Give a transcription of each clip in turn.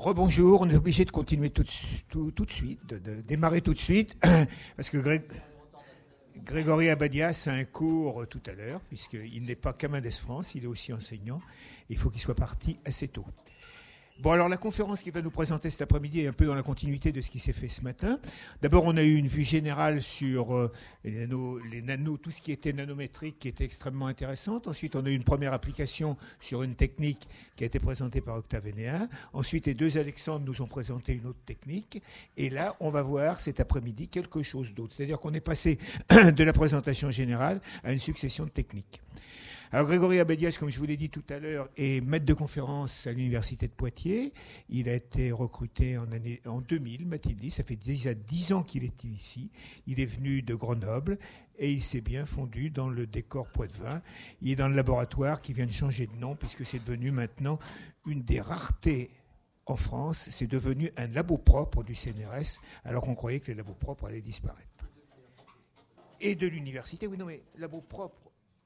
Rebonjour, on est obligé de continuer tout de suite, de démarrer tout de suite, parce que Grégory Abadias a un cours tout à l'heure, puisqu'il n'est pas qu'à Mendes France, il est aussi enseignant, et il faut qu'il soit parti assez tôt. Bon, alors la conférence qu'il va nous présenter cet après-midi est un peu dans la continuité de ce qui s'est fait ce matin. D'abord, on a eu une vue générale sur les nanos, tout ce qui était nanométrique, qui était extrêmement intéressante. Ensuite, on a eu une première application sur une technique qui a été présentée par Octave Hénéa. Ensuite, les deux Alexandre nous ont présenté une autre technique. Et là, on va voir cet après-midi quelque chose d'autre. C'est-à-dire qu'on est passé de la présentation générale à une succession de techniques. Alors Grégory Abadias, comme je vous l'ai dit tout à l'heure, est maître de conférence à l'Université de Poitiers. Il a été recruté en 2000, m'a-t-il dit. Ça fait déjà 10 ans qu'il est ici. Il est venu de Grenoble et il s'est bien fondu dans le décor poitevin. Il est dans le laboratoire qui vient de changer de nom puisque c'est devenu maintenant une des raretés en France. C'est devenu un labo propre du CNRS alors qu'on croyait que les labos propres allaient disparaître. Et de l'université, oui, non mais labo propre.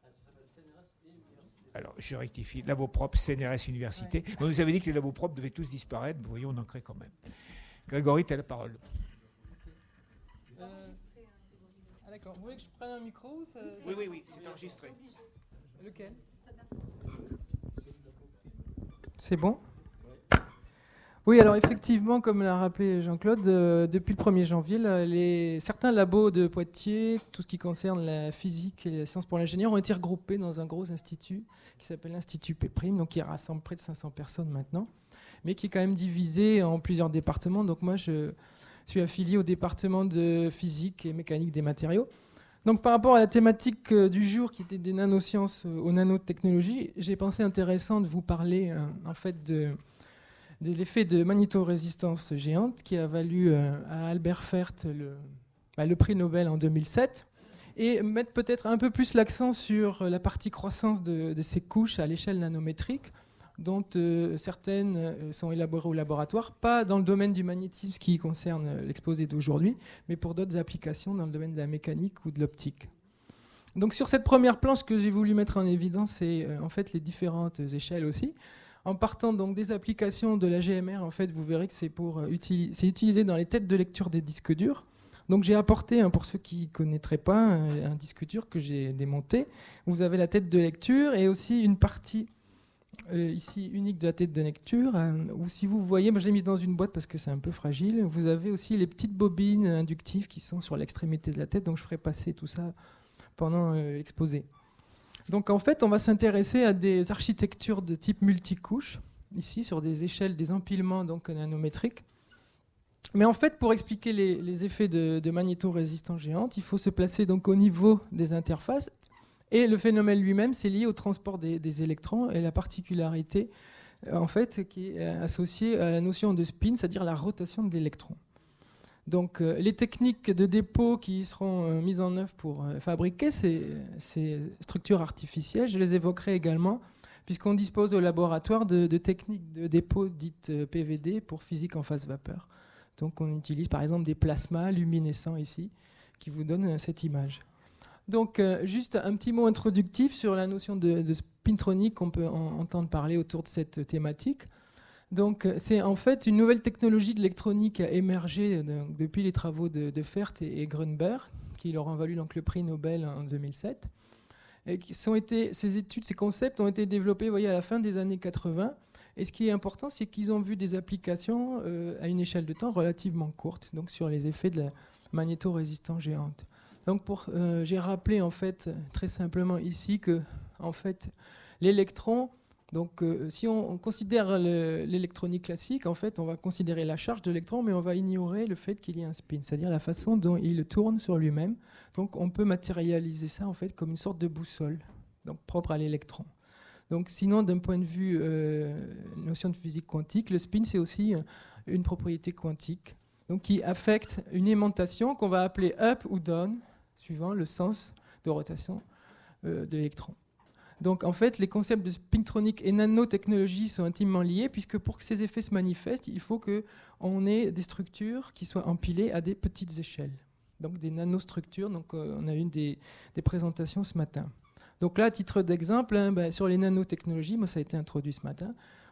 Alors, je rectifie, labo propre, CNRS Université. Ouais. On nous avait dit que les labos propres devaient tous disparaître, mais voyons, on en crée quand même. Grégory, tu as la parole. Ah d'accord, vous voulez que je prenne un micro ou ça... Oui, c'est enregistré. Lequel? C'est bon? Oui, alors effectivement, comme l'a rappelé Jean-Claude, depuis le 1er janvier, certains labos de Poitiers, tout ce qui concerne la physique et les sciences pour l'ingénieur, ont été regroupés dans un gros institut qui s'appelle l'Institut P', donc qui rassemble près de 500 personnes maintenant, mais qui est quand même divisé en plusieurs départements. Donc moi, je suis affilié au département de physique et mécanique des matériaux. Donc par rapport à la thématique du jour, qui était des nanosciences aux nanotechnologies, j'ai pensé intéressant de vous parler en fait de l'effet de magnétorésistance géante qui a valu à Albert Fert le prix Nobel en 2007 et mettre peut-être un peu plus l'accent sur la partie croissance de ces couches à l'échelle nanométrique dont certaines sont élaborées au laboratoire, pas dans le domaine du magnétisme qui concerne l'exposé d'aujourd'hui, mais pour d'autres applications dans le domaine de la mécanique ou de l'optique. Donc sur cette première planche que j'ai voulu mettre en évidence, c'est en fait les différentes échelles aussi. En partant donc des applications de la GMR, en fait, vous verrez que c'est utilisé dans les têtes de lecture des disques durs. Donc j'ai apporté, pour ceux qui ne connaîtraient pas, un disque dur que j'ai démonté. Vous avez la tête de lecture et aussi une partie ici unique de la tête de lecture. Où si vous voyez, moi je l'ai mise dans une boîte parce que c'est un peu fragile. Vous avez aussi les petites bobines inductives qui sont sur l'extrémité de la tête. Donc je ferai passer tout ça pendant l'exposé. Donc en fait, on va s'intéresser à des architectures de type multicouche, ici sur des échelles, des empilements donc nanométriques. Mais en fait, pour expliquer les effets de magnétorésistance géante, il faut se placer donc au niveau des interfaces. Et le phénomène lui-même, c'est lié au transport des électrons et la particularité en fait, qui est associée à la notion de spin, c'est-à-dire la rotation de l'électron. Donc les techniques de dépôt qui seront mises en œuvre pour fabriquer ces structures artificielles, je les évoquerai également, puisqu'on dispose au laboratoire de techniques de dépôt dites PVD pour physique en phase vapeur. Donc on utilise par exemple des plasmas luminescents ici, qui vous donnent cette image. Donc juste un petit mot introductif sur la notion de spintronique qu'on peut entendre parler autour de cette thématique. Donc, c'est en fait une nouvelle technologie de l'électronique qui a émergé depuis les travaux de Fert et Grunberg, qui leur ont valu donc le prix Nobel en 2007. Et ces concepts ont été développés, vous voyez, à la fin des années 80. Et ce qui est important, c'est qu'ils ont vu des applications à une échelle de temps relativement courte, donc sur les effets de la magnétorésistance géante. Donc, j'ai rappelé en fait très simplement ici que en fait l'électron. Donc, si on considère l'électronique classique, en fait, on va considérer la charge de l'électron, mais on va ignorer le fait qu'il y ait un spin, c'est-à-dire la façon dont il tourne sur lui-même. Donc, on peut matérialiser ça en fait comme une sorte de boussole, donc propre à l'électron. Donc, sinon, d'un point de vue notion de physique quantique, le spin c'est aussi une propriété quantique, donc qui affecte une aimantation qu'on va appeler up ou down, suivant le sens de rotation de l'électron. Donc en fait, les concepts de spintronique et nanotechnologie sont intimement liés, puisque pour que ces effets se manifestent, il faut qu'on ait des structures qui soient empilées à des petites échelles. Donc des nanostructures, donc on a eu des présentations ce matin. Donc là, à titre d'exemple, sur les nanotechnologies, moi ça a été introduit ce matin,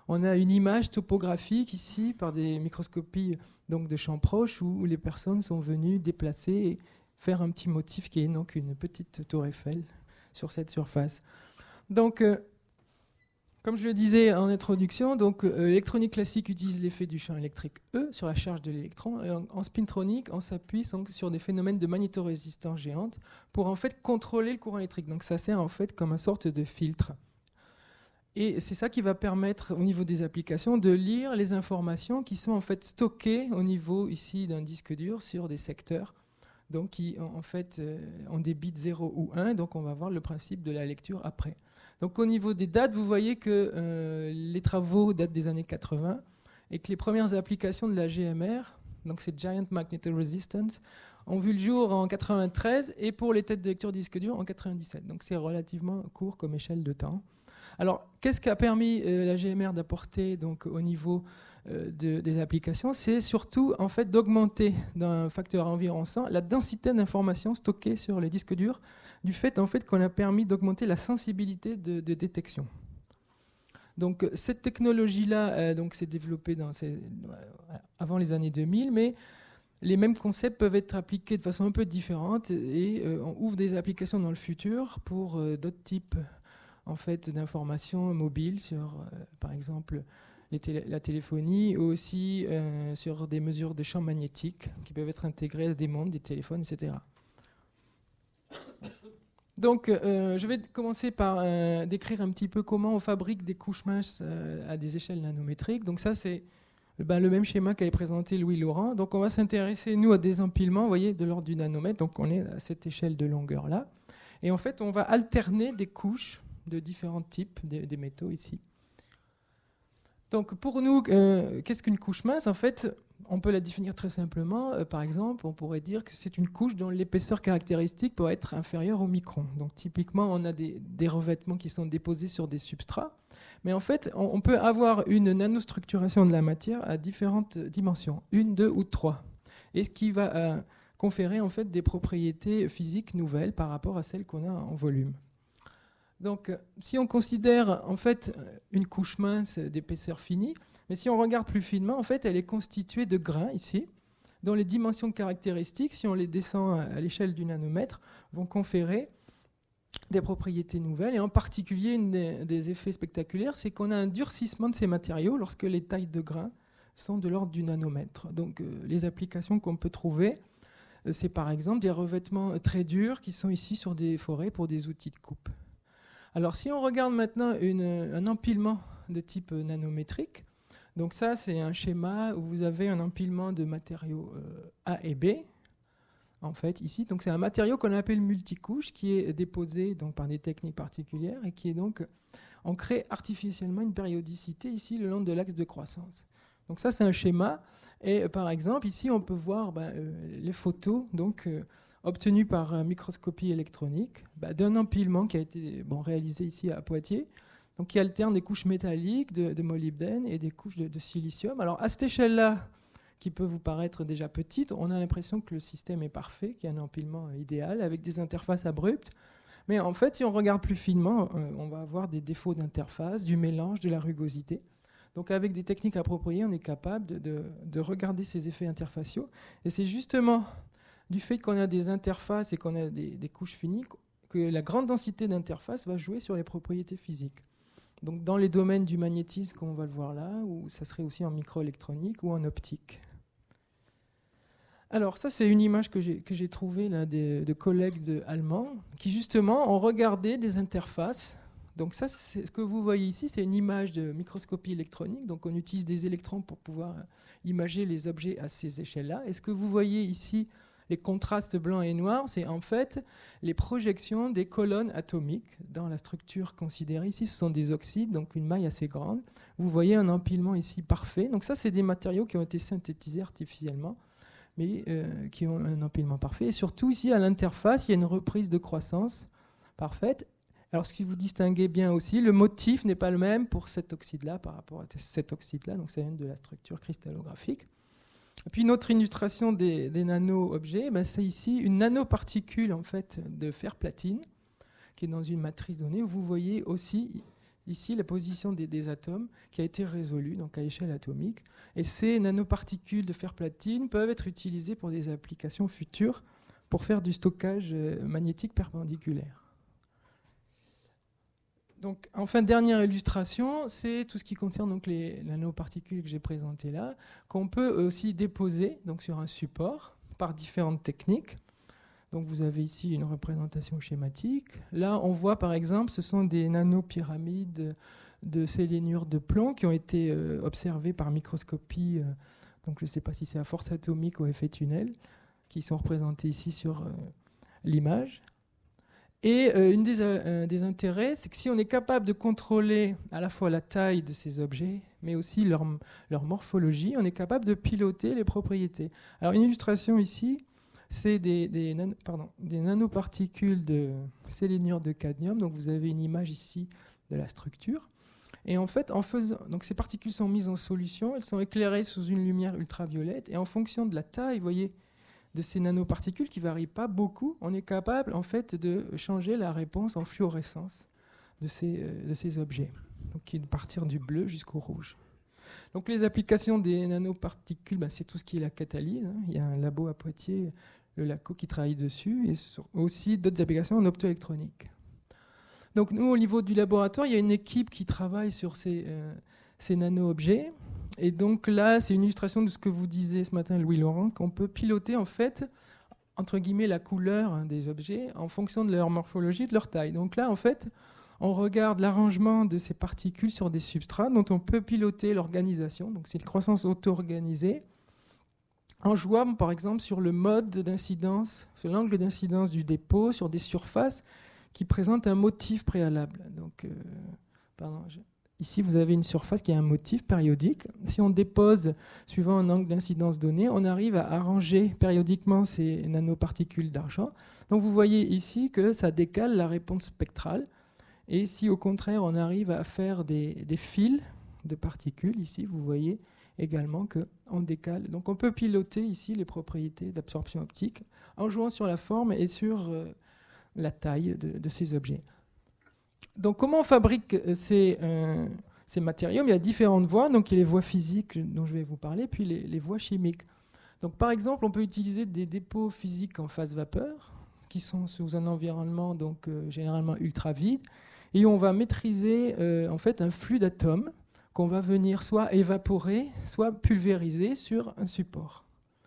On a une image topographique ici par des microscopies donc de champs proches où les personnes sont venues déplacer et faire un petit motif qui est donc une petite tour Eiffel sur cette surface. Donc, comme je le disais en introduction, l'électronique classique utilise l'effet du champ électrique E sur la charge de l'électron. Et en spintronique, on s'appuie sur des phénomènes de magnétorésistance géante pour en fait contrôler le courant électrique. Donc ça sert en fait comme une sorte de filtre. Et c'est ça qui va permettre au niveau des applications de lire les informations qui sont en fait stockées au niveau ici d'un disque dur sur des secteurs. Donc qui en fait ont des bits 0 ou 1. Donc on va voir le principe de la lecture après. Donc au niveau des dates, vous voyez que les travaux datent des années 80 et que les premières applications de la GMR, donc c'est Giant Magnetic Resistance, ont vu le jour en 93 et pour les têtes de lecture disque dur en 97. Donc c'est relativement court comme échelle de temps. Alors qu'est-ce qu'a permis la GMR d'apporter donc au niveau des applications? C'est surtout en fait d'augmenter d'un facteur environ 100 la densité d'informations stockées sur les disques durs, du fait en fait qu'on a permis d'augmenter la sensibilité de détection. Donc cette technologie-là s'est développée avant les années 2000, mais les mêmes concepts peuvent être appliqués de façon un peu différente et on ouvre des applications dans le futur pour d'autres types en fait, d'informations mobiles sur, par exemple, la téléphonie, ou aussi sur des mesures de champ magnétique qui peuvent être intégrées à des montres, des téléphones, etc. Donc, je vais commencer par décrire un petit peu comment on fabrique des couches minces à des échelles nanométriques. Donc ça, c'est le même schéma qu'avait présenté Louis Laurent. Donc on va s'intéresser, nous, à des empilements, vous voyez, de l'ordre du nanomètre. Donc on est à cette échelle de longueur-là. Et en fait, on va alterner des couches de différents types, des métaux ici. Donc pour nous, qu'est-ce qu'une couche mince? En fait, on peut la définir très simplement. Par exemple, on pourrait dire que c'est une couche dont l'épaisseur caractéristique peut être inférieure au micron. Donc typiquement, on a des revêtements qui sont déposés sur des substrats. Mais en fait, on peut avoir une nanostructuration de la matière à différentes dimensions, 1, 2 ou 3. Et ce qui va conférer en fait des propriétés physiques nouvelles par rapport à celles qu'on a en volume. Donc, si on considère en fait une couche mince d'épaisseur finie, mais si on regarde plus finement, en fait, elle est constituée de grains ici, dont les dimensions caractéristiques, si on les descend à l'échelle du nanomètre, vont conférer des propriétés nouvelles. Et en particulier, des effets spectaculaires, c'est qu'on a un durcissement de ces matériaux lorsque les tailles de grains sont de l'ordre du nanomètre. Donc, les applications qu'on peut trouver, c'est par exemple des revêtements très durs qui sont ici sur des forêts pour des outils de coupe. Alors si on regarde maintenant un empilement de type nanométrique, donc ça c'est un schéma où vous avez un empilement de matériaux A et B, en fait ici. Donc c'est un matériau qu'on appelle multicouche qui est déposé donc, par des techniques particulières et qui est donc, on crée artificiellement une périodicité ici le long de l'axe de croissance. Donc ça c'est un schéma et par exemple ici on peut voir les photos donc obtenu par microscopie électronique d'un empilement qui a été réalisé ici à Poitiers, donc qui alterne des couches métalliques de molybdène et des couches de silicium. Alors à cette échelle-là, qui peut vous paraître déjà petite, on a l'impression que le système est parfait, qu'il y a un empilement idéal avec des interfaces abruptes. Mais en fait, si on regarde plus finement, on va avoir des défauts d'interface, du mélange, de la rugosité. Donc avec des techniques appropriées, on est capable de regarder ces effets interfaciaux. Et c'est justement du fait qu'on a des interfaces et qu'on a des couches finies, que la grande densité d'interfaces va jouer sur les propriétés physiques. Donc dans les domaines du magnétisme, comme on va le voir là, ou ça serait aussi en microélectronique ou en optique. Alors ça, c'est une image que j'ai trouvée là, de collègues allemands qui justement ont regardé des interfaces. Donc ça, c'est ce que vous voyez ici, c'est une image de microscopie électronique. Donc on utilise des électrons pour pouvoir imager les objets à ces échelles-là. Et ce que vous voyez ici, les contrastes blancs et noirs, c'est en fait les projections des colonnes atomiques dans la structure considérée. Ici, ce sont des oxydes, donc une maille assez grande. Vous voyez un empilement ici parfait. Donc ça, c'est des matériaux qui ont été synthétisés artificiellement, mais qui ont un empilement parfait. Et surtout, ici, à l'interface, il y a une reprise de croissance parfaite. Alors, ce qui vous distinguez bien aussi, le motif n'est pas le même pour cet oxyde-là par rapport à cet oxyde-là. Donc, ça vient de la structure cristallographique. Et puis une autre illustration des nano-objets, c'est ici une nanoparticule en fait, de fer platine qui est dans une matrice donnée. Vous voyez aussi ici la position des atomes qui a été résolue donc à échelle atomique. Et ces nanoparticules de fer platine peuvent être utilisées pour des applications futures pour faire du stockage magnétique perpendiculaire. Donc, enfin, dernière illustration, c'est tout ce qui concerne donc, les nanoparticules que j'ai présentées là, qu'on peut aussi déposer donc, sur un support par différentes techniques. Donc, vous avez ici une représentation schématique. Là, on voit par exemple, ce sont des nanopyramides de sélénure de plomb qui ont été observées par microscopie, donc je ne sais pas si c'est à force atomique ou effet tunnel, qui sont représentées ici sur l'image. Et une des intérêts, c'est que si on est capable de contrôler à la fois la taille de ces objets, mais aussi leur morphologie, on est capable de piloter les propriétés. Alors une illustration ici, c'est des nanoparticules de sélénure de cadmium. Donc vous avez une image ici de la structure. Et en fait, donc ces particules sont mises en solution, elles sont éclairées sous une lumière ultraviolette, et en fonction de la taille, vous voyez, de ces nanoparticules qui ne varient pas beaucoup, on est capable en fait de changer la réponse en fluorescence de ces objets, donc qui est de partir du bleu jusqu'au rouge. Donc les applications des nanoparticules, c'est tout ce qui est la catalyse. Il y a un labo à Poitiers, le LACO, qui travaille dessus, et aussi d'autres applications en optoélectronique. Donc nous, au niveau du laboratoire, il y a une équipe qui travaille sur ces nano-objets. Et donc là, c'est une illustration de ce que vous disiez ce matin, Louis-Laurent, qu'on peut piloter en fait, entre guillemets, la couleur des objets en fonction de leur morphologie, de leur taille. Donc là, en fait, on regarde l'arrangement de ces particules sur des substrats dont on peut piloter l'organisation. Donc c'est une croissance auto-organisée, en jouant par exemple sur le mode d'incidence, sur l'angle d'incidence du dépôt, sur des surfaces qui présentent un motif préalable. Donc, ici, vous avez une surface qui a un motif périodique. Si on dépose suivant un angle d'incidence donné, on arrive à arranger périodiquement ces nanoparticules d'argent. Donc vous voyez ici que ça décale la réponse spectrale. Et si au contraire, on arrive à faire des fils de particules, ici, vous voyez également qu'on décale. Donc on peut piloter ici les propriétés d'absorption optique en jouant sur la forme et sur la taille de ces objets. Donc, comment on fabrique ces matériaux? Il y a différentes voies. Donc, il y a les voies physiques dont je vais vous parler, puis les voies chimiques. Donc, par exemple, on peut utiliser des dépôts physiques en phase vapeur, qui sont sous un environnement donc, généralement ultra vide, et on va maîtriser en fait un flux d'atomes qu'on va venir soit évaporer, soit pulvériser sur un support.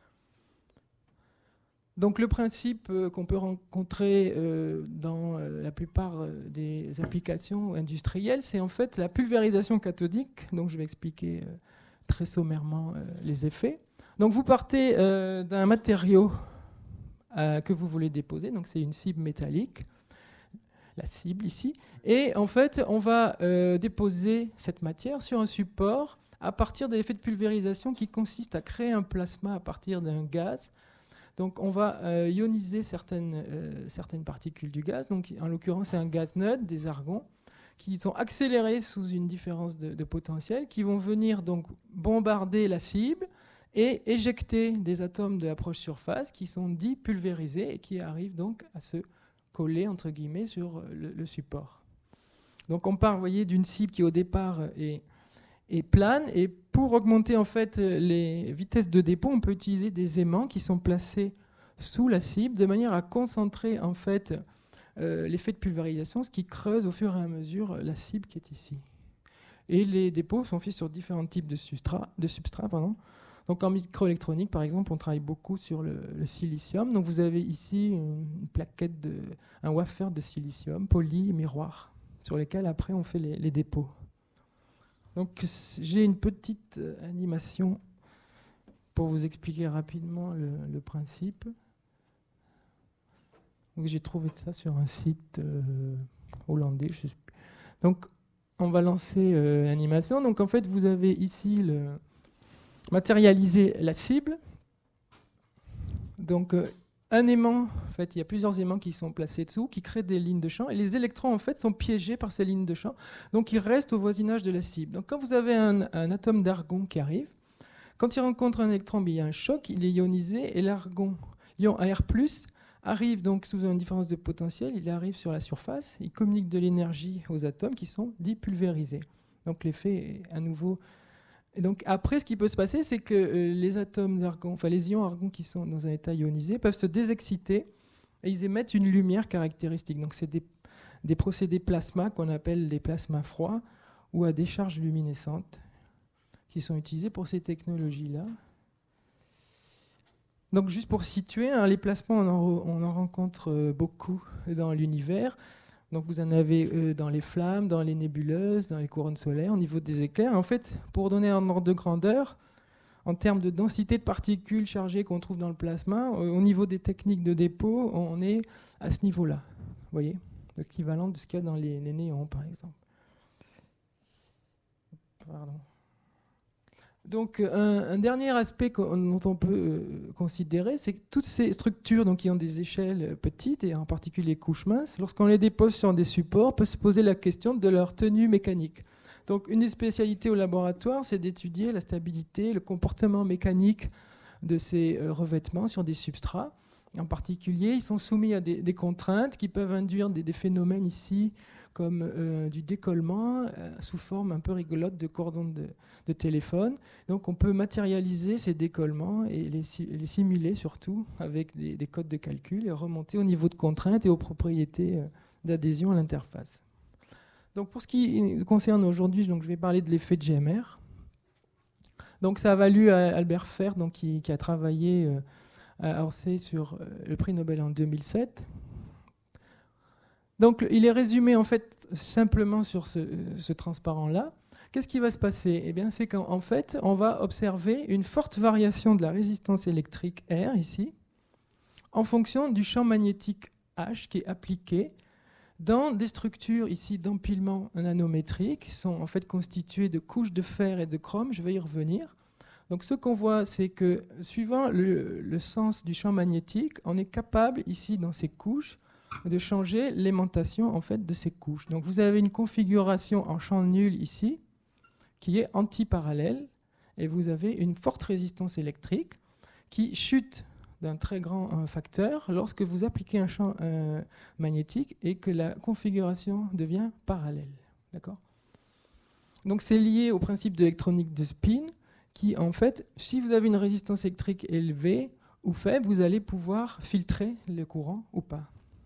Donc le principe qu'on peut rencontrer dans la plupart des applications industrielles, c'est en fait la pulvérisation cathodique. Donc je vais expliquer très sommairement les effets. Donc vous partez d'un matériau que vous voulez déposer, donc c'est une cible métallique, la cible ici, et en fait on va déposer cette matière sur un support à partir de l'effet de pulvérisation qui consiste à créer un plasma à partir d'un gaz. Donc on va ioniser certaines particules du gaz, donc en l'occurrence c'est un gaz neutre, des argons, qui sont accélérés sous une différence de potentiel, qui vont venir donc bombarder la cible et éjecter des atomes de l'approche surface qui sont dits pulvérisés et qui arrivent donc à se coller entre guillemets sur le support. Donc on part, vous voyez, d'une cible qui au départ est plane, et pour augmenter en fait les vitesses de dépôt, on peut utiliser des aimants qui sont placés sous la cible de manière à concentrer en fait l'effet de pulvérisation, ce qui creuse au fur et à mesure la cible qui est ici. Et les dépôts sont faits sur différents types de substrats. Donc en microélectronique, par exemple, on travaille beaucoup sur le silicium. Donc vous avez ici une plaquette, un wafer de silicium poli et miroir, sur lesquels après on fait les dépôts. Donc j'ai une petite animation pour vous expliquer rapidement le principe. Donc, j'ai trouvé ça sur un site hollandais. Donc on va lancer l'animation. Donc en fait vous avez ici matérialiser la cible. Donc un aimant, en fait, il y a plusieurs aimants qui sont placés dessous, qui créent des lignes de champ, et les électrons en fait sont piégés par ces lignes de champ, donc ils restent au voisinage de la cible. Donc quand vous avez un atome d'argon qui arrive, quand il rencontre un électron, il y a un choc, il est ionisé, et l'argon, ion Ar+, arrive donc sous une différence de potentiel, il arrive sur la surface, il communique de l'énergie aux atomes qui sont dits pulvérisés. Donc l'effet est à nouveau... Et donc après, ce qui peut se passer, c'est que les atomes d'argon, enfin les ions argon qui sont dans un état ionisé, peuvent se désexciter et ils émettent une lumière caractéristique. Donc c'est des procédés plasma qu'on appelle les plasmas froids ou à décharge luminescente qui sont utilisés pour ces technologies-là. Donc juste pour situer, hein, les plasmas, on en rencontre beaucoup dans l'univers. Donc vous en avez dans les flammes, dans les nébuleuses, dans les couronnes solaires, au niveau des éclairs. En fait, pour donner un ordre de grandeur, en termes de densité de particules chargées qu'on trouve dans le plasma, au niveau des techniques de dépôt, on est à ce niveau-là. Vous voyez, l'équivalent de ce qu'il y a dans les néons, par exemple. Pardon. Donc un dernier aspect dont on peut considérer, c'est que toutes ces structures donc, qui ont des échelles petites, et en particulier les couches minces, lorsqu'on les dépose sur des supports, peut se poser la question de leur tenue mécanique. Donc une des spécialités au laboratoire, c'est d'étudier la stabilité, le comportement mécanique de ces revêtements sur des substrats. Et en particulier, ils sont soumis à des contraintes qui peuvent induire des phénomènes ici, comme du décollement sous forme un peu rigolote de cordon de téléphone. Donc on peut matérialiser ces décollements et les simuler surtout avec des codes de calcul et remonter au niveau de contraintes et aux propriétés d'adhésion à l'interface. Donc pour ce qui concerne aujourd'hui, je vais parler de l'effet de GMR. Donc ça a valu à Albert Ferr, donc, qui a travaillé à Orsay sur le prix Nobel en 2007. Donc il est résumé en fait simplement sur ce transparent-là. Qu'est-ce qui va se passer ? Eh bien, c'est qu'en fait, on va observer une forte variation de la résistance électrique R ici, en fonction du champ magnétique H qui est appliqué dans des structures ici d'empilement nanométrique qui sont en fait constituées de couches de fer et de chrome. Je vais y revenir. Donc ce qu'on voit, c'est que suivant le sens du champ magnétique, on est capable ici dans ces couches de changer l'aimantation en fait de ces couches. Donc vous avez une configuration en champ nul ici qui est antiparallèle et vous avez une forte résistance électrique qui chute d'un très grand facteur lorsque vous appliquez un champ magnétique et que la configuration devient parallèle. D'accord ? Donc c'est lié au principe de l'électronique de spin qui en fait, si vous avez une résistance électrique élevée ou faible, vous allez pouvoir filtrer le courant ou pas.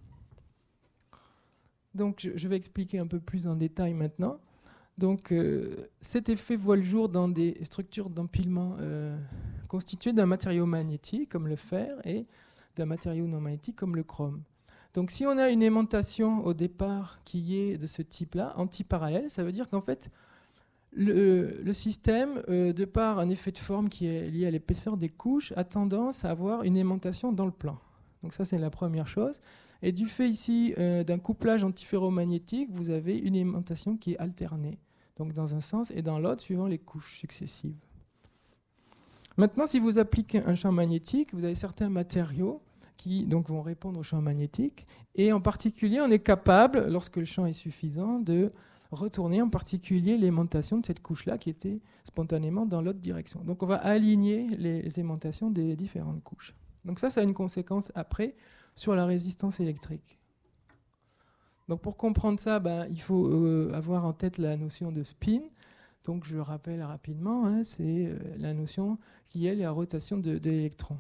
Donc je vais expliquer un peu plus en détail maintenant. Donc cet effet voit le jour dans des structures d'empilement constituées d'un matériau magnétique comme le fer et d'un matériau non magnétique comme le chrome. Donc si on a une aimantation au départ qui est de ce type-là, antiparallèle, ça veut dire qu'en fait le système, de par un effet de forme qui est lié à l'épaisseur des couches, a tendance à avoir une aimantation dans le plan. Donc ça c'est la première chose. Et du fait ici d'un couplage antiferromagnétique, vous avez une aimantation qui est alternée, donc dans un sens et dans l'autre, suivant les couches successives. Maintenant, si vous appliquez un champ magnétique, vous avez certains matériaux qui donc, vont répondre au champ magnétique. Et en particulier, on est capable, lorsque le champ est suffisant, de retourner en particulier l'aimantation de cette couche-là qui était spontanément dans l'autre direction. Donc on va aligner les aimantations des différentes couches. Donc ça a une conséquence après sur la résistance électrique. Donc pour comprendre ça, il faut avoir en tête la notion de spin. Donc je rappelle rapidement, c'est la notion qui est la rotation de l'électron.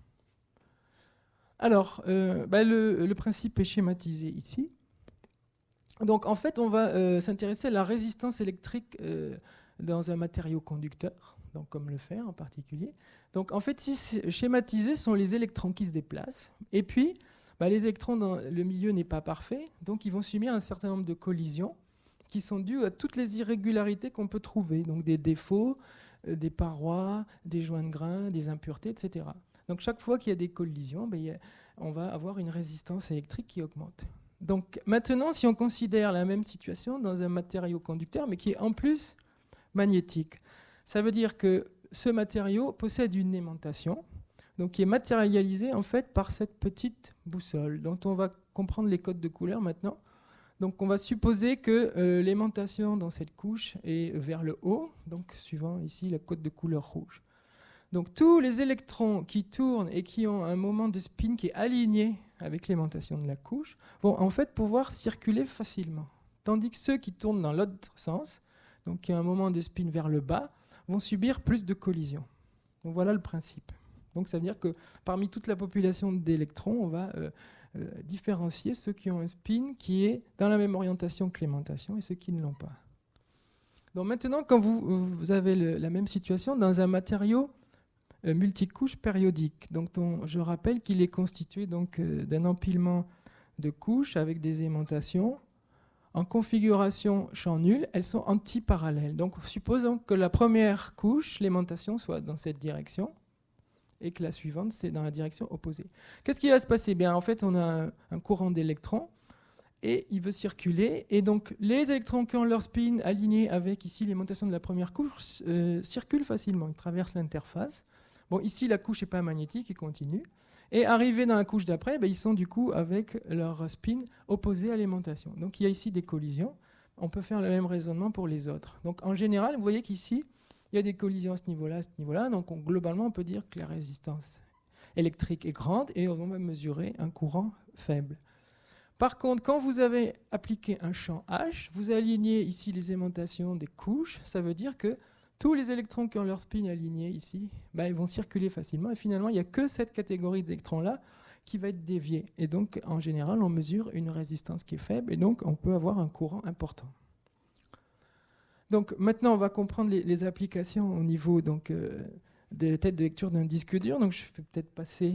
Alors, le principe est schématisé ici. Donc en fait, on va s'intéresser à la résistance électrique dans un matériau conducteur, donc comme le fer en particulier. Donc en fait, schématisés sont les électrons qui se déplacent. Et puis, les électrons dans le milieu n'est pas parfait, donc ils vont subir un certain nombre de collisions qui sont dues à toutes les irrégularités qu'on peut trouver, donc des défauts, des parois, des joints de grains, des impuretés, etc. Donc chaque fois qu'il y a des collisions, on va avoir une résistance électrique qui augmente. Donc maintenant, si on considère la même situation dans un matériau conducteur, mais qui est en plus magnétique, ça veut dire que ce matériau possède une aimantation, donc qui est matérialisée en fait par cette petite boussole, dont on va comprendre les codes de couleur maintenant. Donc on va supposer que l'aimantation dans cette couche est vers le haut, donc suivant ici la code de couleur rouge. Donc tous les électrons qui tournent et qui ont un moment de spin qui est aligné avec l'aimantation de la couche vont en fait pouvoir circuler facilement. Tandis que ceux qui tournent dans l'autre sens, donc qui ont un moment de spin vers le bas, vont subir plus de collisions. Donc voilà le principe. Donc ça veut dire que parmi toute la population d'électrons, on va différencier ceux qui ont un spin qui est dans la même orientation que l'aimantation et ceux qui ne l'ont pas. Donc maintenant, quand vous avez la même situation dans un matériau multicouche périodique. Donc, je rappelle qu'il est constitué d'un empilement de couches avec des aimantations. En configuration champ nul, elles sont antiparallèles. Donc, supposons que la première couche, l'aimantation, soit dans cette direction et que la suivante, c'est dans la direction opposée. Qu'est-ce qui va se passer ? Bien, en fait, on a un courant d'électrons et il veut circuler. Et donc, les électrons qui ont leur spin aligné avec ici l'aimantation de la première couche circulent facilement. Ils traversent l'interface. Bon, ici, la couche n'est pas magnétique, il continue. Et arrivés dans la couche d'après, ils sont du coup avec leur spin opposé à l'aimantation. Donc il y a ici des collisions. On peut faire le même raisonnement pour les autres. Donc en général, vous voyez qu'ici, il y a des collisions à ce niveau-là, à ce niveau-là. Donc globalement, on peut dire que la résistance électrique est grande et on va mesurer un courant faible. Par contre, quand vous avez appliqué un champ H, vous alignez ici les aimantations des couches. Ça veut dire que tous les électrons qui ont leur spin aligné ici, ils vont circuler facilement. Et finalement, il n'y a que cette catégorie d'électrons-là qui va être déviée. Et donc, en général, on mesure une résistance qui est faible. Et donc, on peut avoir un courant important. Donc, maintenant, on va comprendre les applications au niveau de tête de lecture d'un disque dur. Donc, je vais peut-être passer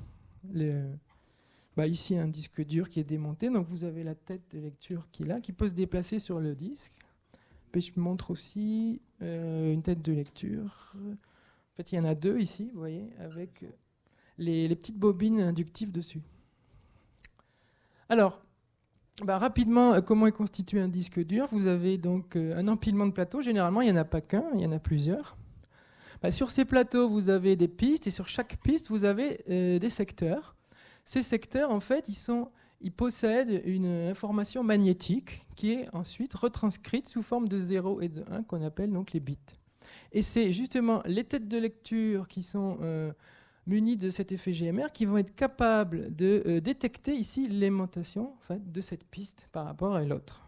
ici un disque dur qui est démonté. Donc, vous avez la tête de lecture qui est là, qui peut se déplacer sur le disque. Puis je montre aussi une tête de lecture. En fait, il y en a deux ici, vous voyez, avec les petites bobines inductives dessus. Alors, rapidement, comment est constitué un disque dur ? Vous avez donc un empilement de plateaux. Généralement, il n'y en a pas qu'un, il y en a plusieurs. Sur ces plateaux, vous avez des pistes, et sur chaque piste, vous avez des secteurs. Ces secteurs, en fait, ils possèdent une information magnétique qui est ensuite retranscrite sous forme de 0 et de 1 qu'on appelle donc les bits. Et c'est justement les têtes de lecture qui sont munies de cet effet GMR qui vont être capables de détecter ici l'aimantation de cette piste par rapport à l'autre.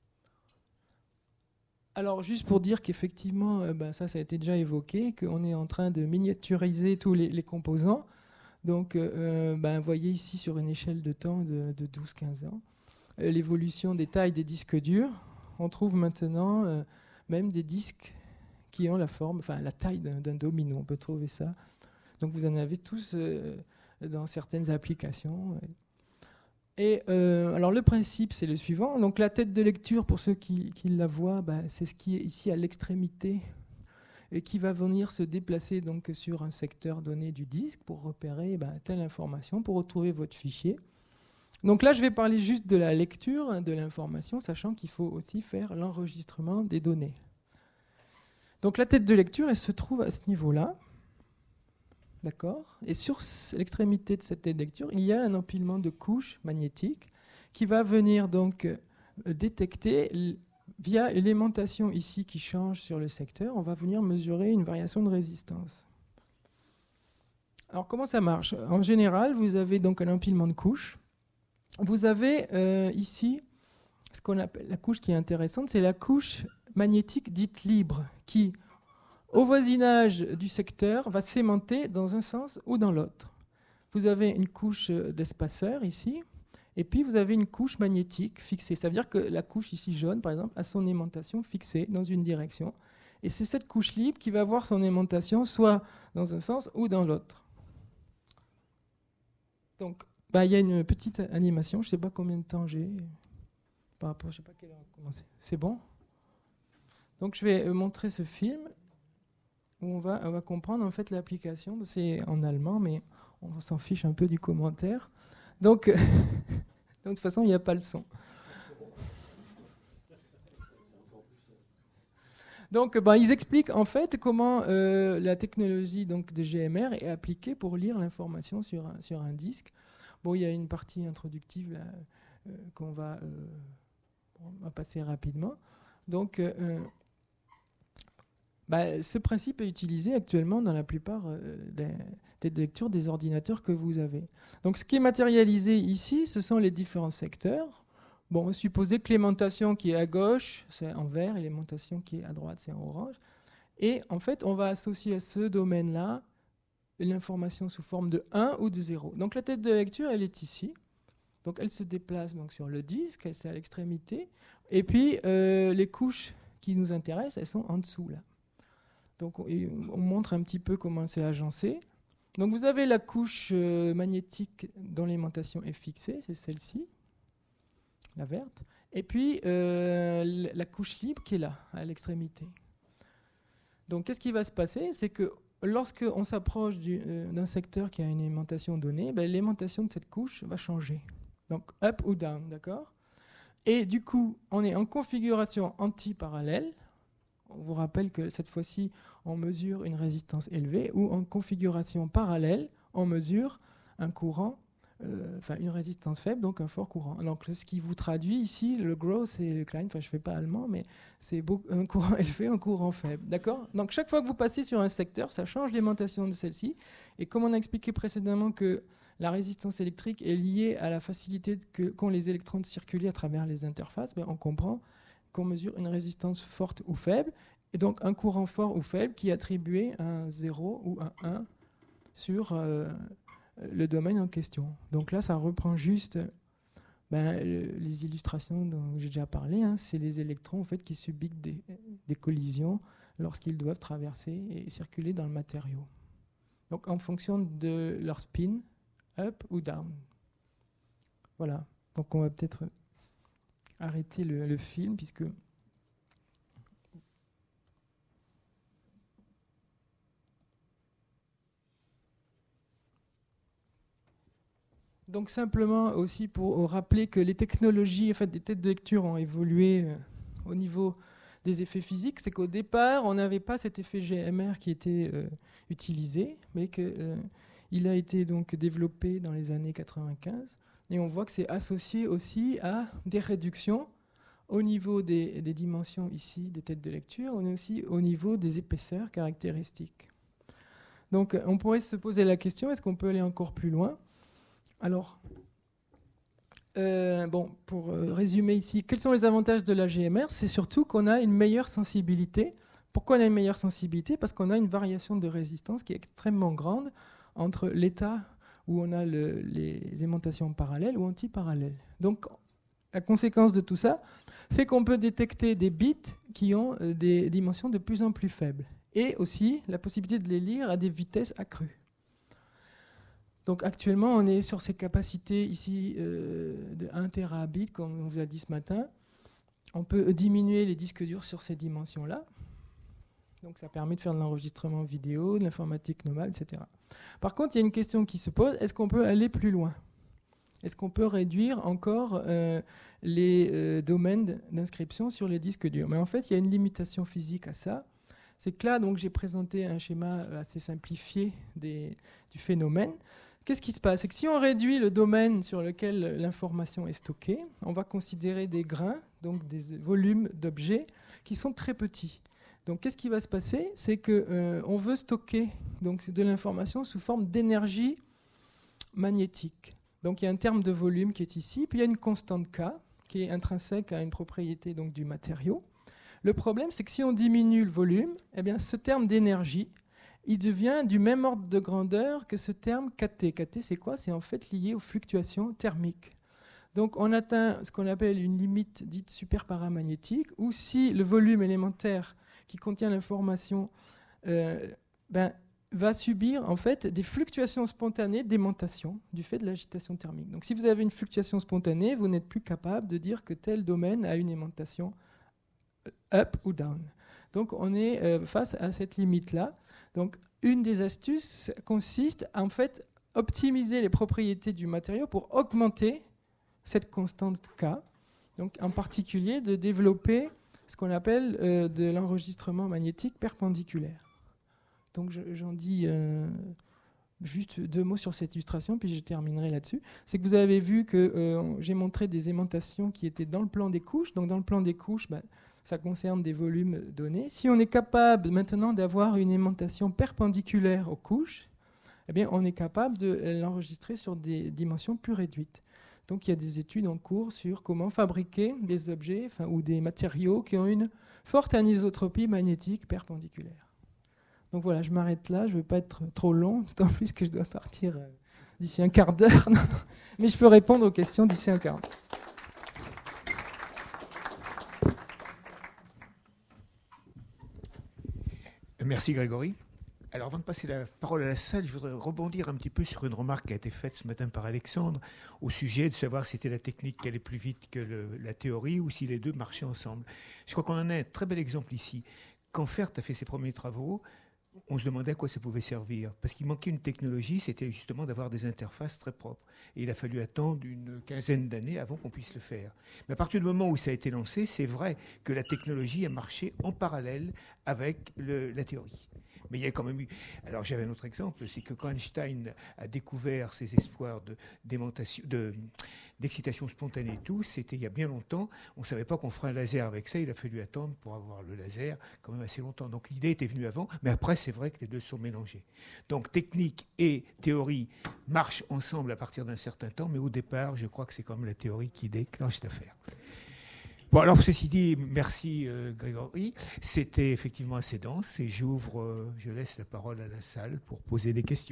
Alors juste pour dire qu'effectivement, ça a été déjà évoqué, qu'on est en train de miniaturiser tous les composants. Donc, vous voyez ici sur une échelle de temps de 12-15 ans, l'évolution des tailles des disques durs. On trouve maintenant même des disques qui ont la taille d'un domino. On peut trouver ça. Donc, vous en avez tous dans certaines applications. Et alors, le principe, c'est le suivant. Donc, la tête de lecture, pour ceux qui la voient, c'est ce qui est ici à l'extrémité et qui va venir se déplacer donc sur un secteur donné du disque pour repérer telle information, pour retrouver votre fichier. Donc là, je vais parler juste de la lecture de l'information, sachant qu'il faut aussi faire l'enregistrement des données. Donc la tête de lecture, elle se trouve à ce niveau-là. D'accord ? Et sur l'extrémité de cette tête de lecture, il y a un empilement de couches magnétiques qui va venir donc détecter via l'aimantation ici qui change sur le secteur, on va venir mesurer une variation de résistance. Alors comment ça marche ? En général, vous avez donc un empilement de couches. Vous avez ici ce qu'on appelle la couche qui est intéressante, c'est la couche magnétique dite libre, qui, au voisinage du secteur, va s'aimanter dans un sens ou dans l'autre. Vous avez une couche d'espaceur ici, et puis vous avez une couche magnétique fixée. Ça veut dire que la couche ici jaune, par exemple, a son aimantation fixée dans une direction. Et c'est cette couche libre qui va avoir son aimantation soit dans un sens ou dans l'autre. Donc, il y a une petite animation. Je ne sais pas combien de temps j'ai. Par rapport, je ne sais pas quelle heure on a commencé. C'est bon ? Donc, je vais montrer ce film où on va comprendre en fait l'application. C'est en allemand, mais on s'en fiche un peu du commentaire. Donc, de toute façon, il n'y a pas le son. Donc, ils expliquent en fait comment la technologie donc, de GMR est appliquée pour lire l'information sur un disque. Bon, il y a une partie introductive là, qu'on va passer rapidement. Donc, Ce principe est utilisé actuellement dans la plupart des têtes de lecture des ordinateurs que vous avez. Donc ce qui est matérialisé ici, ce sont les différents secteurs. Bon, supposez que l'aimantation qui est à gauche, c'est en vert, et l'aimantation qui est à droite, c'est en orange. Et en fait, on va associer à ce domaine-là l'information sous forme de 1 ou de 0. Donc la tête de lecture, elle est ici. Donc elle se déplace donc, sur le disque, c'est à l'extrémité. Et puis les couches qui nous intéressent, elles sont en dessous là. Donc on montre un petit peu comment c'est agencé. Donc vous avez la couche magnétique dont l'aimantation est fixée, c'est celle-ci, la verte. Et puis la couche libre qui est là, à l'extrémité. Donc qu'est-ce qui va se passer? C'est que lorsqu'on s'approche d'un secteur qui a une aimantation donnée, l'aimantation de cette couche va changer. Donc up ou down, d'accord? Et du coup, on est en configuration anti-parallèle. On vous rappelle que cette fois-ci, on mesure une résistance élevée, ou en configuration parallèle, on mesure un courant, une résistance faible, donc un fort courant. Donc ce qui vous traduit ici, le Gross et le Klein, je ne fais pas allemand, mais c'est un courant élevé, un courant faible. D'accord? Donc chaque fois que vous passez sur un secteur, ça change l'aimantation de celle-ci. Et comme on a expliqué précédemment que la résistance électrique est liée à la facilité qu'ont les électrons de circuler à travers les interfaces, on comprend qu'on mesure une résistance forte ou faible, et donc un courant fort ou faible qui est attribué à un 0 ou un 1 sur le domaine en question. Donc là, ça reprend juste les illustrations dont j'ai déjà parlé. C'est les électrons en fait, qui subissent des collisions lorsqu'ils doivent traverser et circuler dans le matériau. Donc en fonction de leur spin, up ou down. Voilà. Donc on va peut-être arrêter le film puisque donc simplement aussi pour rappeler que les technologies en fait, des têtes de lecture ont évolué au niveau des effets physiques, c'est qu'au départ on n'avait pas cet effet GMR qui était utilisé, mais qu'il a été donc développé dans les années 95 et on voit que c'est associé aussi à des réductions au niveau des dimensions ici des têtes de lecture, mais aussi au niveau des épaisseurs caractéristiques. Donc on pourrait se poser la question, est-ce qu'on peut aller encore plus loin? Alors, pour résumer ici, quels sont les avantages de la GMR? C'est surtout qu'on a une meilleure sensibilité. Pourquoi on a une meilleure sensibilité? Parce qu'on a une variation de résistance qui est extrêmement grande entre l'état où on a les aimantations parallèles ou antiparallèles. Donc, la conséquence de tout ça, c'est qu'on peut détecter des bits qui ont des dimensions de plus en plus faibles. Et aussi la possibilité de les lire à des vitesses accrues. Donc actuellement, on est sur ces capacités ici de 1 terabit, comme on vous a dit ce matin. On peut diminuer les disques durs sur ces dimensions-là. Donc ça permet de faire de l'enregistrement vidéo, de l'informatique nomade, etc. Par contre, il y a une question qui se pose, est-ce qu'on peut aller plus loin? Est-ce qu'on peut réduire encore les domaines d'inscription sur les disques durs? Mais en fait, il y a une limitation physique à ça. C'est que là, donc, j'ai présenté un schéma assez simplifié du phénomène. Qu'est-ce qui se passe? C'est que si on réduit le domaine sur lequel l'information est stockée, on va considérer des grains, donc des volumes d'objets, qui sont très petits. Donc qu'est-ce qui va se passer? C'est qu'on veut stocker donc, de l'information sous forme d'énergie magnétique. Donc il y a un terme de volume qui est ici, puis il y a une constante K, qui est intrinsèque à une propriété donc, du matériau. Le problème, c'est que si on diminue le volume, eh bien, ce terme d'énergie, il devient du même ordre de grandeur que ce terme kT. kT, c'est quoi? C'est en fait lié aux fluctuations thermiques. Donc on atteint ce qu'on appelle une limite dite superparamagnétique, où si le volume élémentaire qui contient l'information va subir en fait des fluctuations spontanées d'aimantation du fait de l'agitation thermique. Donc si vous avez une fluctuation spontanée, vous n'êtes plus capable de dire que tel domaine a une aimantation up ou down. Donc on est face à cette limite-là. Donc une des astuces consiste à en fait optimiser les propriétés du matériau pour augmenter cette constante K. Donc en particulier de développer ce qu'on appelle de l'enregistrement magnétique perpendiculaire. Donc j'en dis juste 2 mots sur cette illustration, puis je terminerai là-dessus. C'est que vous avez vu que j'ai montré des aimantations qui étaient dans le plan des couches. Donc dans le plan des couches, ça concerne des volumes donnés. Si on est capable maintenant d'avoir une aimantation perpendiculaire aux couches, eh bien, on est capable de l'enregistrer sur des dimensions plus réduites. Donc il y a des études en cours sur comment fabriquer des objets ou des matériaux qui ont une forte anisotropie magnétique perpendiculaire. Donc voilà, je m'arrête là, je ne veux pas être trop long, d'autant plus que je dois partir d'ici un quart d'heure. Mais je peux répondre aux questions d'ici un quart d'heure. Merci Grégory. Alors avant de passer la parole à la salle, je voudrais rebondir un petit peu sur une remarque qui a été faite ce matin par Alexandre au sujet de savoir si c'était la technique qui allait plus vite que la théorie ou si les deux marchaient ensemble. Je crois qu'on en a un très bel exemple ici. Quand Fert a fait ses premiers travaux, on se demandait à quoi ça pouvait servir. Parce qu'il manquait une technologie, c'était justement d'avoir des interfaces très propres. Et il a fallu attendre une quinzaine d'années avant qu'on puisse le faire. Mais à partir du moment où ça a été lancé, c'est vrai que la technologie a marché en parallèle avec la théorie. Mais il y a quand même eu... Alors j'avais un autre exemple, c'est que quand Einstein a découvert ses espoirs d'excitation spontanée et tout, c'était il y a bien longtemps. On ne savait pas qu'on ferait un laser avec ça. Il a fallu attendre pour avoir le laser quand même assez longtemps. Donc l'idée était venue avant, mais après c'est vrai que les deux sont mélangés. Donc technique et théorie marchent ensemble à partir d'un certain temps, mais au départ, je crois que c'est quand même la théorie qui déclenche l'affaire. Bon, alors, ceci dit, merci Grégory. C'était effectivement assez dense et je laisse la parole à la salle pour poser des questions.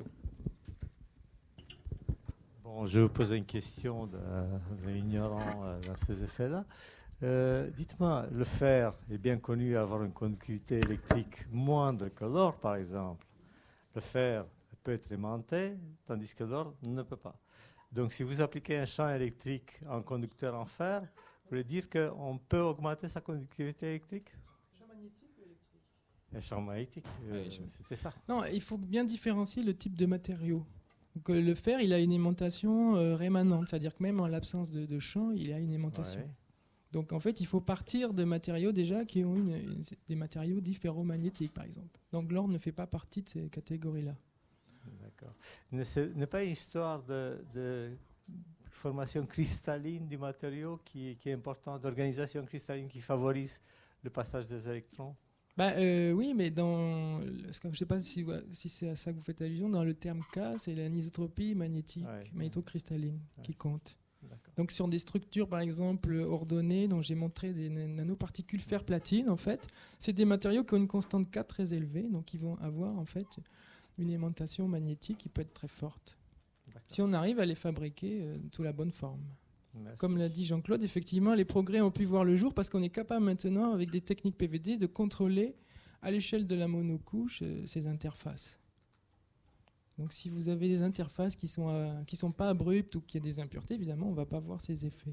Bon, je vais vous poser une question d'un ignorant dans ces effets-là. Dites-moi, le fer est bien connu avoir une conductivité électrique moindre que l'or, par exemple. Le fer peut être aimanté, tandis que l'or ne peut pas. Donc, si vous appliquez un champ électrique en conducteur en fer, vous voulez dire qu'on peut augmenter sa conductivité électrique ? Champ magnétique ou électrique ? Un champ magnétique, c'était ça. Non, il faut bien différencier le type de matériau. Donc, le fer, il a une aimantation rémanente, c'est-à-dire que même en l'absence de champ, il a une aimantation. Ouais. Donc en fait, il faut partir de matériaux déjà qui ont des matériaux dits ferromagnétiques, par exemple. Donc l'or ne fait pas partie de ces catégories-là. D'accord. Ce n'est pas une histoire de formation cristalline du matériau qui est importante, d'organisation cristalline qui favorise le passage des électrons? Oui, mais je ne sais pas si c'est à ça que vous faites allusion, dans le terme K, c'est l'anisotropie magnétique, magnétocristalline qui compte. D'accord. Donc sur des structures par exemple ordonnées dont j'ai montré des nanoparticules fer-platine, en fait, c'est des matériaux qui ont une constante K très élevée, donc ils vont avoir en fait une aimantation magnétique qui peut être très forte. D'accord. Si on arrive à les fabriquer sous la bonne forme. Merci. Comme l'a dit Jean-Claude, effectivement, les progrès ont pu voir le jour parce qu'on est capable maintenant, avec des techniques PVD, de contrôler à l'échelle de la monocouche ces interfaces. Donc si vous avez des interfaces qui sont pas abruptes ou qu'il y a des impuretés, évidemment, on ne va pas voir ces effets.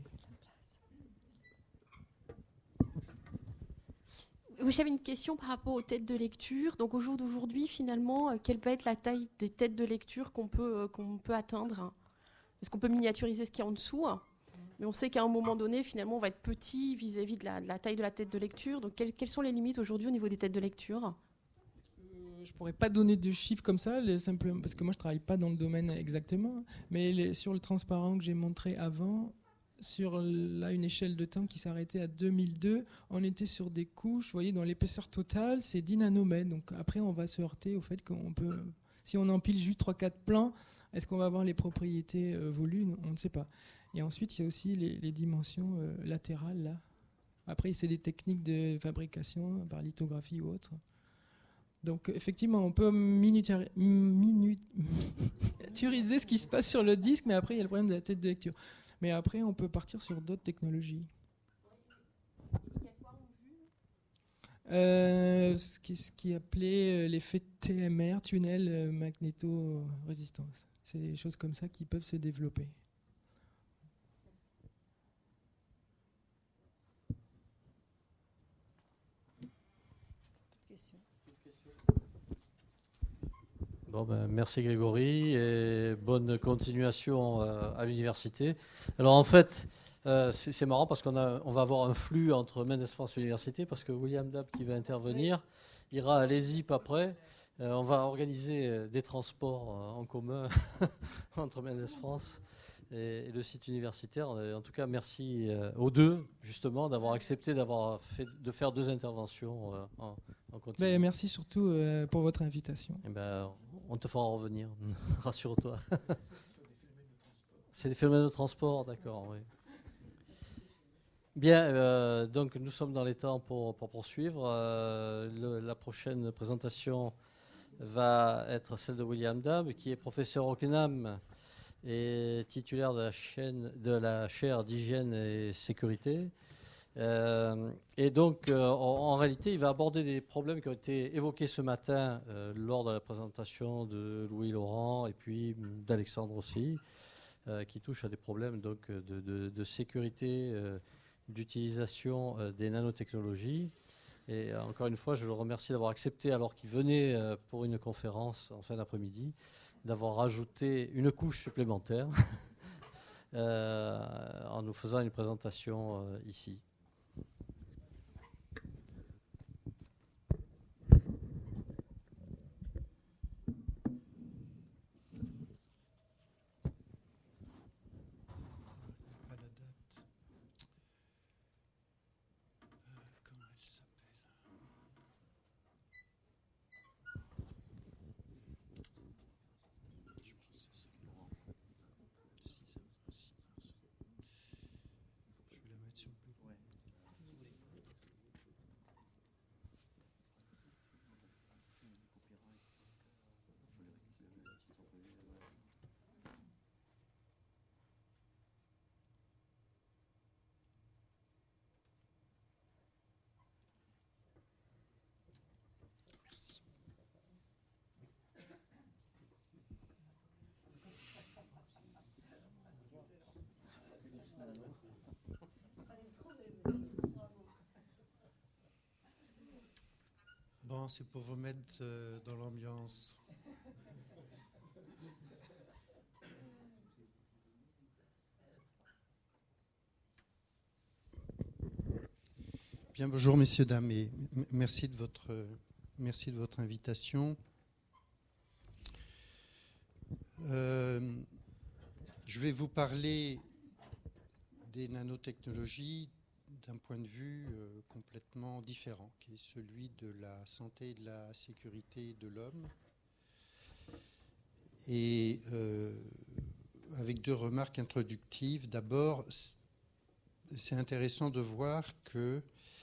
Oui, j'avais une question par rapport aux têtes de lecture. Donc au jour d'aujourd'hui, finalement, quelle peut être la taille des têtes de lecture qu'on peut atteindre? Est-ce qu'on peut miniaturiser ce qu'il y a en dessous? Mais on sait qu'à un moment donné, finalement, on va être petit vis-à-vis de la taille de la tête de lecture. Donc quelles sont les limites aujourd'hui au niveau des têtes de lecture? Je ne pourrais pas donner de chiffres comme ça, simplement, parce que moi je ne travaille pas dans le domaine exactement, mais sur le transparent que j'ai montré avant, sur une échelle de temps qui s'arrêtait à 2002, on était sur des couches, vous voyez, dans l'épaisseur totale, c'est 10 nanomètres. Donc après, on va se heurter au fait qu'on peut, si on empile juste 3-4 plans, est-ce qu'on va avoir les propriétés voulues? On ne sait pas. Et ensuite, il y a aussi les dimensions latérales, là. Après, c'est des techniques de fabrication par lithographie ou autre. Donc effectivement, on peut miniaturiser ce qui se passe sur le disque, mais après il y a le problème de la tête de lecture. Mais après, on peut partir sur d'autres technologies. Ce qui est appelé l'effet TMR, tunnel magnéto-résistance. C'est des choses comme ça qui peuvent se développer. Bon, merci Grégory et bonne continuation à l'université. Alors en fait, c'est marrant parce qu'on va avoir un flux entre Mendes France et l'université parce que William Dab qui va intervenir ira à l'ESIP après. On va organiser des transports en commun entre Mendes France et le site universitaire. En tout cas, merci aux deux, justement, d'avoir accepté de faire 2 interventions en continu. Ben, merci surtout pour votre invitation. Eh ben, on te fera revenir, rassure-toi. C'est des phénomènes de transport, d'accord, oui. Bien, donc nous sommes dans les temps pour poursuivre. La prochaine présentation va être celle de William Dabb, qui est professeur au CNAM et titulaire de la chaire d'hygiène et sécurité. Et donc, en réalité, il va aborder des problèmes qui ont été évoqués ce matin lors de la présentation de Louis Laurent et puis d'Alexandre aussi, qui touchent à des problèmes donc, de sécurité, d'utilisation des nanotechnologies. Et encore une fois, je le remercie d'avoir accepté, alors qu'il venait pour une conférence en fin d'après-midi, d'avoir rajouté une couche supplémentaire en nous faisant une présentation ici. Bon, c'est pour vous mettre dans l'ambiance. Bien, bonjour messieurs, dames, et merci de votre invitation. Je vais vous parler des nanotechnologies d'un point de vue complètement différent, qui est celui de la santé et de la sécurité de l'homme. Et avec 2 remarques introductives. D'abord, c'est intéressant de voir que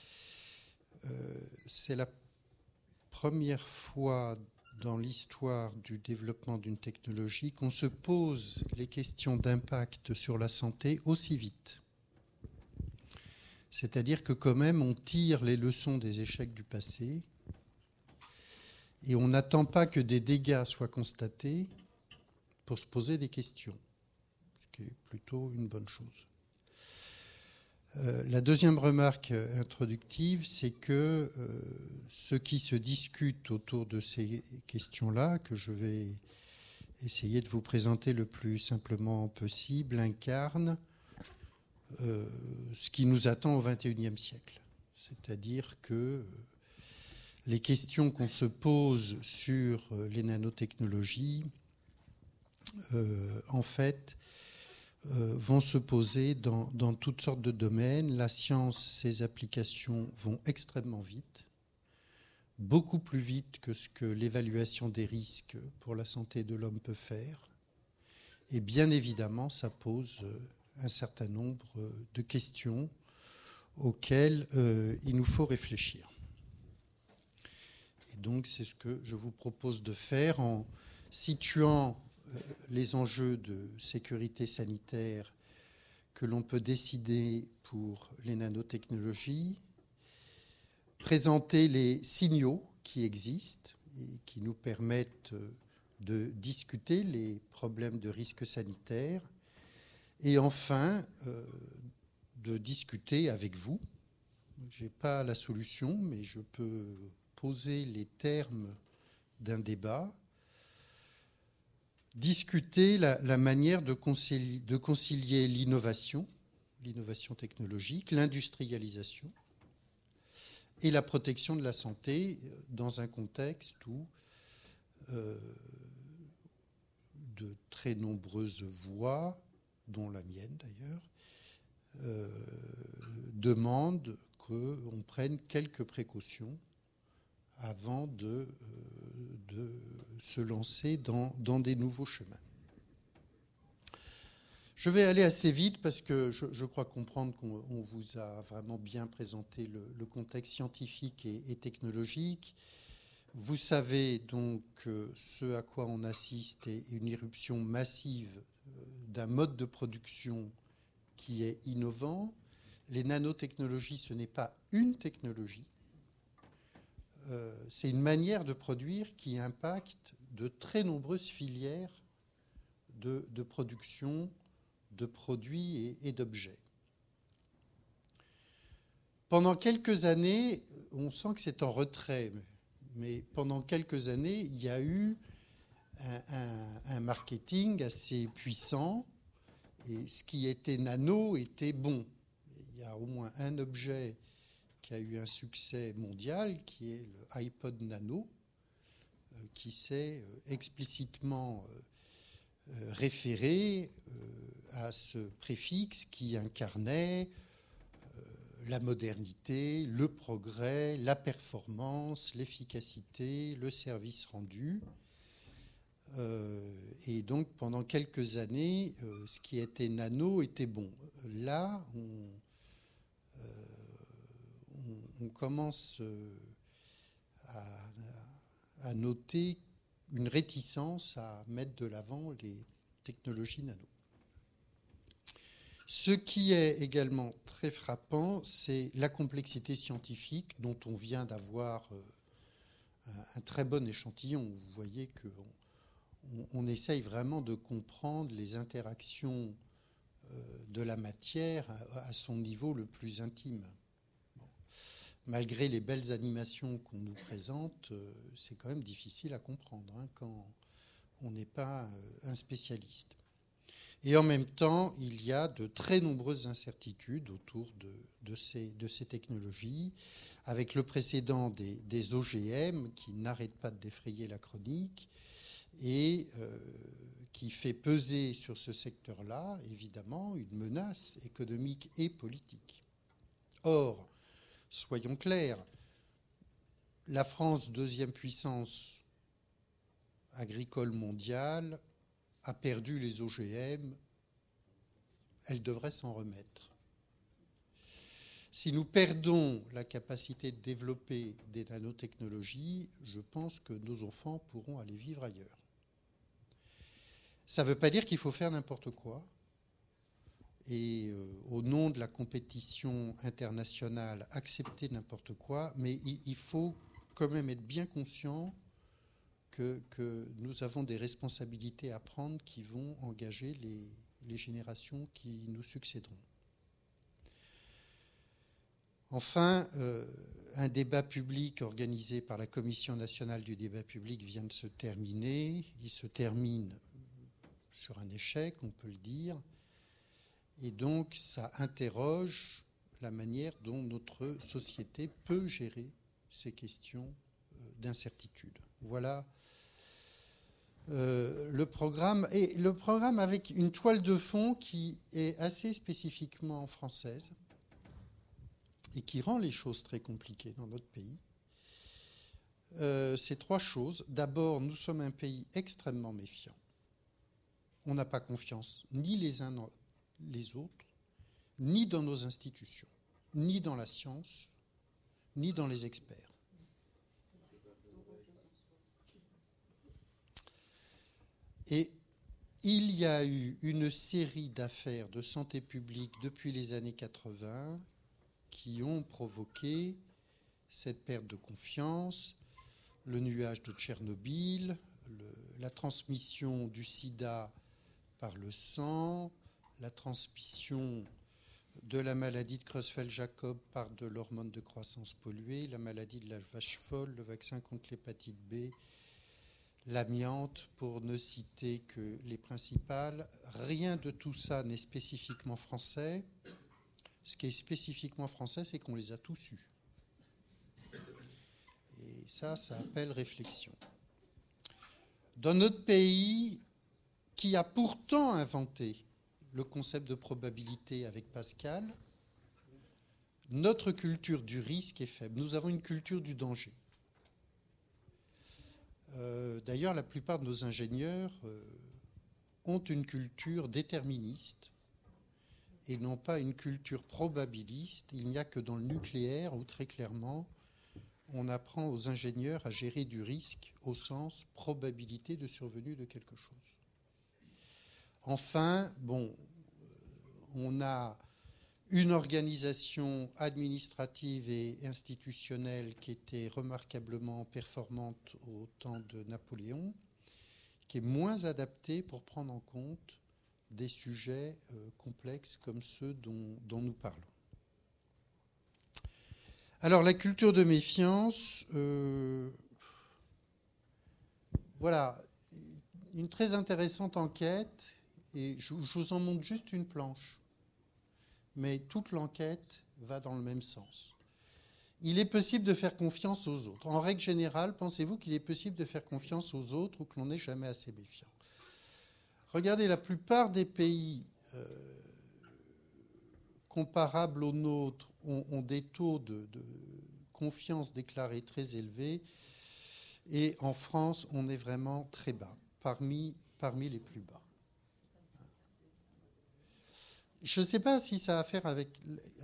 c'est la première fois dans l'histoire du développement d'une technologie qu'on se pose les questions d'impact sur la santé aussi vite. C'est-à-dire que quand même, on tire les leçons des échecs du passé et on n'attend pas que des dégâts soient constatés pour se poser des questions, ce qui est plutôt une bonne chose. La deuxième remarque introductive, c'est que ce qui se discute autour de ces questions-là, que je vais essayer de vous présenter le plus simplement possible, incarne ce qui nous attend au XXIe siècle. C'est-à-dire que les questions qu'on se pose sur les nanotechnologies, en fait, vont se poser dans toutes sortes de domaines. La science, ses applications vont extrêmement vite, beaucoup plus vite que ce que l'évaluation des risques pour la santé de l'homme peut faire. Et bien évidemment, ça pose un certain nombre de questions auxquelles il nous faut réfléchir. Et donc, c'est ce que je vous propose de faire en situant les enjeux de sécurité sanitaire que l'on peut décider pour les nanotechnologies, présenter les signaux qui existent et qui nous permettent de discuter les problèmes de risque sanitaire, et enfin de discuter avec vous. Je n'ai pas la solution, mais je peux poser les termes d'un débat, discuter la manière de concilier l'innovation technologique, l'industrialisation et la protection de la santé dans un contexte où de très nombreuses voix dont la mienne d'ailleurs, demandent qu'on prenne quelques précautions avant de se lancer dans des nouveaux chemins. Je vais aller assez vite parce que je crois comprendre qu'on vous a vraiment bien présenté le contexte scientifique et technologique. Vous savez donc ce à quoi on assiste est une irruption massive d'un mode de production qui est innovant. Les nanotechnologies, ce n'est pas une technologie, c'est une manière de produire qui impacte de très nombreuses filières de production de produits et d'objets. Pendant quelques années, on sent que c'est en retrait, mais pendant quelques années, il y a eu un marketing assez puissant, et ce qui était nano était bon. Il y a au moins un objet qui a eu un succès mondial, qui est le iPod Nano, qui s'est explicitement référé à ce préfixe qui incarnait la modernité, le progrès, la performance, l'efficacité, le service rendu. Et donc, pendant quelques années, ce qui était nano était bon. Là, on commence à noter une réticence à mettre de l'avant les technologies nano. Ce qui est également très frappant, c'est la complexité scientifique dont on vient d'avoir un très bon échantillon. Vous voyez qu'on essaye vraiment de comprendre les interactions de la matière à son niveau le plus intime. Bon. Malgré les belles animations qu'on nous présente, c'est quand même difficile à comprendre quand on n'est pas un spécialiste. Et en même temps, il y a de très nombreuses incertitudes autour de ces technologies, avec le précédent des OGM qui n'arrêtent pas de défrayer la chronique et qui fait peser sur ce secteur-là, évidemment, une menace économique et politique. Or, soyons clairs, la France, deuxième puissance agricole mondiale, a perdu les OGM, elle devrait s'en remettre. Si nous perdons la capacité de développer des nanotechnologies, je pense que nos enfants pourront aller vivre ailleurs. Ça ne veut pas dire qu'il faut faire n'importe quoi. Et au nom de la compétition internationale, accepter n'importe quoi, mais il faut quand même être bien conscient que nous avons des responsabilités à prendre qui vont engager les générations qui nous succéderont. Enfin, un débat public organisé par la Commission nationale du débat public vient de se terminer. Il se termine sur un échec, on peut le dire. Et donc, ça interroge la manière dont notre société peut gérer ces questions d'incertitude. Voilà le programme. Et le programme avec une toile de fond qui est assez spécifiquement française et qui rend les choses très compliquées dans notre pays. C'est trois choses. D'abord, nous sommes un pays extrêmement méfiant. On n'a pas confiance ni les uns dans les autres, ni dans nos institutions, ni dans la science, ni dans les experts. Et il y a eu une série d'affaires de santé publique depuis les années 80 qui ont provoqué cette perte de confiance, le nuage de Tchernobyl, la transmission du sida par le sang, la transmission de la maladie de Creutzfeldt-Jakob par de l'hormone de croissance polluée, la maladie de la vache folle, le vaccin contre l'hépatite B, l'amiante, pour ne citer que les principales. Rien de tout ça n'est spécifiquement français. Ce qui est spécifiquement français, c'est qu'on les a tous eus. Et ça appelle réflexion. Dans notre pays, qui a pourtant inventé le concept de probabilité avec Pascal, notre culture du risque est faible. Nous avons une culture du danger. D'ailleurs, la plupart de nos ingénieurs ont une culture déterministe et non pas une culture probabiliste. Il n'y a que dans le nucléaire où, très clairement, on apprend aux ingénieurs à gérer du risque au sens probabilité de survenue de quelque chose. Enfin, on a une organisation administrative et institutionnelle qui était remarquablement performante au temps de Napoléon, qui est moins adaptée pour prendre en compte des sujets complexes comme ceux dont nous parlons. Alors, la culture de méfiance, voilà, une très intéressante enquête, et je vous en montre juste une planche, mais toute l'enquête va dans le même sens. Il est possible de faire confiance aux autres. En règle générale, pensez-vous qu'il est possible de faire confiance aux autres ou que l'on n'est jamais assez méfiant ? Regardez, la plupart des pays comparables aux nôtres ont des taux de confiance déclarés très élevés, et en France, on est vraiment très bas, parmi les plus bas. Je ne sais pas si ça a à faire avec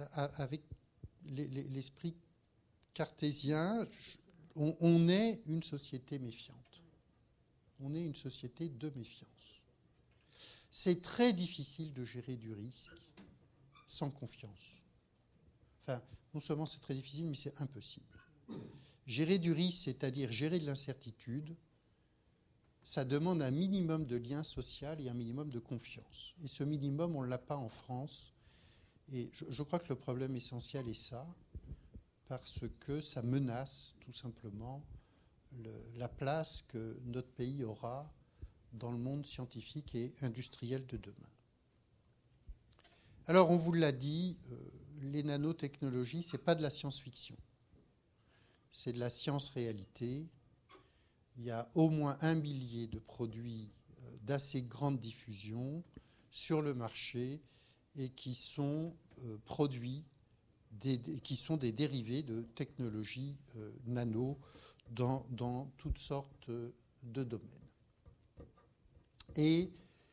l'esprit cartésien. On est une société méfiante. On est une société de méfiance. C'est très difficile de gérer du risque sans confiance. Enfin, non seulement c'est très difficile, mais c'est impossible. Gérer du risque, c'est-à-dire gérer de l'incertitude, ça demande un minimum de lien social et un minimum de confiance. Et ce minimum, on ne l'a pas en France. Et je crois que le problème essentiel est ça, parce que ça menace tout simplement la place que notre pays aura dans le monde scientifique et industriel de demain. Alors, on vous l'a dit, les nanotechnologies, ce n'est pas de la science-fiction. C'est de la science-réalité. Il y a au moins 1 millier de produits d'assez grande diffusion sur le marché et qui sont produits, qui sont des dérivés de technologies nano dans toutes sortes de domaines. Et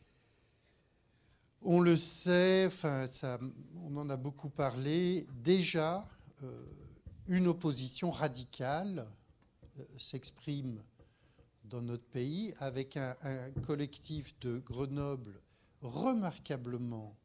on le sait, on en a beaucoup parlé, déjà une opposition radicale s'exprime dans notre pays, avec un collectif de Grenoble remarquablement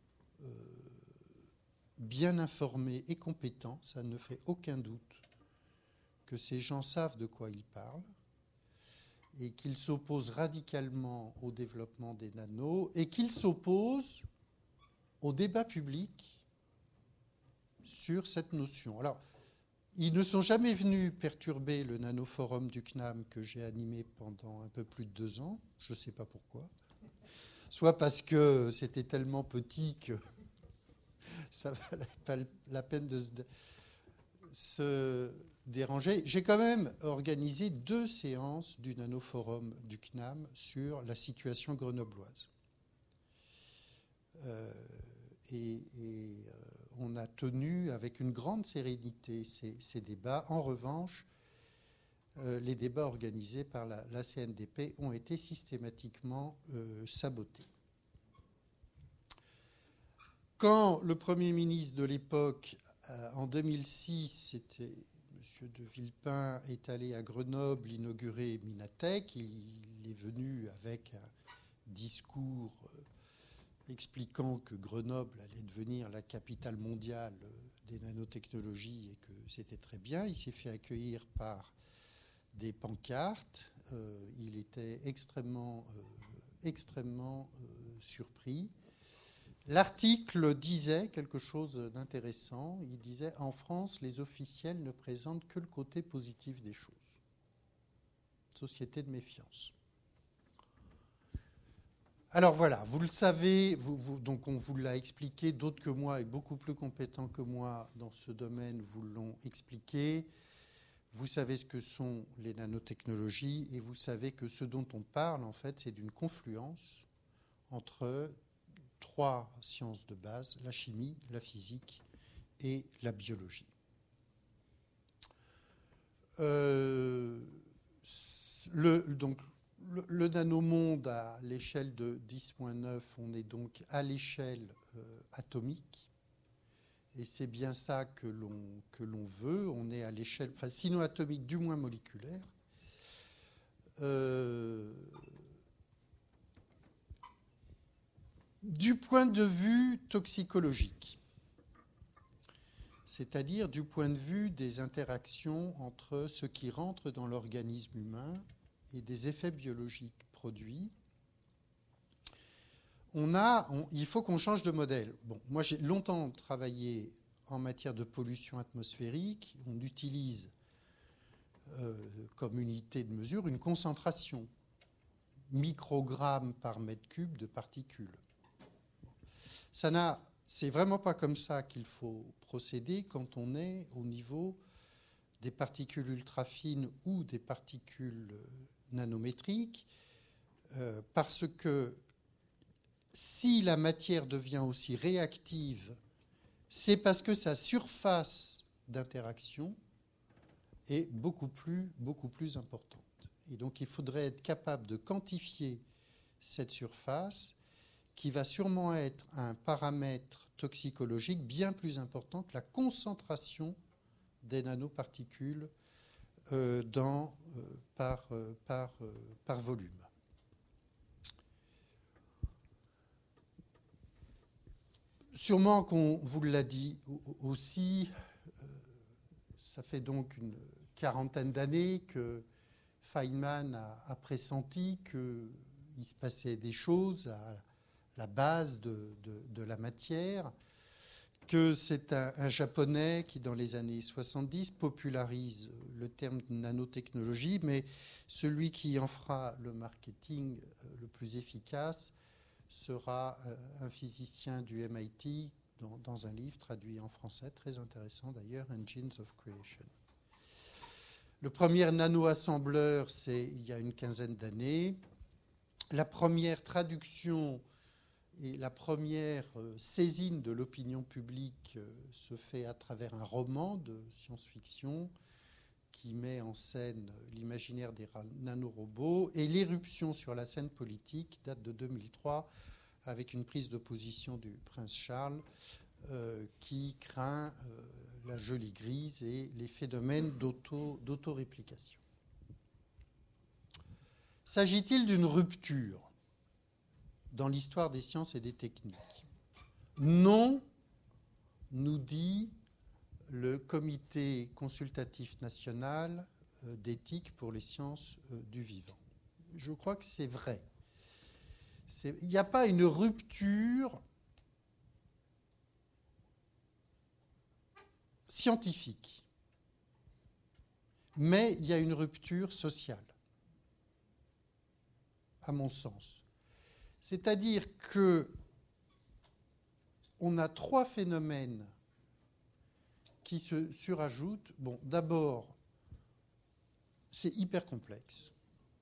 bien informé et compétent. Ça ne fait aucun doute que ces gens savent de quoi ils parlent et qu'ils s'opposent radicalement au développement des nanos et qu'ils s'opposent au débat public sur cette notion. Alors, ils ne sont jamais venus perturber le nanoforum du CNAM que j'ai animé pendant un peu plus de 2 ans. Je ne sais pas pourquoi. Soit parce que c'était tellement petit que ça ne valait pas la peine de se déranger. J'ai quand même organisé 2 séances du nanoforum du CNAM sur la situation grenobloise. On a tenu avec une grande sérénité ces débats. En revanche, les débats organisés par la CNDP ont été systématiquement sabotés. Quand le Premier ministre de l'époque, en 2006, c'était M. de Villepin, est allé à Grenoble inaugurer Minatech, il est venu avec un discours expliquant que Grenoble allait devenir la capitale mondiale des nanotechnologies et que c'était très bien. Il s'est fait accueillir par des pancartes. Il était extrêmement surpris. L'article disait quelque chose d'intéressant. Il disait « En France, les officiels ne présentent que le côté positif des choses. Société de méfiance ». Alors voilà, vous le savez, donc on vous l'a expliqué, d'autres que moi et beaucoup plus compétents que moi dans ce domaine vous l'ont expliqué. Vous savez ce que sont les nanotechnologies et vous savez que ce dont on parle, en fait, c'est d'une confluence entre 3 sciences de base, la chimie, la physique et la biologie. Le nanomonde à l'échelle de 10-9, on est donc à l'échelle atomique. Et c'est bien ça que l'on veut. On est à l'échelle, enfin, sinon atomique, du moins moléculaire. Du point de vue toxicologique, c'est-à-dire du point de vue des interactions entre ce qui rentre dans l'organisme humain et des effets biologiques produits, il faut qu'on change de modèle. Bon, moi, j'ai longtemps travaillé en matière de pollution atmosphérique. On utilise comme unité de mesure une concentration, microgrammes par mètre cube de particules. C'est vraiment pas comme ça qu'il faut procéder quand on est au niveau des particules ultra fines ou des particules nanométriques, parce que si la matière devient aussi réactive, c'est parce que sa surface d'interaction est beaucoup plus importante. Et donc il faudrait être capable de quantifier cette surface, qui va sûrement être un paramètre toxicologique bien plus important que la concentration des nanoparticules par volume. Sûrement qu'on vous l'a dit aussi, ça fait donc une quarantaine d'années que Feynman a pressenti qu'il se passait des choses à la base de la matière, que c'est un Japonais qui, dans les années 70, popularise le terme de nanotechnologie, mais celui qui en fera le marketing le plus efficace sera un physicien du MIT dans un livre traduit en français, très intéressant d'ailleurs, Engines of Creation. Le premier nano-assembleur, c'est il y a une quinzaine d'années. La première traduction et la première saisine de l'opinion publique se fait à travers un roman de science-fiction qui met en scène l'imaginaire des nanorobots. Et l'éruption sur la scène politique date de 2003 avec une prise de position du prince Charles qui craint la jolie grise et les phénomènes d'autoréplication. S'agit-il d'une rupture dans l'histoire des sciences et des techniques? Non, nous dit le Comité consultatif national d'éthique pour les sciences du vivant. Je crois que c'est vrai. Il n'y a pas une rupture scientifique, mais il y a une rupture sociale, à mon sens. C'est-à-dire qu'on a 3 phénomènes qui se surajoutent. Bon, d'abord, c'est hyper complexe.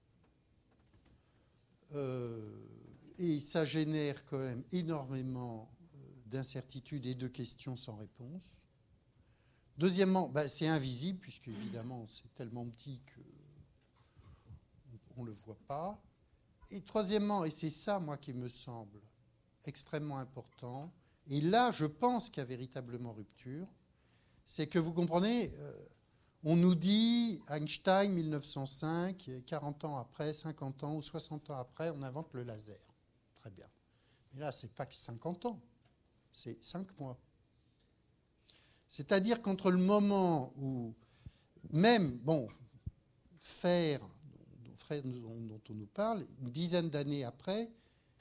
Et ça génère quand même énormément d'incertitudes et de questions sans réponse. Deuxièmement, c'est invisible, puisque évidemment c'est tellement petit qu'on ne le voit pas. Et troisièmement, et c'est ça, moi, qui me semble extrêmement important, et là, je pense qu'il y a véritablement rupture, c'est que, vous comprenez, on nous dit, Einstein, 1905, 40 ans après, 50 ans ou 60 ans après, on invente le laser. Très bien. Mais là, ce n'est pas que 50 ans, c'est 5 mois. C'est-à-dire qu'entre le moment où, même, faire dont on nous parle, une dizaine d'années après,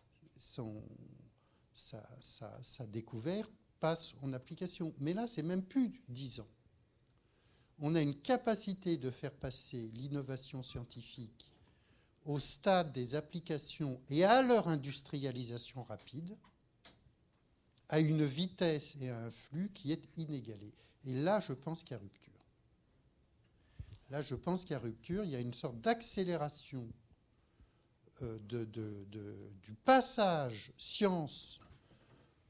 sa découverte passe en application. Mais là, c'est même plus 10 ans. On a une capacité de faire passer l'innovation scientifique au stade des applications et à leur industrialisation rapide, à une vitesse et à un flux qui est inégalé. Et là, je pense qu'il y a rupture. Là, je pense qu'il y a rupture. Il y a une sorte d'accélération du passage science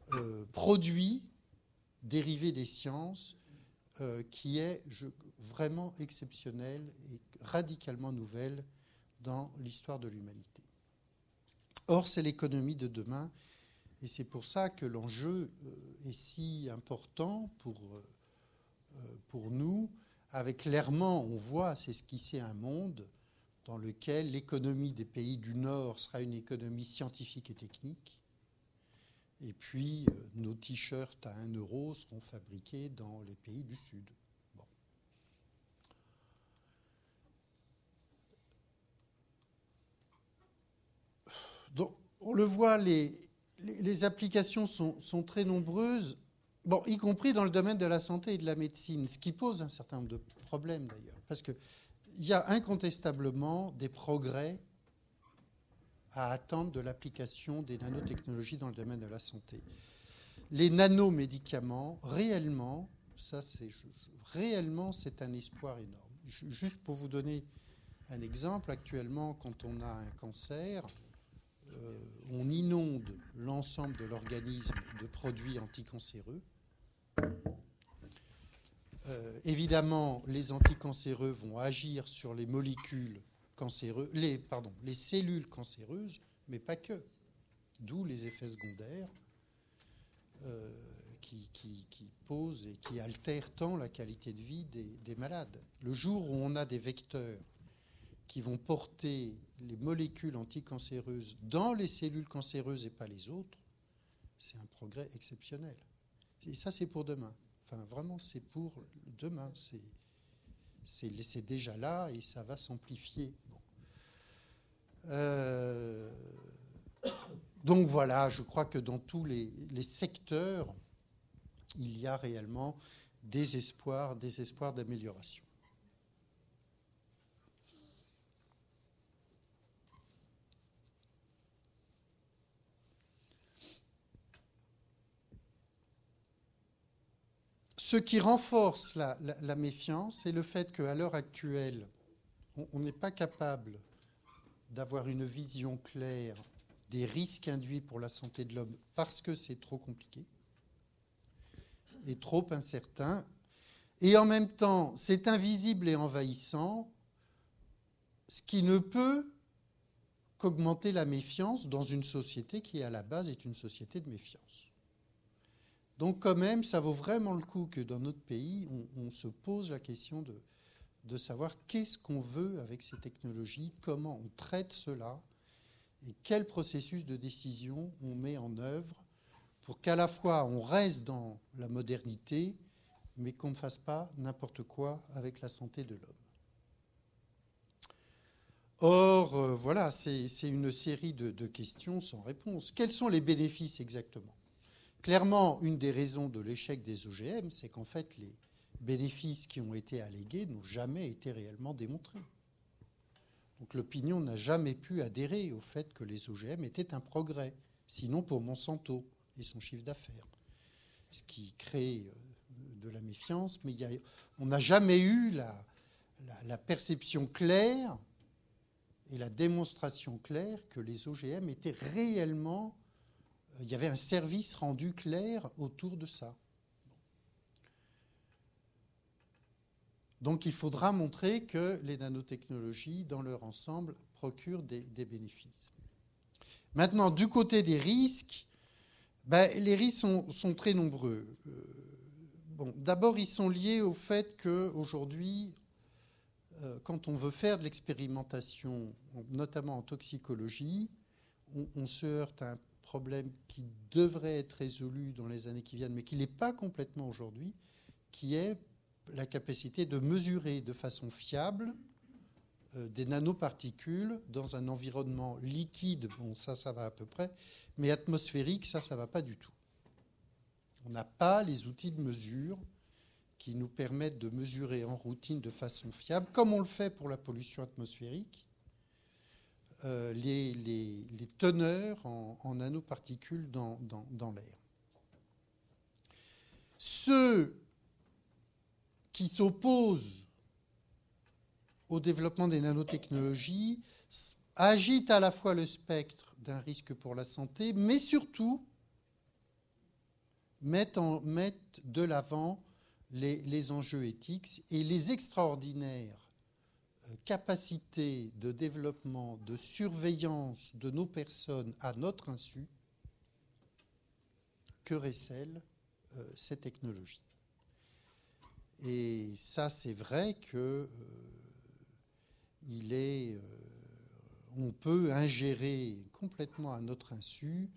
produit dérivé des sciences qui est vraiment exceptionnel et radicalement nouvelle dans l'histoire de l'humanité. Or, c'est l'économie de demain, et c'est pour ça que l'enjeu est si important pour nous. Avec clairement, on voit s'esquisser un monde dans lequel l'économie des pays du Nord sera une économie scientifique et technique, et puis nos t-shirts à 1 euro seront fabriqués dans les pays du Sud. Bon. Donc, on le voit, les applications sont très nombreuses, bon, y compris dans le domaine de la santé et de la médecine, ce qui pose un certain nombre de problèmes d'ailleurs, parce qu'il y a incontestablement des progrès à attendre de l'application des nanotechnologies dans le domaine de la santé. Les nanomédicaments, réellement, réellement, c'est un espoir énorme. Juste pour vous donner un exemple, actuellement, quand on a un cancer, on inonde l'ensemble de l'organisme de produits anticancéreux. Évidemment, les anticancéreux vont agir sur les molécules cancéreuses, les cellules cancéreuses, mais pas que. D'où les effets secondaires qui posent et qui altèrent tant la qualité de vie des malades. Le jour où on a des vecteurs qui vont porter les molécules anticancéreuses dans les cellules cancéreuses et pas les autres, c'est un progrès exceptionnel. Et ça, c'est pour demain. Enfin, vraiment, c'est pour demain. C'est déjà là et ça va s'amplifier. Bon. Donc voilà, je crois que dans tous les secteurs, il y a réellement des espoirs d'amélioration. Ce qui renforce la méfiance, c'est le fait qu'à l'heure actuelle, on n'est pas capable d'avoir une vision claire des risques induits pour la santé de l'homme parce que c'est trop compliqué et trop incertain. Et en même temps, c'est invisible et envahissant, ce qui ne peut qu'augmenter la méfiance dans une société qui, à la base, est une société de méfiance. Donc quand même, ça vaut vraiment le coup que dans notre pays, on se pose la question de savoir qu'est-ce qu'on veut avec ces technologies, comment on traite cela et quel processus de décision on met en œuvre pour qu'à la fois on reste dans la modernité, mais qu'on ne fasse pas n'importe quoi avec la santé de l'homme. Or, voilà, c'est une série de questions sans réponse. Quels sont les bénéfices exactement ? Clairement, une des raisons de l'échec des OGM, c'est qu'en fait, les bénéfices qui ont été allégués n'ont jamais été réellement démontrés. Donc l'opinion n'a jamais pu adhérer au fait que les OGM étaient un progrès, sinon pour Monsanto et son chiffre d'affaires, ce qui crée de la méfiance, mais on n'a jamais eu la perception claire et la démonstration claire que les OGM étaient réellement... Il y avait un service rendu clair autour de ça. Donc il faudra montrer que les nanotechnologies, dans leur ensemble, procurent des bénéfices. Maintenant, du côté des risques, les risques sont très nombreux. D'abord, ils sont liés au fait qu'aujourd'hui, quand on veut faire de l'expérimentation, notamment en toxicologie, on se heurte à un problème qui devrait être résolu dans les années qui viennent, mais qui n'est pas complètement aujourd'hui, qui est la capacité de mesurer de façon fiable des nanoparticules dans un environnement liquide, bon ça va à peu près, mais atmosphérique, ça va pas du tout. On n'a pas les outils de mesure qui nous permettent de mesurer en routine de façon fiable, comme on le fait pour la pollution atmosphérique, les teneurs en nanoparticules dans l'air. Ceux qui s'opposent au développement des nanotechnologies agitent à la fois le spectre d'un risque pour la santé, mais surtout mettent de l'avant les enjeux éthiques et les extraordinaires capacités de développement, de surveillance de nos personnes à notre insu que récèlent ces technologies. Et ça, c'est vrai que on peut ingérer complètement à notre insu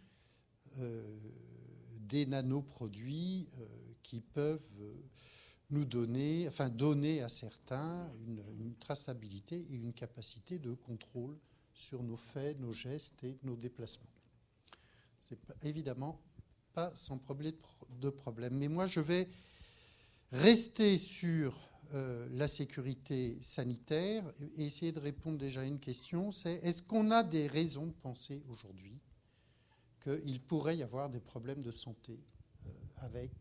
des nanoproduits qui peuvent nous donner à certains une traçabilité et une capacité de contrôle sur nos faits, nos gestes et nos déplacements. C'est évidemment pas sans de problème. Mais moi, je vais rester sur la sécurité sanitaire et essayer de répondre déjà à une question, c'est est-ce qu'on a des raisons de penser aujourd'hui qu'il pourrait y avoir des problèmes de santé avec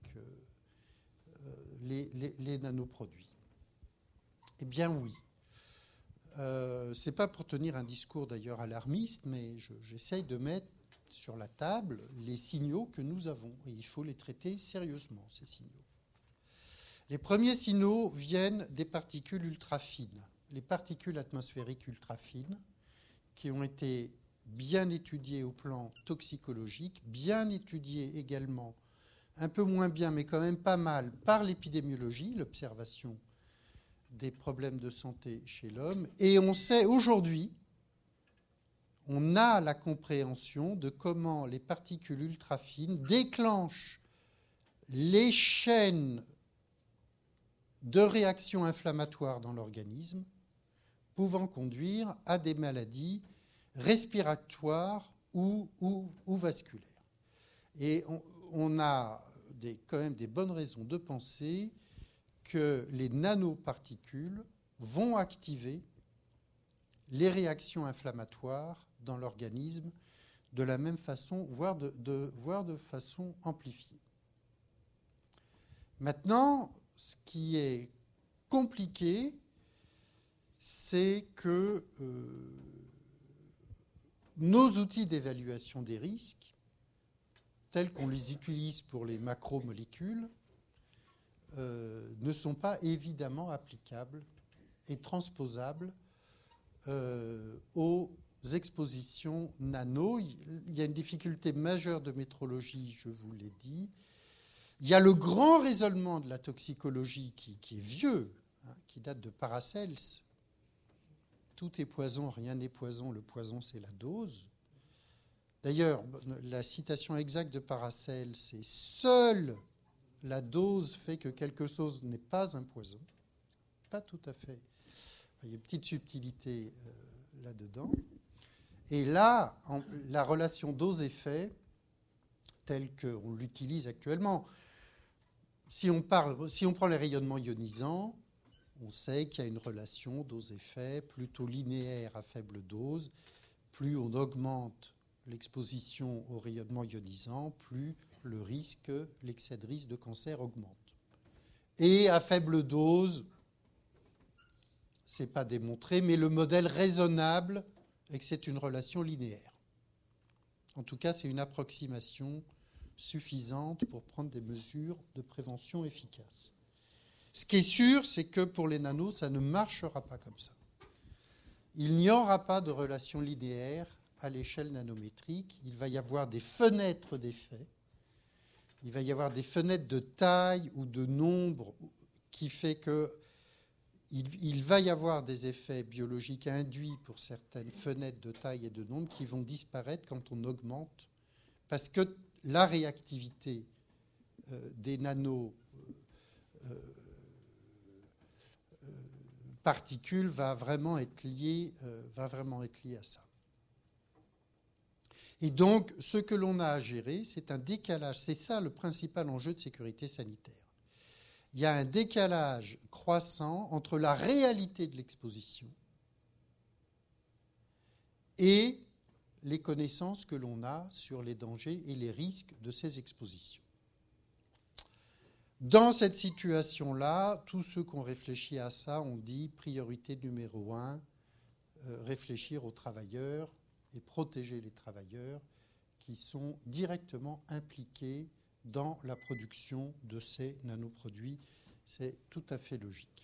les nanoproduits? Eh bien oui. Ce n'est pas pour tenir un discours d'ailleurs alarmiste, mais j'essaye de mettre sur la table les signaux que nous avons. Et il faut les traiter sérieusement, ces signaux. Les premiers signaux viennent des particules ultra-fines. Les particules atmosphériques ultra-fines qui ont été bien étudiées au plan toxicologique, bien étudiées également, un peu moins bien, mais quand même pas mal, par l'épidémiologie, l'observation des problèmes de santé chez l'homme. Et on sait aujourd'hui, on a la compréhension de comment les particules ultra-fines déclenchent les chaînes de réactions inflammatoires dans l'organisme, pouvant conduire à des maladies respiratoires ou vasculaires. Et on a quand même des bonnes raisons de penser que les nanoparticules vont activer les réactions inflammatoires dans l'organisme de la même façon, voire de façon amplifiée. Maintenant, ce qui est compliqué, c'est que nos outils d'évaluation des risques, tels qu'on les utilise pour les macromolécules, ne sont pas évidemment applicables et transposables aux expositions nano. Il y a une difficulté majeure de métrologie, je vous l'ai dit. Il y a le grand raisonnement de la toxicologie qui est vieux, qui date de Paracels. Tout est poison, rien n'est poison, le poison c'est la dose. D'ailleurs, la citation exacte de Paracels, c'est « seule la dose fait que quelque chose n'est pas un poison ». Pas tout à fait. Il y a une petite subtilité là-dedans. Et là, la relation dose-effet, telle qu'on l'utilise actuellement, si on prend les rayonnements ionisants, on sait qu'il y a une relation dose-effet plutôt linéaire à faible dose. Plus on augmente l'exposition aux rayonnements ionisants, plus l'excès de risque de cancer augmente. Et à faible dose, ce n'est pas démontré, mais le modèle raisonnable est que c'est une relation linéaire. En tout cas, c'est une approximation suffisante pour prendre des mesures de prévention efficaces. Ce qui est sûr, c'est que pour les nanos, ça ne marchera pas comme ça. Il n'y aura pas de relation linéaire à l'échelle nanométrique. Il va y avoir des fenêtres d'effet. Il va y avoir des fenêtres de taille ou de nombre qui fait que il va y avoir des effets biologiques induits pour certaines fenêtres de taille et de nombre qui vont disparaître quand on augmente, parce que la réactivité des nanoparticules va vraiment être liée à ça. Et donc, ce que l'on a à gérer, c'est un décalage. C'est ça le principal enjeu de sécurité sanitaire. Il y a un décalage croissant entre la réalité de l'exposition et les connaissances que l'on a sur les dangers et les risques de ces expositions. Dans cette situation-là, tous ceux qui ont réfléchi à ça ont dit priorité numéro 1, réfléchir aux travailleurs et protéger les travailleurs qui sont directement impliqués dans la production de ces nanoproduits. C'est tout à fait logique.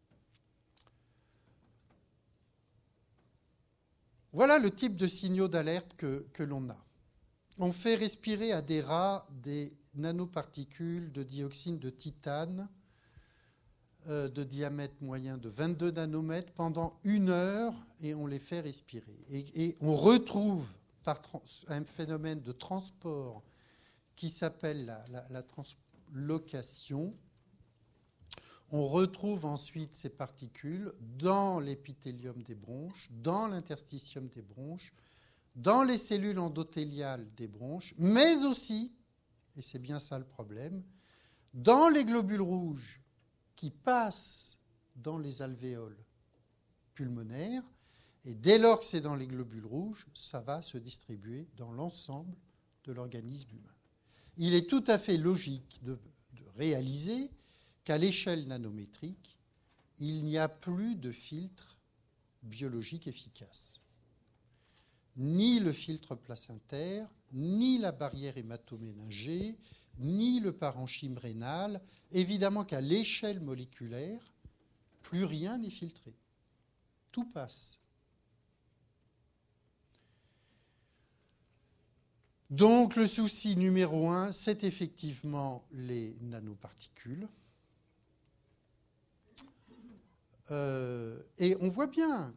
Voilà le type de signaux d'alerte que l'on a. On fait respirer à des rats des nanoparticules de dioxyne de titane de diamètre moyen de 22 nanomètres pendant 1 heure et on les fait respirer. Et on retrouve par un phénomène de transport qui s'appelle la translocation. On retrouve ensuite ces particules dans l'épithélium des bronches, dans l'interstitium des bronches, dans les cellules endothéliales des bronches, mais aussi, et c'est bien ça le problème, dans les globules rouges qui passent dans les alvéoles pulmonaires. Et dès lors que c'est dans les globules rouges, ça va se distribuer dans l'ensemble de l'organisme humain. Il est tout à fait logique de réaliser qu'à l'échelle nanométrique, il n'y a plus de filtre biologique efficace. Ni le filtre placentaire, ni la barrière hématoméningée, ni le parenchyme rénal. Évidemment qu'à l'échelle moléculaire, plus rien n'est filtré. Tout passe. Donc le souci numéro 1, c'est effectivement les nanoparticules. Et on voit bien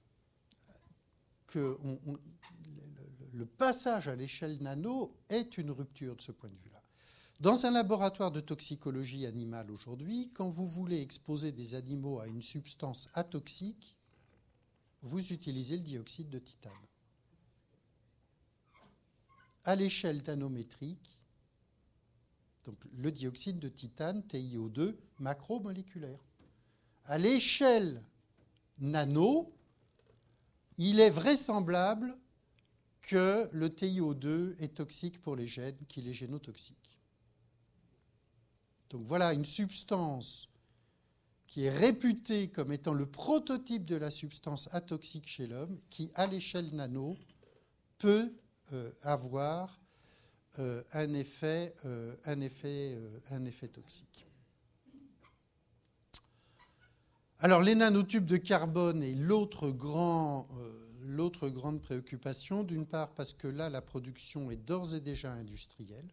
que le passage à l'échelle nano est une rupture de ce point de vue-là. Dans un laboratoire de toxicologie animale aujourd'hui, quand vous voulez exposer des animaux à une substance atoxique, vous utilisez le dioxyde de titane. À l'échelle nanométrique, donc le dioxyde de titane, TiO2, macromoléculaire. À l'échelle nano, il est vraisemblable que le TiO2 est toxique pour les gènes, qu'il est génotoxique. Donc voilà une substance qui est réputée comme étant le prototype de la substance atoxique chez l'homme, qui, à l'échelle nano, peut avoir un effet toxique. Alors, les nanotubes de carbone est l'autre grande préoccupation, d'une part parce que là, la production est d'ores et déjà industrielle.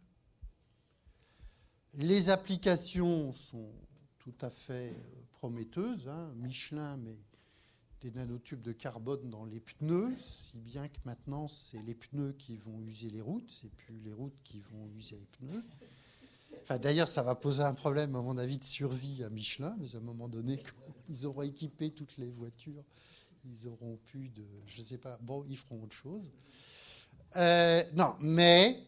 Les applications sont tout à fait prometteuses. Michelin met des nanotubes de carbone dans les pneus, si bien que maintenant, c'est les pneus qui vont user les routes, c'est plus les routes qui vont user les pneus. Enfin, d'ailleurs, ça va poser un problème, à mon avis, de survie à Michelin, mais à un moment donné, quand ils auront équipé toutes les voitures, ils auront plus de... Je ne sais pas, bon, ils feront autre chose. Non, mais...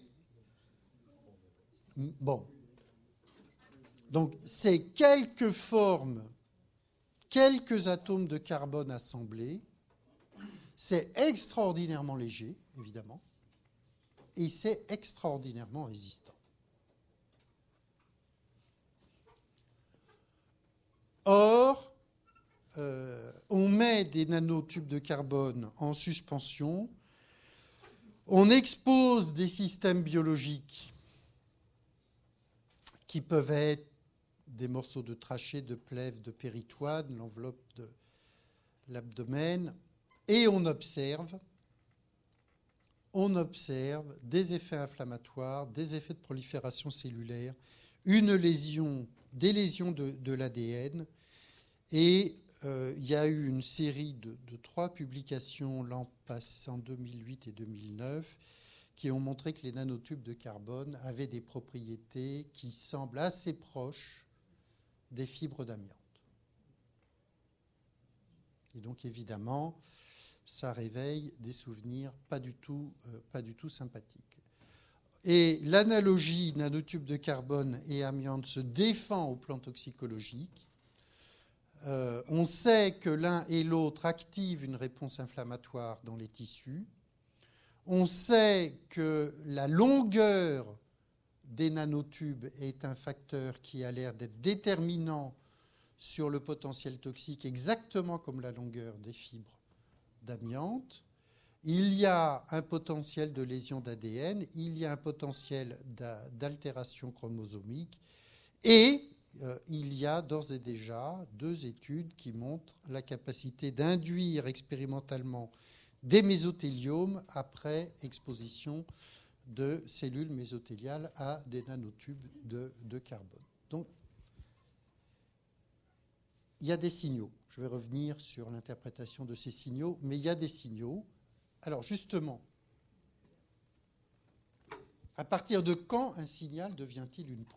Bon. Donc, c'est quelques formes, quelques atomes de carbone assemblés. C'est extraordinairement léger, évidemment, et c'est extraordinairement résistant. Or, on met des nanotubes de carbone en suspension, on expose des systèmes biologiques qui peuvent être des morceaux de trachée, de plèvre, de péritoine, l'enveloppe de l'abdomen, et on observe des effets inflammatoires, des effets de prolifération cellulaire, des lésions de l'ADN. Et il y a eu une série de 3 publications l'an passé, en 2008 et 2009, qui ont montré que les nanotubes de carbone avaient des propriétés qui semblent assez proches des fibres d'amiante. Et donc, évidemment, ça réveille des souvenirs pas du tout sympathiques. Et l'analogie nanotube de carbone et amiante se défend au plan toxicologique. On sait que l'un et l'autre activent une réponse inflammatoire dans les tissus. On sait que la longueur des nanotubes est un facteur qui a l'air d'être déterminant sur le potentiel toxique, exactement comme la longueur des fibres d'amiante. il y a un potentiel de lésion d'ADN, il y a un potentiel d'altération chromosomique, et il y a d'ores et déjà 2 études qui montrent la capacité d'induire expérimentalement des mésothéliomes après exposition de cellules mésothéliales à des nanotubes de carbone. Donc, il y a des signaux. Je vais revenir sur l'interprétation de ces signaux, mais il y a des signaux. Alors, justement, à partir de quand un signal devient-il une preuve ?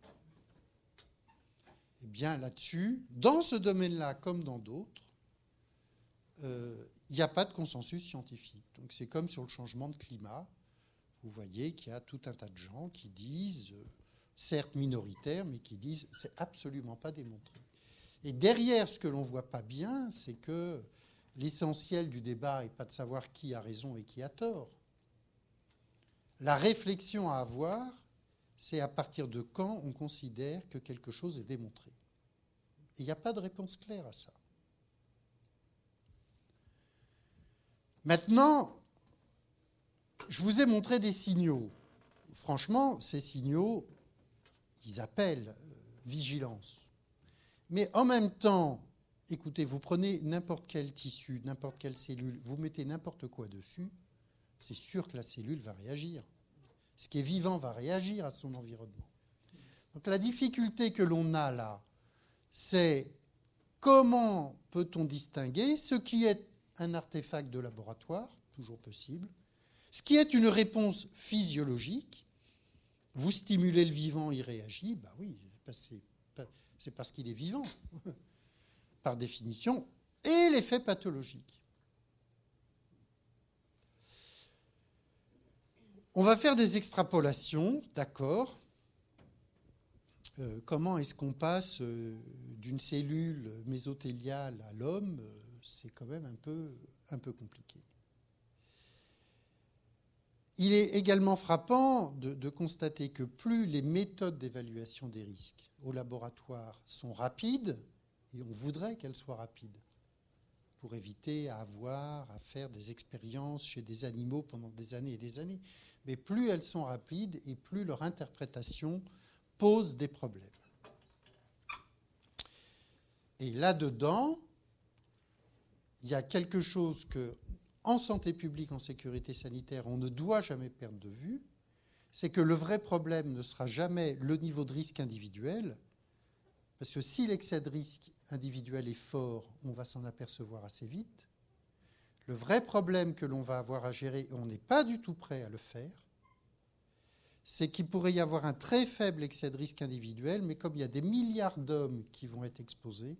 Eh bien, là-dessus, dans ce domaine-là, comme dans d'autres, il n'y a pas de consensus scientifique. Donc, c'est comme sur le changement de climat. Vous voyez qu'il y a tout un tas de gens qui disent, certes minoritaires, mais qui disent « c'est absolument pas démontré ». Et derrière ce que l'on ne voit pas bien, c'est que l'essentiel du débat n'est pas de savoir qui a raison et qui a tort. La réflexion à avoir, c'est à partir de quand on considère que quelque chose est démontré. Et il n'y a pas de réponse claire à ça. Maintenant, je vous ai montré des signaux. Franchement, ces signaux, ils appellent vigilance. Mais en même temps, écoutez, vous prenez n'importe quel tissu, n'importe quelle cellule, vous mettez n'importe quoi dessus, c'est sûr que la cellule va réagir. Ce qui est vivant va réagir à son environnement. Donc la difficulté que l'on a là, c'est comment peut-on distinguer ce qui est un artefact de laboratoire, toujours possible, ce qui est une réponse physiologique. Vous stimulez le vivant, il réagit, ben oui, c'est parce qu'il est vivant, par définition, et l'effet pathologique. On va faire des extrapolations, d'accord. Comment est-ce qu'on passe d'une cellule mésothéliale à l'homme ? C'est quand même un peu compliqué. Il est également frappant de constater que plus les méthodes d'évaluation des risques au laboratoire sont rapides, et on voudrait qu'elles soient rapides, pour éviter à faire des expériences chez des animaux pendant des années et des années. Mais plus elles sont rapides et plus leur interprétation pose des problèmes. Et là-dedans, il y a quelque chose que, en santé publique, en sécurité sanitaire, on ne doit jamais perdre de vue, c'est que le vrai problème ne sera jamais le niveau de risque individuel, parce que si l'excès de risque individuel est fort, on va s'en apercevoir assez vite. Le vrai problème que l'on va avoir à gérer, et on n'est pas du tout prêt à le faire, c'est qu'il pourrait y avoir un très faible excès de risque individuel, mais comme il y a des milliards d'hommes qui vont être exposés,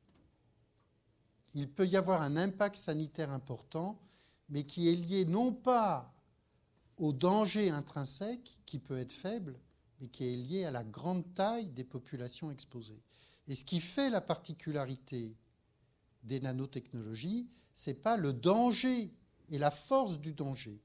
il peut y avoir un impact sanitaire important, mais qui est lié non pas au danger intrinsèque, qui peut être faible, mais qui est lié à la grande taille des populations exposées. Et ce qui fait la particularité des nanotechnologies, ce n'est pas le danger et la force du danger.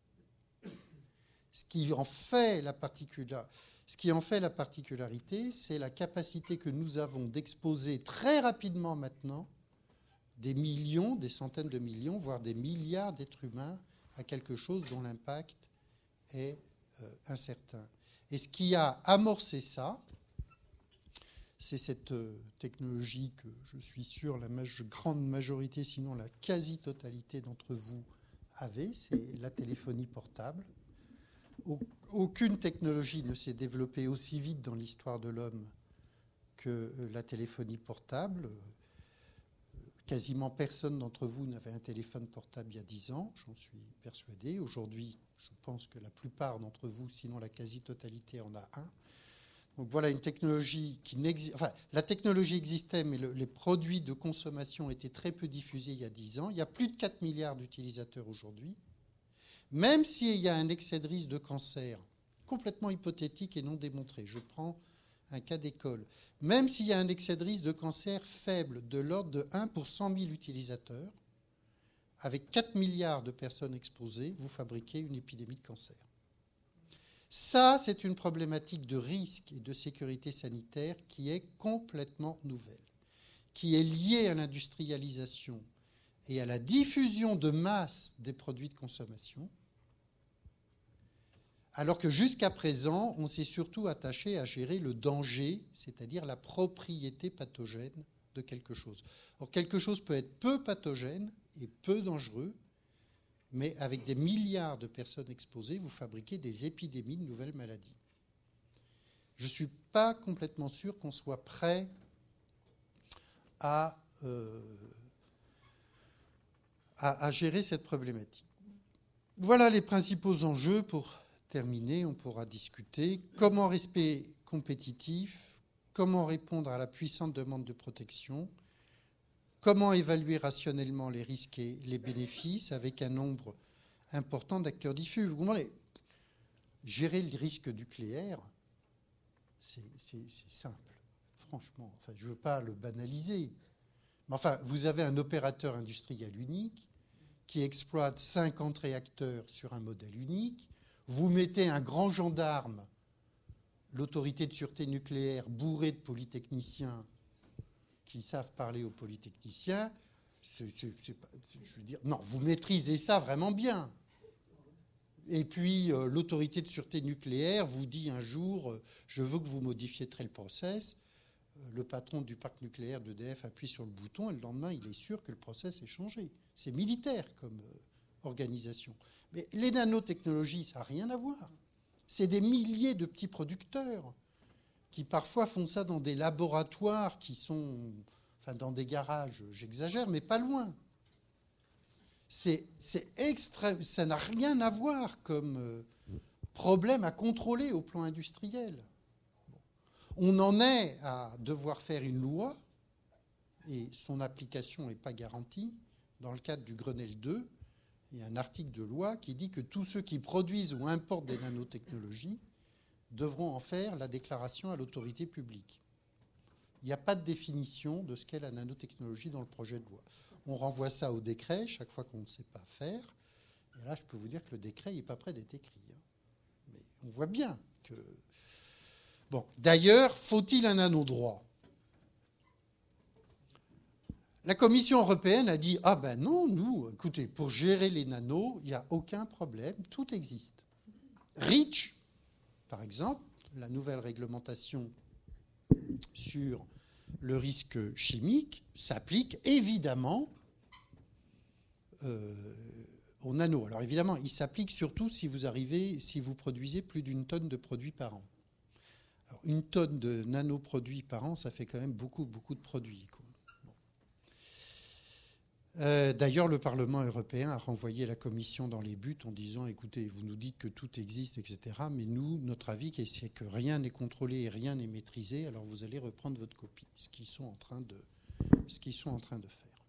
Ce qui en fait la particularité, c'est la capacité que nous avons d'exposer très rapidement maintenant des millions, des centaines de millions, voire des milliards d'êtres humains à quelque chose dont l'impact est incertain. Et ce qui a amorcé ça, c'est cette technologie que je suis sûr la grande majorité, sinon la quasi-totalité d'entre vous avez, c'est la téléphonie portable. Aucune technologie ne s'est développée aussi vite dans l'histoire de l'homme que la téléphonie portable. Quasiment personne d'entre vous n'avait un téléphone portable il y a 10 ans, j'en suis persuadé. Aujourd'hui, je pense que la plupart d'entre vous, sinon la quasi-totalité, en a un. Donc voilà une technologie qui n'existe. Enfin, la technologie existait, mais les produits de consommation étaient très peu diffusés il y a 10 ans. Il y a plus de 4 milliards d'utilisateurs aujourd'hui. Même s'il y a un excès de risque de cancer complètement hypothétique et non démontré, je prends un cas d'école, même s'il y a un excès de risque de cancer faible de l'ordre de 1 pour 100 000 utilisateurs, avec 4 milliards de personnes exposées, vous fabriquez une épidémie de cancer. Ça, c'est une problématique de risque et de sécurité sanitaire qui est complètement nouvelle, qui est liée à l'industrialisation et à la diffusion de masse des produits de consommation, alors que jusqu'à présent, on s'est surtout attaché à gérer le danger, c'est-à-dire la propriété pathogène de quelque chose. Or, quelque chose peut être peu pathogène et peu dangereux, mais avec des milliards de personnes exposées, vous fabriquez des épidémies de nouvelles maladies. Je ne suis pas complètement sûr qu'on soit prêt à gérer cette problématique. Voilà les principaux enjeux. Pour terminer, on pourra discuter comment rester compétitif, comment répondre à la puissante demande de protection, comment évaluer rationnellement les risques et les bénéfices avec un nombre important d'acteurs diffus. Vous comprenez, gérer le risque nucléaire, c'est simple, franchement. Enfin, je ne veux pas le banaliser. Mais enfin, vous avez un opérateur industriel unique qui exploite 50 réacteurs sur un modèle unique. Vous mettez un grand gendarme, l'autorité de sûreté nucléaire, bourré de polytechniciens qui savent parler aux polytechniciens. Je veux dire, non, vous maîtrisez ça vraiment bien. Et puis, l'autorité de sûreté nucléaire vous dit un jour, je veux que vous modifiez le process. Le patron du parc nucléaire d'EDF appuie sur le bouton et le lendemain, il est sûr que le process est changé. C'est militaire comme organisation. Mais les nanotechnologies, ça n'a rien à voir. C'est des milliers de petits producteurs qui parfois font ça dans des laboratoires qui sont, enfin dans des garages, j'exagère, mais pas loin. Ça n'a rien à voir comme problème à contrôler au plan industriel. On en est à devoir faire une loi, et son application n'est pas garantie. Dans le cadre du Grenelle 2, il y a un article de loi qui dit que tous ceux qui produisent ou importent des nanotechnologies devront en faire la déclaration à l'autorité publique. Il n'y a pas de définition de ce qu'est la nanotechnologie dans le projet de loi. On renvoie ça au décret chaque fois qu'on ne sait pas faire. Et là, je peux vous dire que le décret n'est pas prêt d'être écrit. Mais on voit bien que... Bon, d'ailleurs, faut-il un nanodroit ? La Commission européenne a dit « Ah ben non, nous, écoutez, pour gérer les nanos, il n'y a aucun problème, tout existe. » REACH, par exemple, la nouvelle réglementation sur le risque chimique, s'applique évidemment aux nanos. Alors évidemment, il s'applique surtout si vous produisez plus d'une tonne de produits par an. Alors, une tonne de nanoproduits par an, ça fait quand même beaucoup, beaucoup de produits, quoi. D'ailleurs, le Parlement européen a renvoyé la Commission dans les buts en disant « Écoutez, vous nous dites que tout existe, etc. Mais nous, notre avis, c'est que rien n'est contrôlé et rien n'est maîtrisé, alors vous allez reprendre votre copie. » Ce qu'ils sont en train de faire.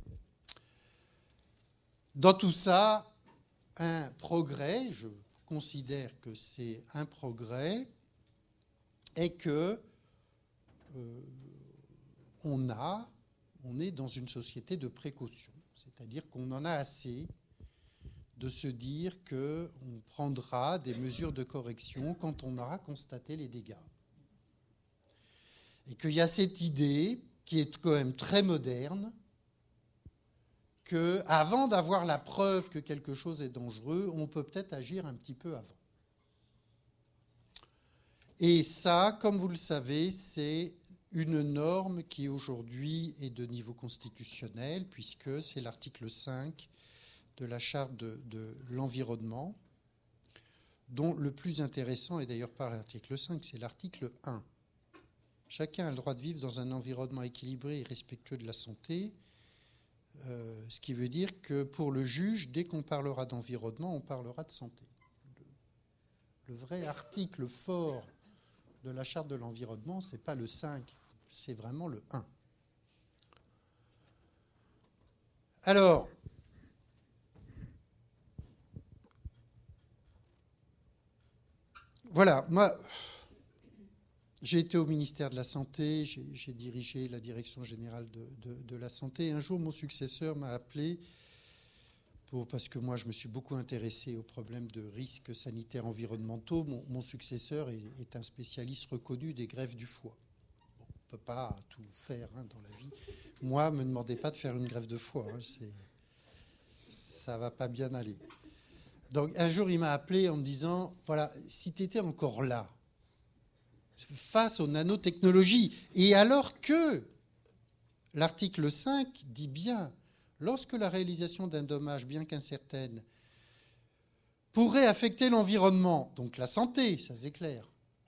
Dans tout ça, un progrès, je considère que c'est un progrès, est que on est dans une société de précaution, c'est-à-dire qu'on en a assez de se dire qu'on prendra des mesures de correction quand on aura constaté les dégâts. Et qu'il y a cette idée, qui est quand même très moderne, qu'avant d'avoir la preuve que quelque chose est dangereux, on peut peut-être agir un petit peu avant. Et ça, comme vous le savez, c'est une norme qui aujourd'hui est de niveau constitutionnel, puisque c'est l'article 5 de la Charte de l'environnement, dont le plus intéressant est d'ailleurs pas l'article 5, c'est l'article 1. Chacun a le droit de vivre dans un environnement équilibré et respectueux de la santé, ce qui veut dire que pour le juge, dès qu'on parlera d'environnement, on parlera de santé. Le vrai article fort de la Charte de l'environnement, ce n'est pas le 5, c'est vraiment le 1. Alors, voilà, moi, j'ai été au ministère de la Santé, j'ai dirigé la direction générale de la Santé. Un jour, mon successeur m'a appelé parce que moi, je me suis beaucoup intéressé aux problèmes de risques sanitaires environnementaux. Mon successeur est un spécialiste reconnu des greffes du foie. Bon, on ne peut pas tout faire dans la vie. Moi, ne me demandez pas de faire une greffe de foie. ça va pas bien aller. Donc un jour, il m'a appelé en me disant, voilà, si tu étais encore là, face aux nanotechnologies, et alors que l'article 5 dit bien, lorsque la réalisation d'un dommage, bien qu'incertaine, pourrait affecter l'environnement, donc la santé, ça c'est clair,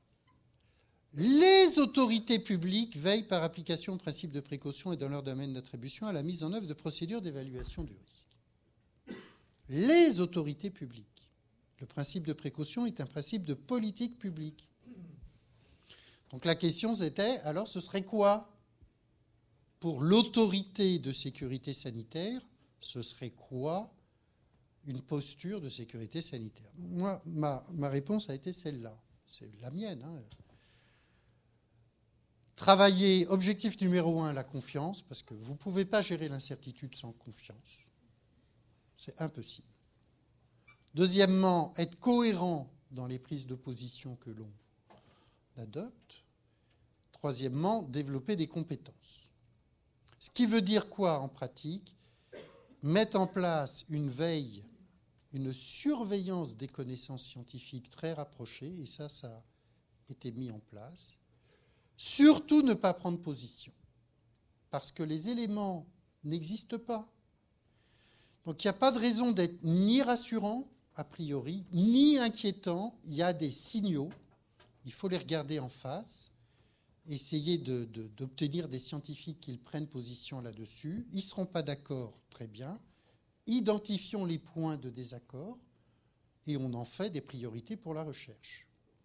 les autorités publiques veillent par application au principe de précaution et dans leur domaine d'attribution à la mise en œuvre de procédures d'évaluation du risque. Les autorités publiques. Le principe de précaution est un principe de politique publique. Donc la question c'était, alors ce serait quoi? Pour l'autorité de sécurité sanitaire, ce serait quoi une posture de sécurité sanitaire? Moi, ma réponse a été celle-là. C'est la mienne. Travailler, objectif numéro 1, la confiance, parce que vous ne pouvez pas gérer l'incertitude sans confiance. C'est impossible. Deuxièmement, être cohérent dans les prises de position que l'on adopte. Troisièmement, développer des compétences. Ce qui veut dire quoi en pratique? Mettre en place une veille, une surveillance des connaissances scientifiques très rapprochée, et ça a été mis en place. Surtout ne pas prendre position, parce que les éléments n'existent pas. Donc il n'y a pas de raison d'être ni rassurant, a priori, ni inquiétant. Il y a des signaux, il faut les regarder en face, essayer d'obtenir des scientifiques qui prennent position là-dessus. Ils ne seront pas d'accord, très bien. Identifions les points de désaccord et on en fait des priorités pour la recherche.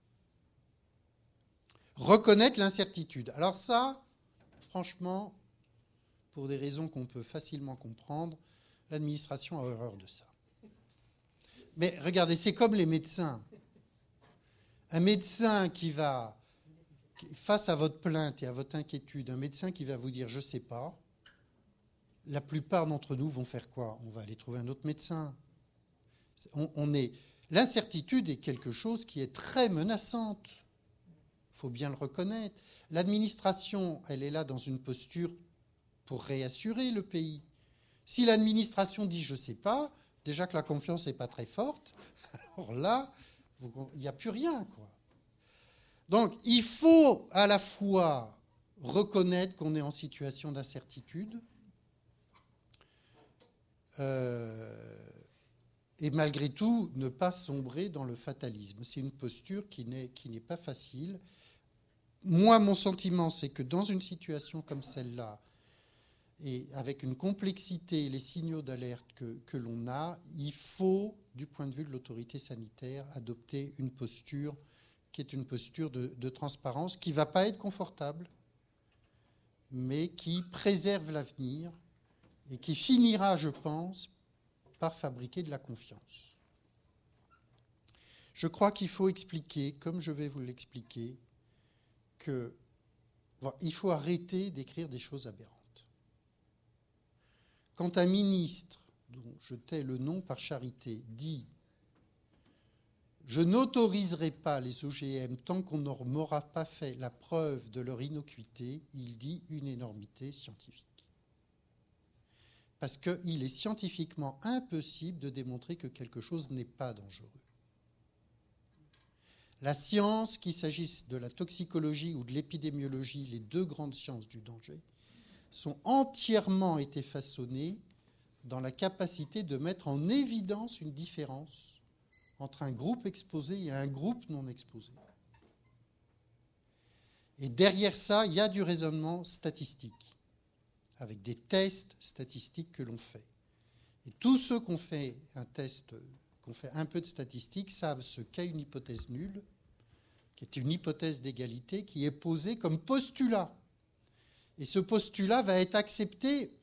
Reconnaître l'incertitude. Alors ça, franchement, pour des raisons qu'on peut facilement comprendre, l'administration a horreur de ça. Mais regardez, c'est comme les médecins. Un médecin qui va, face à votre plainte et à votre inquiétude, un médecin qui va vous dire « je ne sais pas », la plupart d'entre nous vont faire quoi? On va aller trouver un autre médecin. L'incertitude est quelque chose qui est très menaçante. Il faut bien le reconnaître. L'administration, elle est là dans une posture pour réassurer le pays. Si l'administration dit « je ne sais pas », déjà que la confiance n'est pas très forte, alors là, il n'y a plus rien, quoi. Donc, il faut à la fois reconnaître qu'on est en situation d'incertitude et malgré tout ne pas sombrer dans le fatalisme. C'est une posture qui n'est pas facile. Moi, mon sentiment, c'est que dans une situation comme celle-là, et avec une complexité, les signaux d'alerte que l'on a, il faut, du point de vue de l'autorité sanitaire, adopter une posture qui est une posture de transparence, qui ne va pas être confortable, mais qui préserve l'avenir et qui finira, je pense, par fabriquer de la confiance. Je crois qu'il faut expliquer, comme je vais vous l'expliquer, qu'il faut arrêter d'écrire des choses aberrantes. Quand un ministre, dont je tais le nom par charité, dit « Je n'autoriserai pas les OGM tant qu'on n'aura pas fait la preuve de leur innocuité », il dit une énormité scientifique. Parce qu'il est scientifiquement impossible de démontrer que quelque chose n'est pas dangereux. La science, qu'il s'agisse de la toxicologie ou de l'épidémiologie, les deux grandes sciences du danger, sont entièrement été façonnées dans la capacité de mettre en évidence une différence entre un groupe exposé et un groupe non exposé. Et derrière ça, il y a du raisonnement statistique, avec des tests statistiques que l'on fait. Et tous ceux qui ont fait un test, qui ont fait un peu de statistique, savent ce qu'est une hypothèse nulle, qui est une hypothèse d'égalité, qui est posée comme postulat. Et ce postulat va être accepté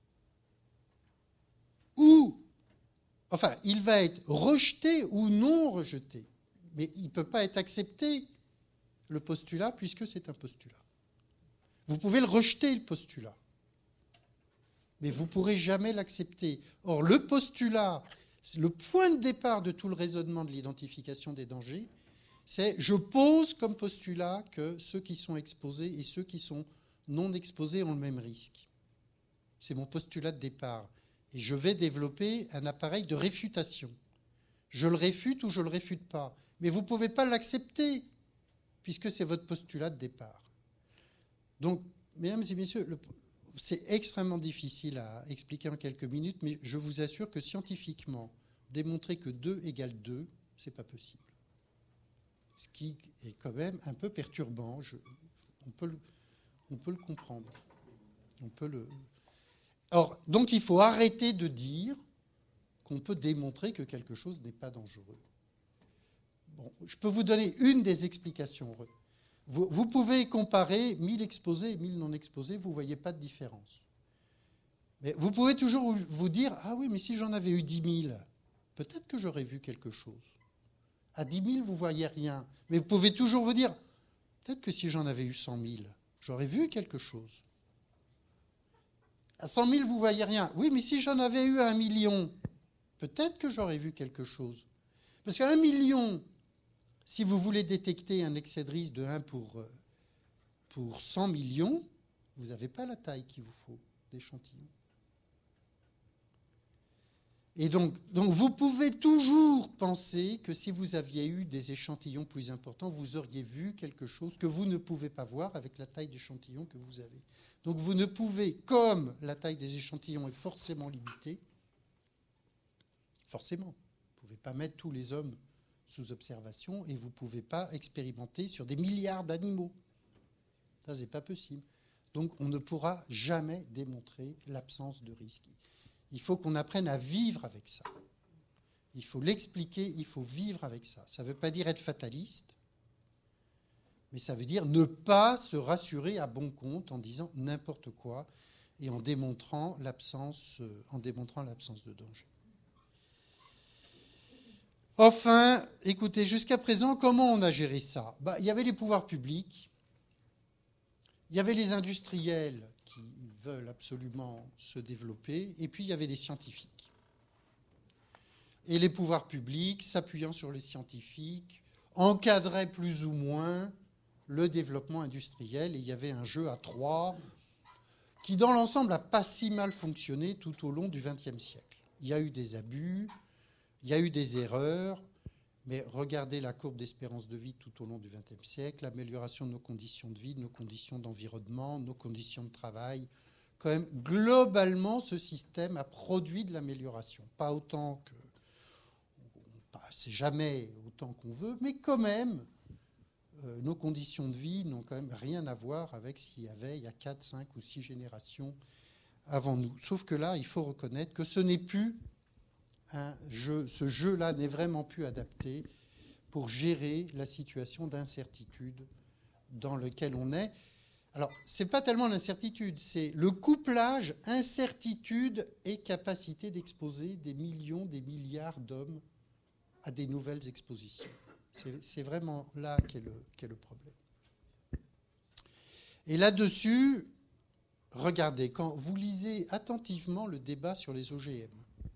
il va être rejeté ou non rejeté. Mais il ne peut pas être accepté, le postulat, puisque c'est un postulat. Vous pouvez le rejeter, le postulat, mais vous ne pourrez jamais l'accepter. Or, le postulat, le point de départ de tout le raisonnement de l'identification des dangers, c'est je pose comme postulat que ceux qui sont exposés et ceux qui sont non exposés ont le même risque. C'est mon postulat de départ. Et je vais développer un appareil de réfutation. Je le réfute ou je ne le réfute pas. Mais vous ne pouvez pas l'accepter, puisque c'est votre postulat de départ. Donc, mesdames et messieurs, c'est extrêmement difficile à expliquer en quelques minutes, mais je vous assure que scientifiquement, démontrer que 2 égale 2, ce n'est pas possible. Ce qui est quand même un peu perturbant. On peut le comprendre. Or, donc il faut arrêter de dire qu'on peut démontrer que quelque chose n'est pas dangereux. Bon, je peux vous donner une des explications. Vous pouvez comparer 1000 exposés et 1000 non exposés, vous ne voyez pas de différence. Mais vous pouvez toujours vous dire, ah oui, mais si j'en avais eu 10 000, peut-être que j'aurais vu quelque chose. À 10 000, vous ne voyez rien. Mais vous pouvez toujours vous dire, peut-être que si j'en avais eu 100 000, j'aurais vu quelque chose. À 100 000, vous ne voyez rien. Oui, mais si j'en avais eu 1 million, peut-être que j'aurais vu quelque chose. Parce qu'à 1 million, si vous voulez détecter un excès de risque de 1 pour 100 millions, vous n'avez pas la taille qu'il vous faut d'échantillon. Et donc, vous pouvez toujours penser que si vous aviez eu des échantillons plus importants, vous auriez vu quelque chose que vous ne pouvez pas voir avec la taille d'échantillon que vous avez. Donc vous ne pouvez, comme la taille des échantillons est forcément limitée, forcément, vous ne pouvez pas mettre tous les hommes sous observation et vous ne pouvez pas expérimenter sur des milliards d'animaux. Ça, ce n'est pas possible. Donc on ne pourra jamais démontrer l'absence de risque. Il faut qu'on apprenne à vivre avec ça. Il faut l'expliquer, il faut vivre avec ça. Ça ne veut pas dire être fataliste, mais ça veut dire ne pas se rassurer à bon compte en disant n'importe quoi et en démontrant l'absence de danger. Enfin, écoutez, jusqu'à présent, comment on a géré ça ? Il y avait les pouvoirs publics, il y avait les industriels qui veulent absolument se développer, et puis il y avait les scientifiques. Et les pouvoirs publics, s'appuyant sur les scientifiques, encadraient plus ou moins le développement industriel, et il y avait un jeu à 3 qui, dans l'ensemble, n'a pas si mal fonctionné tout au long du XXe siècle. Il y a eu des abus, il y a eu des erreurs, mais regardez la courbe d'espérance de vie tout au long du XXe siècle, l'amélioration de nos conditions de vie, de nos conditions d'environnement, nos conditions de travail. Quand même, globalement, ce système a produit de l'amélioration. Pas autant que... c'est jamais autant qu'on veut, mais quand même, nos conditions de vie n'ont quand même rien à voir avec ce qu'il y avait il y a 4, 5 ou 6 générations avant nous. Sauf que là, il faut reconnaître que ce n'est plus un jeu, ce jeu-là n'est vraiment plus adapté pour gérer la situation d'incertitude dans laquelle on est. Alors, ce n'est pas tellement l'incertitude, c'est le couplage incertitude et capacité d'exposer des millions, des milliards d'hommes à des nouvelles expositions. C'est vraiment là qu'est le problème. Et là-dessus, regardez, quand vous lisez attentivement le débat sur les OGM,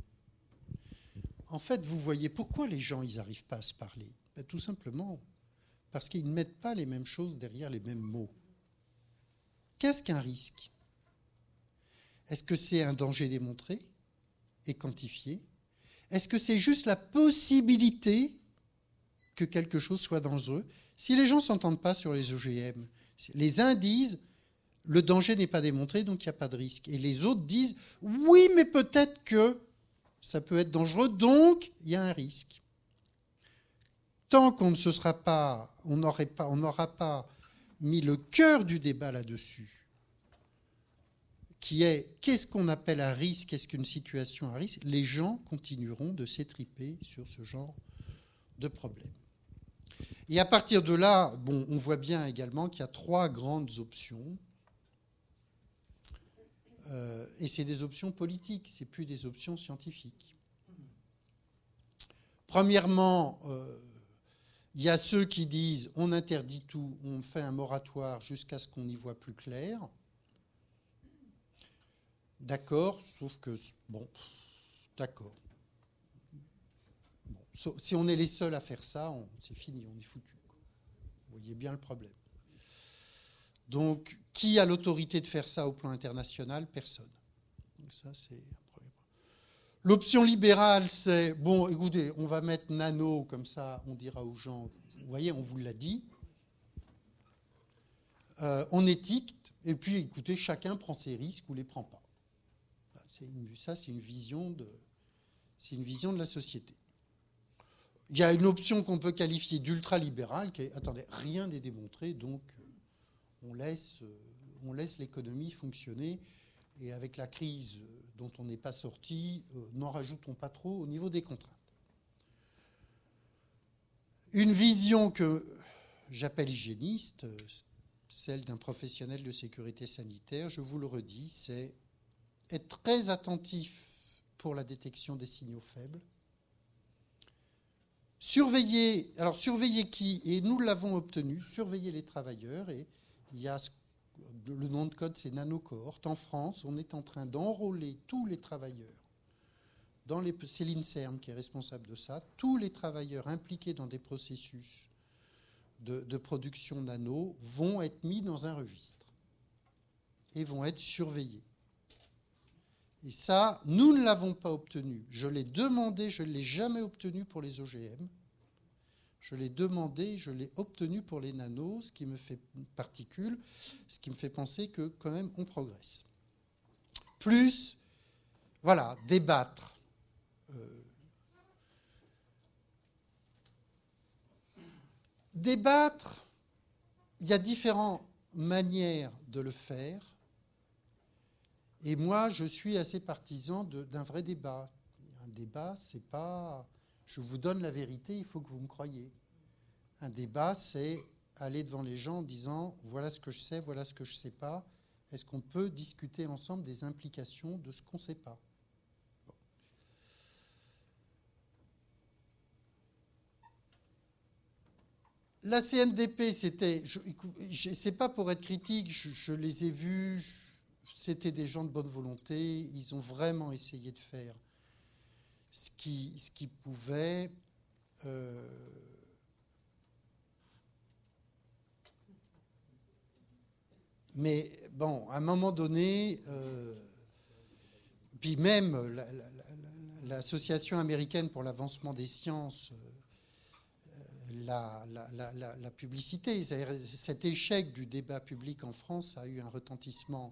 en fait, vous voyez pourquoi les gens ils n'arrivent pas à se parler. Tout simplement parce qu'ils ne mettent pas les mêmes choses derrière les mêmes mots. Qu'est-ce qu'un risque ? Est-ce que c'est un danger démontré et quantifié ? Est-ce que c'est juste la possibilité que quelque chose soit dangereux ? Si les gens ne s'entendent pas sur les OGM, les uns disent le danger n'est pas démontré, donc il n'y a pas de risque. Et les autres disent oui, mais peut-être que ça peut être dangereux, donc il y a un risque. Tant qu'on on n'aura pas mis le cœur du débat là-dessus, qui est qu'est-ce qu'on appelle un risque, qu'est-ce qu'une situation à risque, les gens continueront de s'étriper sur ce genre de problème. Et à partir de là, on voit bien également qu'il y a 3 grandes options. Et c'est des options politiques, ce n'est plus des options scientifiques. Premièrement, il y a ceux qui disent on interdit tout, on fait un moratoire jusqu'à ce qu'on y voit plus clair. D'accord, sauf que, d'accord. Si on est les seuls à faire ça, c'est fini, on est foutu. Vous voyez bien le problème. Donc, qui a l'autorité de faire ça au plan international ? Personne. Donc ça, c'est un premier point. L'option libérale, c'est, bon, écoutez, on va mettre nano, comme ça, on dira aux gens, vous voyez, on vous l'a dit. On étiquette, et puis, écoutez, chacun prend ses risques ou les prend pas. Ça, c'est une vision de la société. Il y a une option qu'on peut qualifier d'ultralibérale, qui est, attendez, rien n'est démontré, donc on laisse l'économie fonctionner, et avec la crise dont on n'est pas sorti, n'en rajoutons pas trop au niveau des contraintes. Une vision que j'appelle hygiéniste, celle d'un professionnel de sécurité sanitaire, je vous le redis, c'est être très attentif pour la détection des signaux faibles. Surveiller qui? Et nous l'avons obtenu, surveiller les travailleurs. Et il y a le nom de code, c'est nanocohorte. En France, on est en train d'enrôler tous les travailleurs. C'est l'INSERM qui est responsable de ça. Tous les travailleurs impliqués dans des processus de production nano vont être mis dans un registre et vont être surveillés. Et ça, nous ne l'avons pas obtenu. Je l'ai demandé, je ne l'ai jamais obtenu pour les OGM. Je l'ai demandé, je l'ai obtenu pour les nanos, ce qui me fait particules, ce qui me fait penser que quand même on progresse. Plus, voilà, débattre. Débattre, il y a différentes manières de le faire. Et moi, je suis assez partisan d'un vrai débat. Un débat, c'est pas je vous donne la vérité, il faut que vous me croyiez. Un débat, c'est aller devant les gens en disant voilà ce que je sais, voilà ce que je ne sais pas. Est-ce qu'on peut discuter ensemble des implications de ce qu'on ne sait pas? Bon. La CNDP, c'était, c'est pas pour être critique, je les ai vus, c'était des gens de bonne volonté, ils ont vraiment essayé de faire ce qu'ils pouvaient. Mais bon, à un moment donné, puis même l'Association américaine pour l'avancement des sciences, la publicité, cet échec du débat public en France a eu un retentissement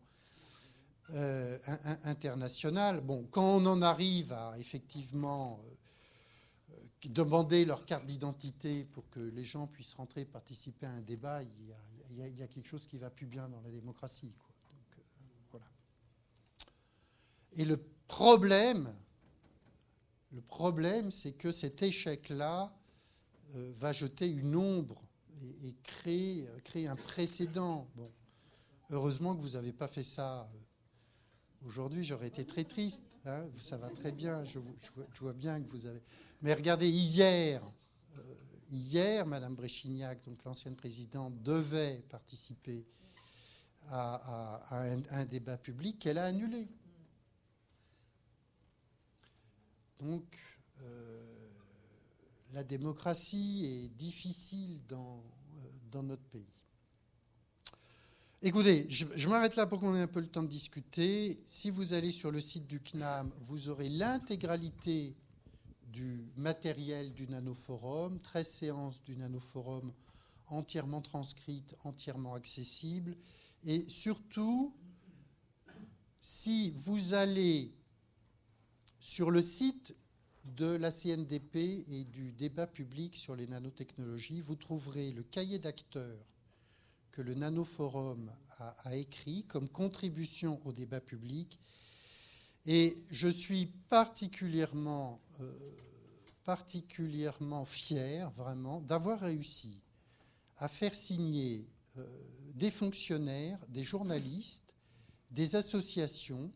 international. Bon, quand on en arrive à effectivement demander leur carte d'identité pour que les gens puissent rentrer et participer à un débat, il y a quelque chose qui ne va plus bien dans la démocratie, quoi. Donc, voilà. Et le problème, c'est que cet échec-là va jeter une ombre et créer un précédent. Bon, heureusement que vous n'avez pas fait ça aujourd'hui, j'aurais été très triste. Hein, ça va très bien, je vois bien que vous avez... Mais regardez, hier, Mme Bréchignac, donc l'ancienne présidente, devait participer à un débat public qu'elle a annulé. Donc, la démocratie est difficile dans notre pays. Écoutez, je m'arrête là pour qu'on ait un peu le temps de discuter. Si vous allez sur le site du CNAM, vous aurez l'intégralité du matériel du Nanoforum, 13 séances du Nanoforum entièrement transcrites, entièrement accessibles. Et surtout, si vous allez sur le site de la CNDP et du débat public sur les nanotechnologies, vous trouverez le cahier d'acteurs que le Nanoforum a écrit comme contribution au débat public. Et je suis particulièrement fier, vraiment, d'avoir réussi à faire signer des fonctionnaires, des journalistes, des associations,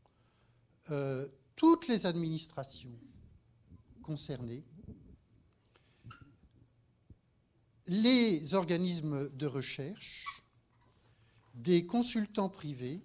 toutes les administrations concernées, les organismes de recherche, des consultants privés,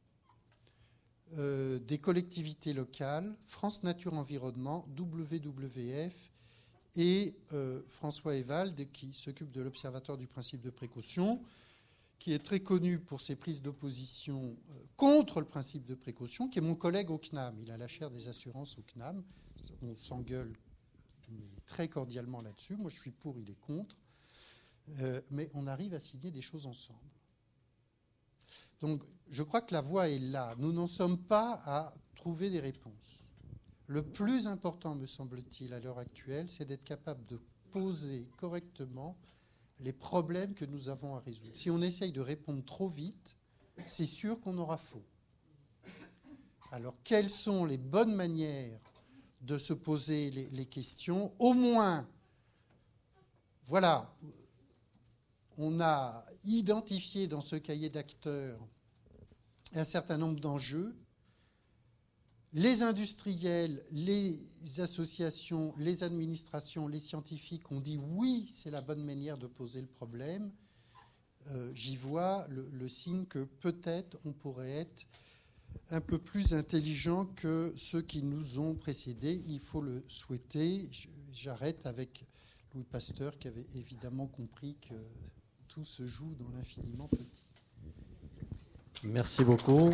des collectivités locales, France Nature Environnement, WWF et François Ewald qui s'occupe de l'Observatoire du principe de précaution. qui est très connu pour ses prises d'opposition contre le principe de précaution, qui est mon collègue au CNAM. Il a la chaire des assurances au CNAM. On s'engueule mais très cordialement là-dessus. Moi, je suis pour, il est contre. Mais on arrive à signer des choses ensemble. Donc, je crois que la voie est là. Nous n'en sommes pas à trouver des réponses. Le plus important, me semble-t-il, à l'heure actuelle, c'est d'être capable de poser correctement les problèmes que nous avons à résoudre. Si on essaye de répondre trop vite, c'est sûr qu'on aura faux. Alors, quelles sont les bonnes manières de se poser les questions ? Au moins, voilà, on a identifié dans ce cahier d'acteurs un certain nombre d'enjeux. Les industriels, les associations, les administrations, les scientifiques ont dit oui, c'est la bonne manière de poser le problème. J'y vois le signe que peut-être on pourrait être un peu plus intelligent que ceux qui nous ont précédés. Il faut le souhaiter. J'arrête avec Louis Pasteur qui avait évidemment compris que tout se joue dans l'infiniment petit. Merci beaucoup.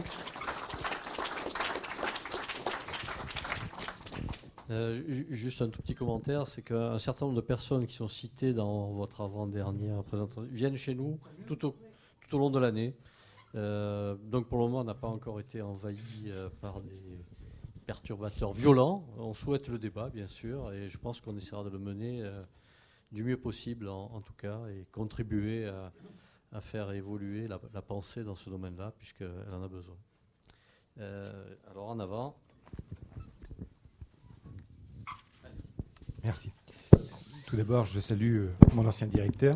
Juste un tout petit commentaire, c'est qu'un certain nombre de personnes qui sont citées dans votre avant-dernière présentation viennent chez nous tout au long de l'année. Donc pour le moment, on n'a pas encore été envahi par des perturbateurs violents. On souhaite le débat, bien sûr, et je pense qu'on essaiera de le mener du mieux possible, en tout cas, et contribuer à faire évoluer la pensée dans ce domaine-là, puisqu'elle en a besoin. Alors en avant. Merci. Tout d'abord, je salue mon ancien directeur.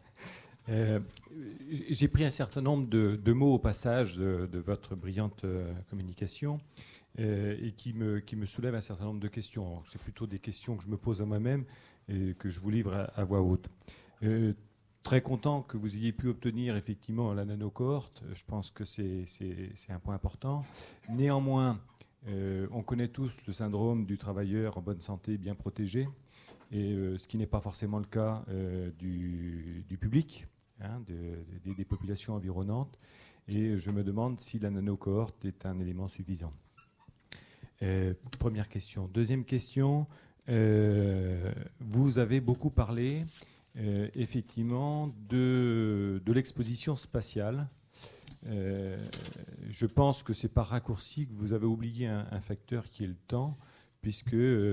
J'ai pris un certain nombre de mots au passage de votre brillante communication et qui me soulèvent un certain nombre de questions. Alors, c'est plutôt des questions que je me pose à moi-même et que je vous livre à voix haute. Très content que vous ayez pu obtenir effectivement la nanocohorte. Je pense que c'est un point important. Néanmoins, on connaît tous le syndrome du travailleur en bonne santé, bien protégé, et ce qui n'est pas forcément le cas du public, des populations environnantes. Et je me demande si la nanocohorte est un élément suffisant. Première question. Deuxième question, vous avez beaucoup parlé effectivement de l'exposition spatiale. Je pense que c'est par raccourci que vous avez oublié un facteur qui est le temps, puisque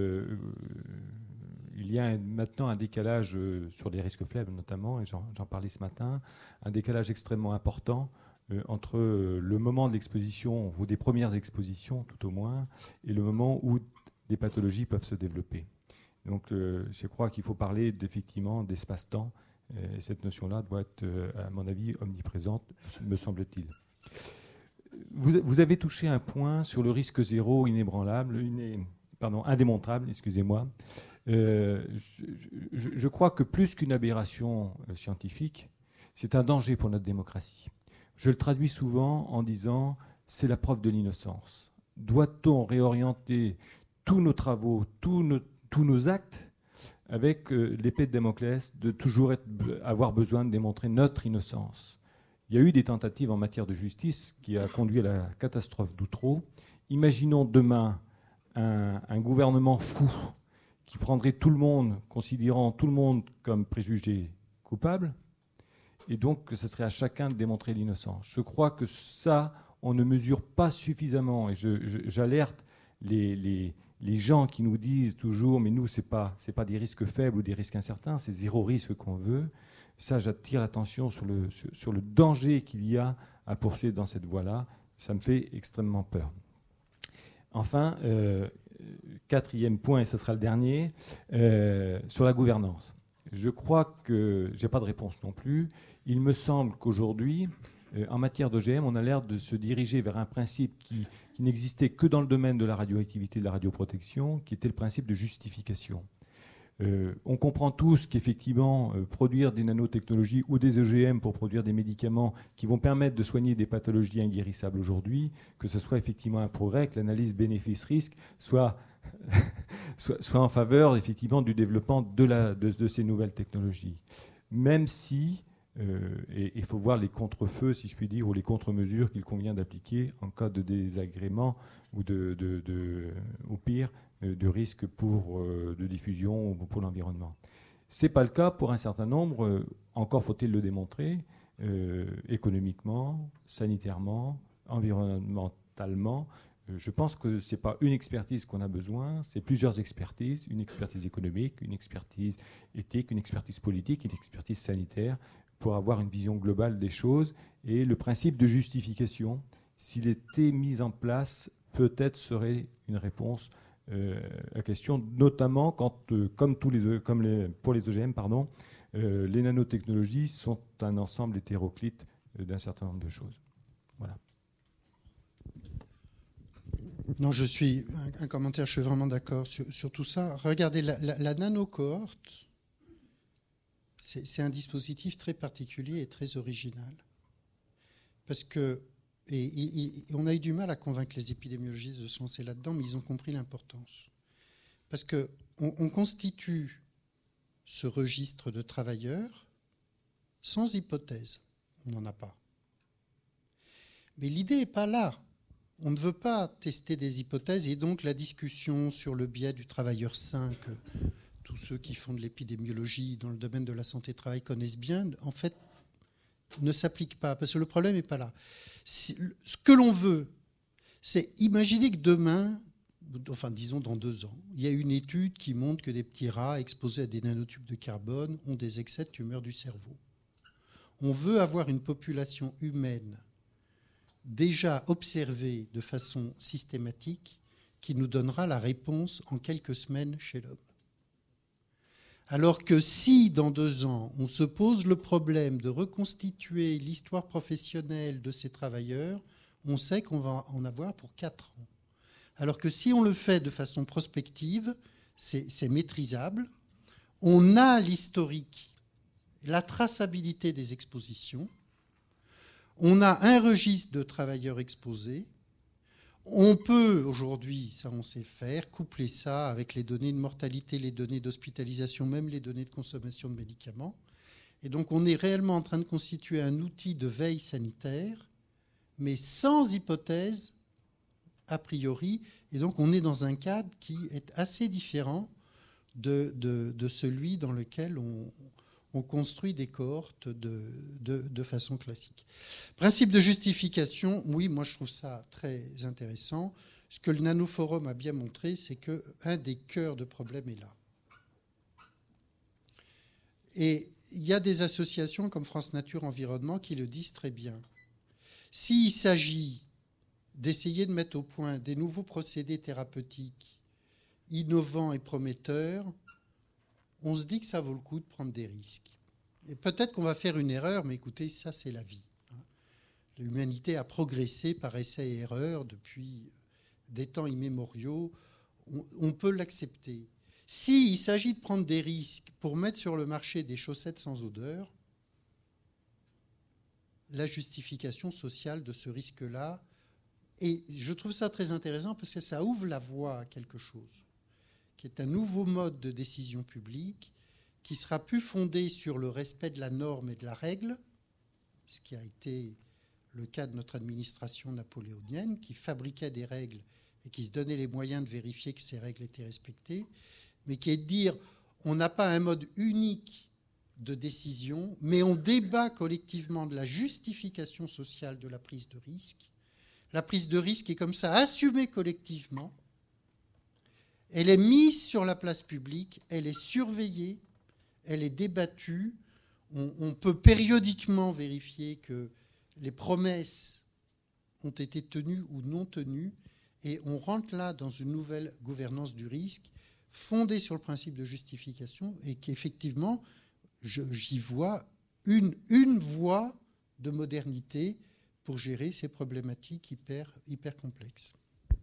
il y a maintenant un décalage sur des risques faibles notamment, et j'en parlais ce matin, un décalage extrêmement important entre le moment de l'exposition, ou des premières expositions tout au moins, et le moment où des pathologies peuvent se développer. Donc je crois qu'il faut parler effectivement d'espace-temps. Et cette notion-là doit être, à mon avis, omniprésente, me semble-t-il. Vous avez touché un point sur le risque zéro indémontrable, excusez-moi. Je crois que plus qu'une aberration scientifique, c'est un danger pour notre démocratie. Je le traduis souvent en disant « c'est la preuve de l'innocence ». Doit-on réorienter tous nos travaux, tous nos actes avec l'épée de Damoclès de toujours avoir besoin de démontrer notre innocence? Il y a eu des tentatives en matière de justice qui a conduit à la catastrophe d'Outreau. Imaginons demain un gouvernement fou qui prendrait tout le monde, considérant tout le monde comme préjugé coupable, et donc que ce serait à chacun de démontrer l'innocence. Je crois que ça, on ne mesure pas suffisamment, et j'alerte les gens qui nous disent toujours « mais nous, c'est pas des risques faibles ou des risques incertains, c'est zéro risque qu'on veut ». Ça, j'attire l'attention sur le danger qu'il y a à poursuivre dans cette voie-là. Ça me fait extrêmement peur. Enfin, quatrième point, et ce sera le dernier, sur la gouvernance. Je crois que, je n'ai pas de réponse non plus, il me semble qu'aujourd'hui, en matière d'OGM, on a l'air de se diriger vers un principe qui n'existait que dans le domaine de la radioactivité et de la radioprotection, qui était le principe de justification. On comprend tous qu'effectivement, produire des nanotechnologies ou des OGM pour produire des médicaments qui vont permettre de soigner des pathologies inguérissables aujourd'hui, que ce soit effectivement un progrès, que l'analyse bénéfice-risque soit en faveur effectivement du développement de ces nouvelles technologies. Même si Et il faut voir les contre-feux, si je puis dire, ou les contre-mesures qu'il convient d'appliquer en cas de désagrément ou au pire, de risque de diffusion ou pour l'environnement. Ce n'est pas le cas pour un certain nombre, encore faut-il le démontrer, économiquement, sanitairement, environnementalement. Je pense que ce n'est pas une expertise qu'on a besoin, c'est plusieurs expertises, une expertise économique, une expertise éthique, une expertise politique, une expertise sanitaire, pour avoir une vision globale des choses. Et le principe de justification, s'il était mis en place, peut-être serait une réponse à la question, notamment quand, pour les OGM, les nanotechnologies sont un ensemble hétéroclite d'un certain nombre de choses. Voilà. Non, un commentaire, je suis vraiment d'accord sur tout ça. Regardez, la nanocohorte, c'est un dispositif très particulier et très original. Parce que, on a eu du mal à convaincre les épidémiologistes de se lancer là-dedans, mais ils ont compris l'importance. Parce qu'on constitue ce registre de travailleurs sans hypothèse. On n'en a pas. Mais l'idée n'est pas là. On ne veut pas tester des hypothèses, et donc la discussion sur le biais du travailleur sain, que tous ceux qui font de l'épidémiologie dans le domaine de la santé-travail connaissent bien, en fait, ne s'applique pas, parce que le problème n'est pas là. Ce que l'on veut, c'est imaginer que demain, enfin disons dans 2 ans, il y a une étude qui montre que des petits rats exposés à des nanotubes de carbone ont des excès de tumeurs du cerveau. On veut avoir une population humaine déjà observée de façon systématique qui nous donnera la réponse en quelques semaines chez l'homme. Alors que si, dans 2 ans, on se pose le problème de reconstituer l'histoire professionnelle de ces travailleurs, on sait qu'on va en avoir pour 4 ans. Alors que si on le fait de façon prospective, c'est maîtrisable. On a l'historique, la traçabilité des expositions. On a un registre de travailleurs exposés. On peut, aujourd'hui, ça on sait faire, coupler ça avec les données de mortalité, les données d'hospitalisation, même les données de consommation de médicaments. Et donc on est réellement en train de constituer un outil de veille sanitaire, mais sans hypothèse a priori. Et donc on est dans un cadre qui est assez différent de celui dans lequel on construit des cohortes de façon classique. Principe de justification, oui, moi je trouve ça très intéressant. Ce que le Nanoforum a bien montré, c'est qu'un des cœurs de problème est là. Et il y a des associations comme France Nature Environnement qui le disent très bien. S'il s'agit d'essayer de mettre au point des nouveaux procédés thérapeutiques innovants et prometteurs, on se dit que ça vaut le coup de prendre des risques. Et peut-être qu'on va faire une erreur, mais écoutez, ça c'est la vie. L'humanité a progressé par essai et erreur depuis des temps immémoriaux. On peut l'accepter. S'il s'agit de prendre des risques pour mettre sur le marché des chaussettes sans odeur, la justification sociale de ce risque-là, et je trouve ça très intéressant parce que ça ouvre la voie à quelque chose qui est un nouveau mode de décision publique qui sera plus fondé sur le respect de la norme et de la règle, ce qui a été le cas de notre administration napoléonienne, qui fabriquait des règles et qui se donnait les moyens de vérifier que ces règles étaient respectées, mais qui est de dire on n'a pas un mode unique de décision, mais on débat collectivement de la justification sociale de la prise de risque. La prise de risque est comme ça assumée collectivement. Elle est mise sur la place publique, elle est surveillée, elle est débattue. On peut périodiquement vérifier que les promesses ont été tenues ou non tenues, et on rentre là dans une nouvelle gouvernance du risque fondée sur le principe de justification, et qu'effectivement, j'y vois une voie de modernité pour gérer ces problématiques hyper complexes.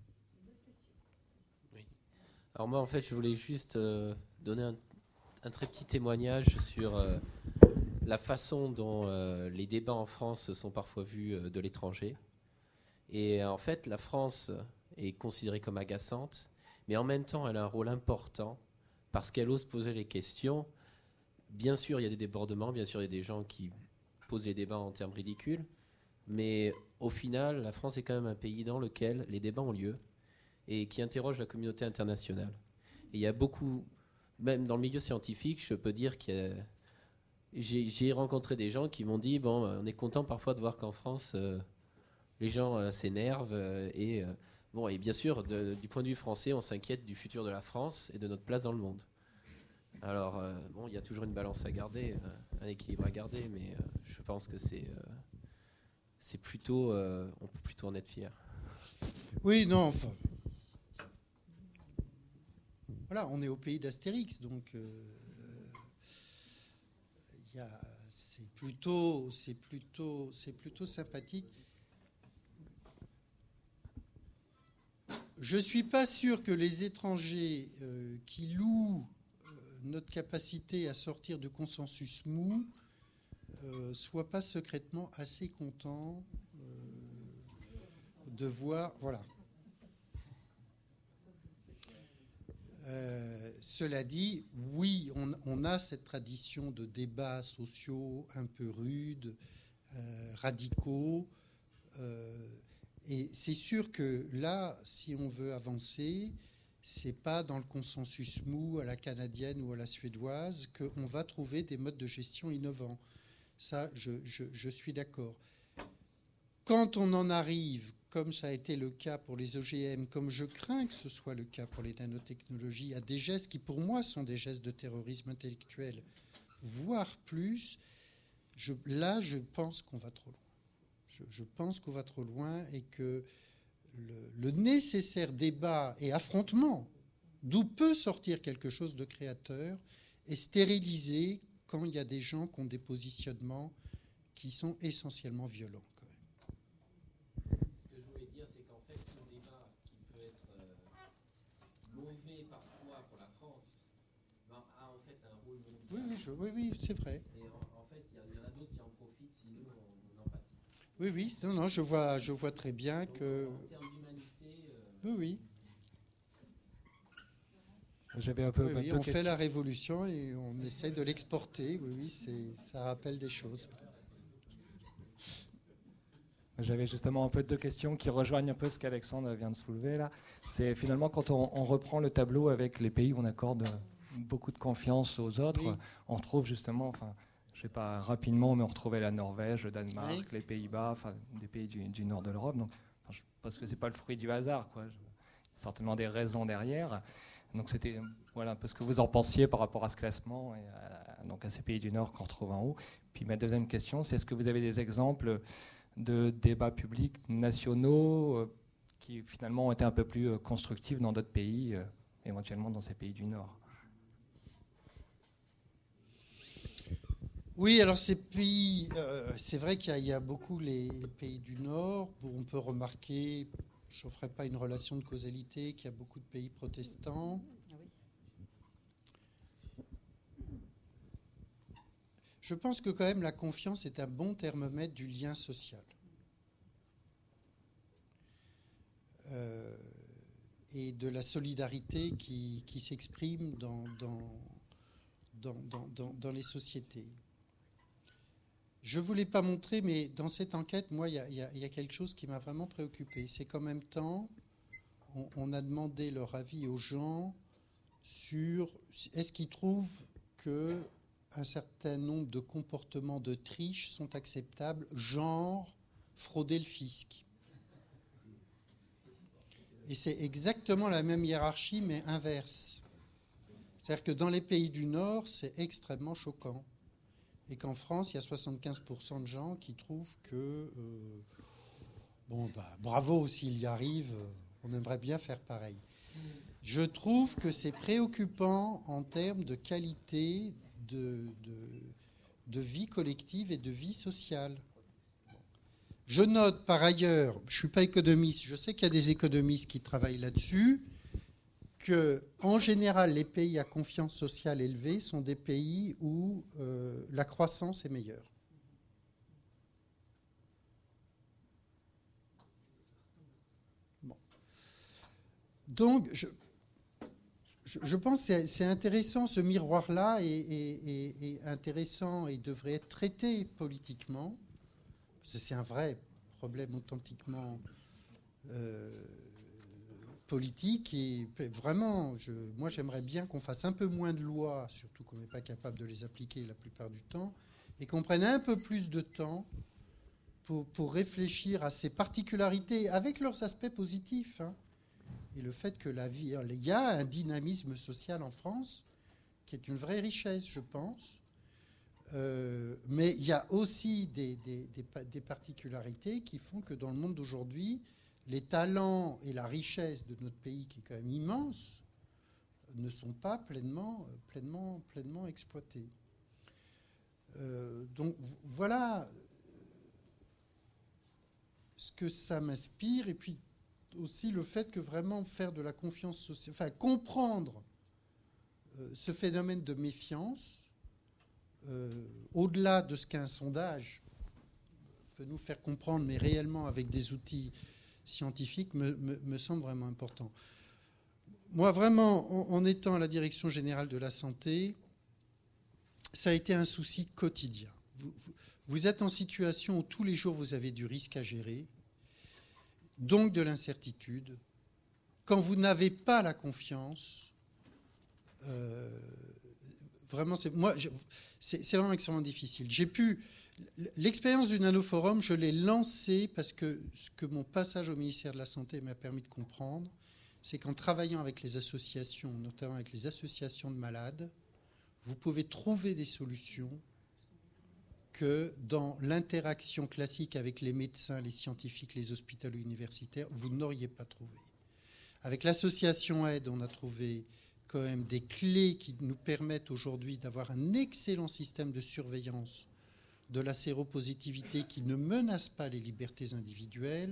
Alors moi, en fait, je voulais juste donner un très petit témoignage sur la façon dont les débats en France sont parfois vus de l'étranger. Et en fait, la France est considérée comme agaçante, mais en même temps, elle a un rôle important parce qu'elle ose poser les questions. Bien sûr, il y a des débordements, bien sûr, il y a des gens qui pose les débats en termes ridicules. Mais au final, la France est quand même un pays dans lequel les débats ont lieu et qui interroge la communauté internationale. Et il y a beaucoup, même dans le milieu scientifique, je peux dire j'ai rencontré des gens qui m'ont dit bon, on est content parfois de voir qu'en France, les gens s'énervent et bien sûr, du point de vue français, on s'inquiète du futur de la France et de notre place dans le monde. Alors, il y a toujours une balance à garder, un équilibre à garder, mais je pense que c'est plutôt, on peut plutôt en être fier. Oui, non, enfin. Voilà, on est au pays d'Astérix, donc c'est plutôt sympathique. Je ne suis pas sûr que les étrangers qui louent notre capacité à sortir de consensus mou soient pas secrètement assez contents de voir. Voilà. Cela dit, oui, on a cette tradition de débats sociaux un peu rudes, radicaux. Et c'est sûr que là, si on veut avancer, c'est pas dans le consensus mou à la canadienne ou à la suédoise qu'on va trouver des modes de gestion innovants. Ça, je suis d'accord. Quand on en arrive, comme ça a été le cas pour les OGM, comme je crains que ce soit le cas pour les nanotechnologies, à des gestes qui, pour moi, sont des gestes de terrorisme intellectuel, voire plus, je pense qu'on va trop loin. Je pense qu'on va trop loin et que le nécessaire débat et affrontement, d'où peut sortir quelque chose de créateur, est stérilisé quand il y a des gens qui ont des positionnements qui sont essentiellement violents. Ce que je voulais dire, c'est qu'en fait, ce débat qui peut être mauvais parfois pour la France a en fait un rôle monétaire. Oui, c'est vrai. Et en fait, il y en a d'autres qui en profitent si nous, on en pâtit. Oui, non, je vois très bien. Donc, que... En termes d'humanité... Oui. J'avais un peu on fait la révolution et on essaie de l'exporter. Oui, ça rappelle des choses. J'avais justement un peu deux questions qui rejoignent un peu ce qu'Alexandre vient de soulever là. C'est finalement quand on reprend le tableau avec les pays où on accorde beaucoup de confiance aux autres, oui. On retrouve justement, je ne sais pas rapidement, mais on retrouvait la Norvège, le Danemark, oui. Les Pays-Bas, des pays du nord de l'Europe. Donc, parce que c'est pas le fruit du hasard, quoi. Certainement des raisons derrière. Donc c'était un peu ce que vous en pensiez par rapport à ce classement et donc à ces pays du nord qu'on retrouve en haut. Puis ma deuxième question, c'est est-ce que vous avez des exemples de débats publics nationaux qui finalement ont été un peu plus constructifs dans d'autres pays, éventuellement dans ces pays du Nord? Oui, alors ces pays, c'est vrai qu'il y a beaucoup les pays du Nord, où on peut remarquer, je ne ferai pas une relation de causalité, qu'il y a beaucoup de pays protestants. Je pense que quand même la confiance est un bon thermomètre du lien social. Et de la solidarité qui s'exprime dans les sociétés. Je ne vous l'ai pas montré, mais dans cette enquête, moi, il y a quelque chose qui m'a vraiment préoccupé. C'est qu'en même temps, on a demandé leur avis aux gens sur est-ce qu'ils trouvent qu'un certain nombre de comportements de triche sont acceptables, genre frauder le fisc. Et c'est exactement la même hiérarchie, mais inverse. C'est-à-dire que dans les pays du Nord, c'est extrêmement choquant. Et qu'en France, il y a 75% de gens qui trouvent que, bravo s'il y arrive, on aimerait bien faire pareil. Je trouve que c'est préoccupant en termes de qualité de vie collective et de vie sociale. Je note par ailleurs, je ne suis pas économiste, je sais qu'il y a des économistes qui travaillent là-dessus, qu'en général, les pays à confiance sociale élevée sont des pays où la croissance est meilleure. Bon. Donc, je pense que c'est intéressant, ce miroir-là est intéressant et devrait être traité politiquement. Parce que c'est un vrai problème authentiquement politique. Et vraiment, moi j'aimerais bien qu'on fasse un peu moins de lois, surtout qu'on n'est pas capable de les appliquer la plupart du temps, et qu'on prenne un peu plus de temps pour réfléchir à ces particularités avec leurs aspects positifs. Hein. Et le fait que la vie... Il y a un dynamisme social en France qui est une vraie richesse, je pense. Mais il y a aussi des particularités qui font que dans le monde d'aujourd'hui, les talents et la richesse de notre pays, qui est quand même immense, ne sont pas pleinement exploités. Donc voilà ce que ça m'inspire, et puis aussi le fait que vraiment faire de la confiance sociale, enfin comprendre ce phénomène de méfiance, au-delà de ce qu'un sondage peut nous faire comprendre, mais réellement avec des outils scientifiques, me semble vraiment important. Moi, vraiment, en étant à la Direction générale de la santé, ça a été un souci quotidien. Vous êtes en situation où tous les jours vous avez du risque à gérer, donc de l'incertitude. Quand vous n'avez pas la confiance, vraiment, c'est vraiment extrêmement difficile. L'expérience du nanoforum, je l'ai lancée parce que ce que mon passage au ministère de la Santé m'a permis de comprendre, c'est qu'en travaillant avec les associations, notamment avec les associations de malades, vous pouvez trouver des solutions que dans l'interaction classique avec les médecins, les scientifiques, les hospitalo-universitaires, vous n'auriez pas trouvé. Avec l'association Aide, on a trouvé quand même des clés qui nous permettent aujourd'hui d'avoir un excellent système de surveillance de la séropositivité qui ne menace pas les libertés individuelles.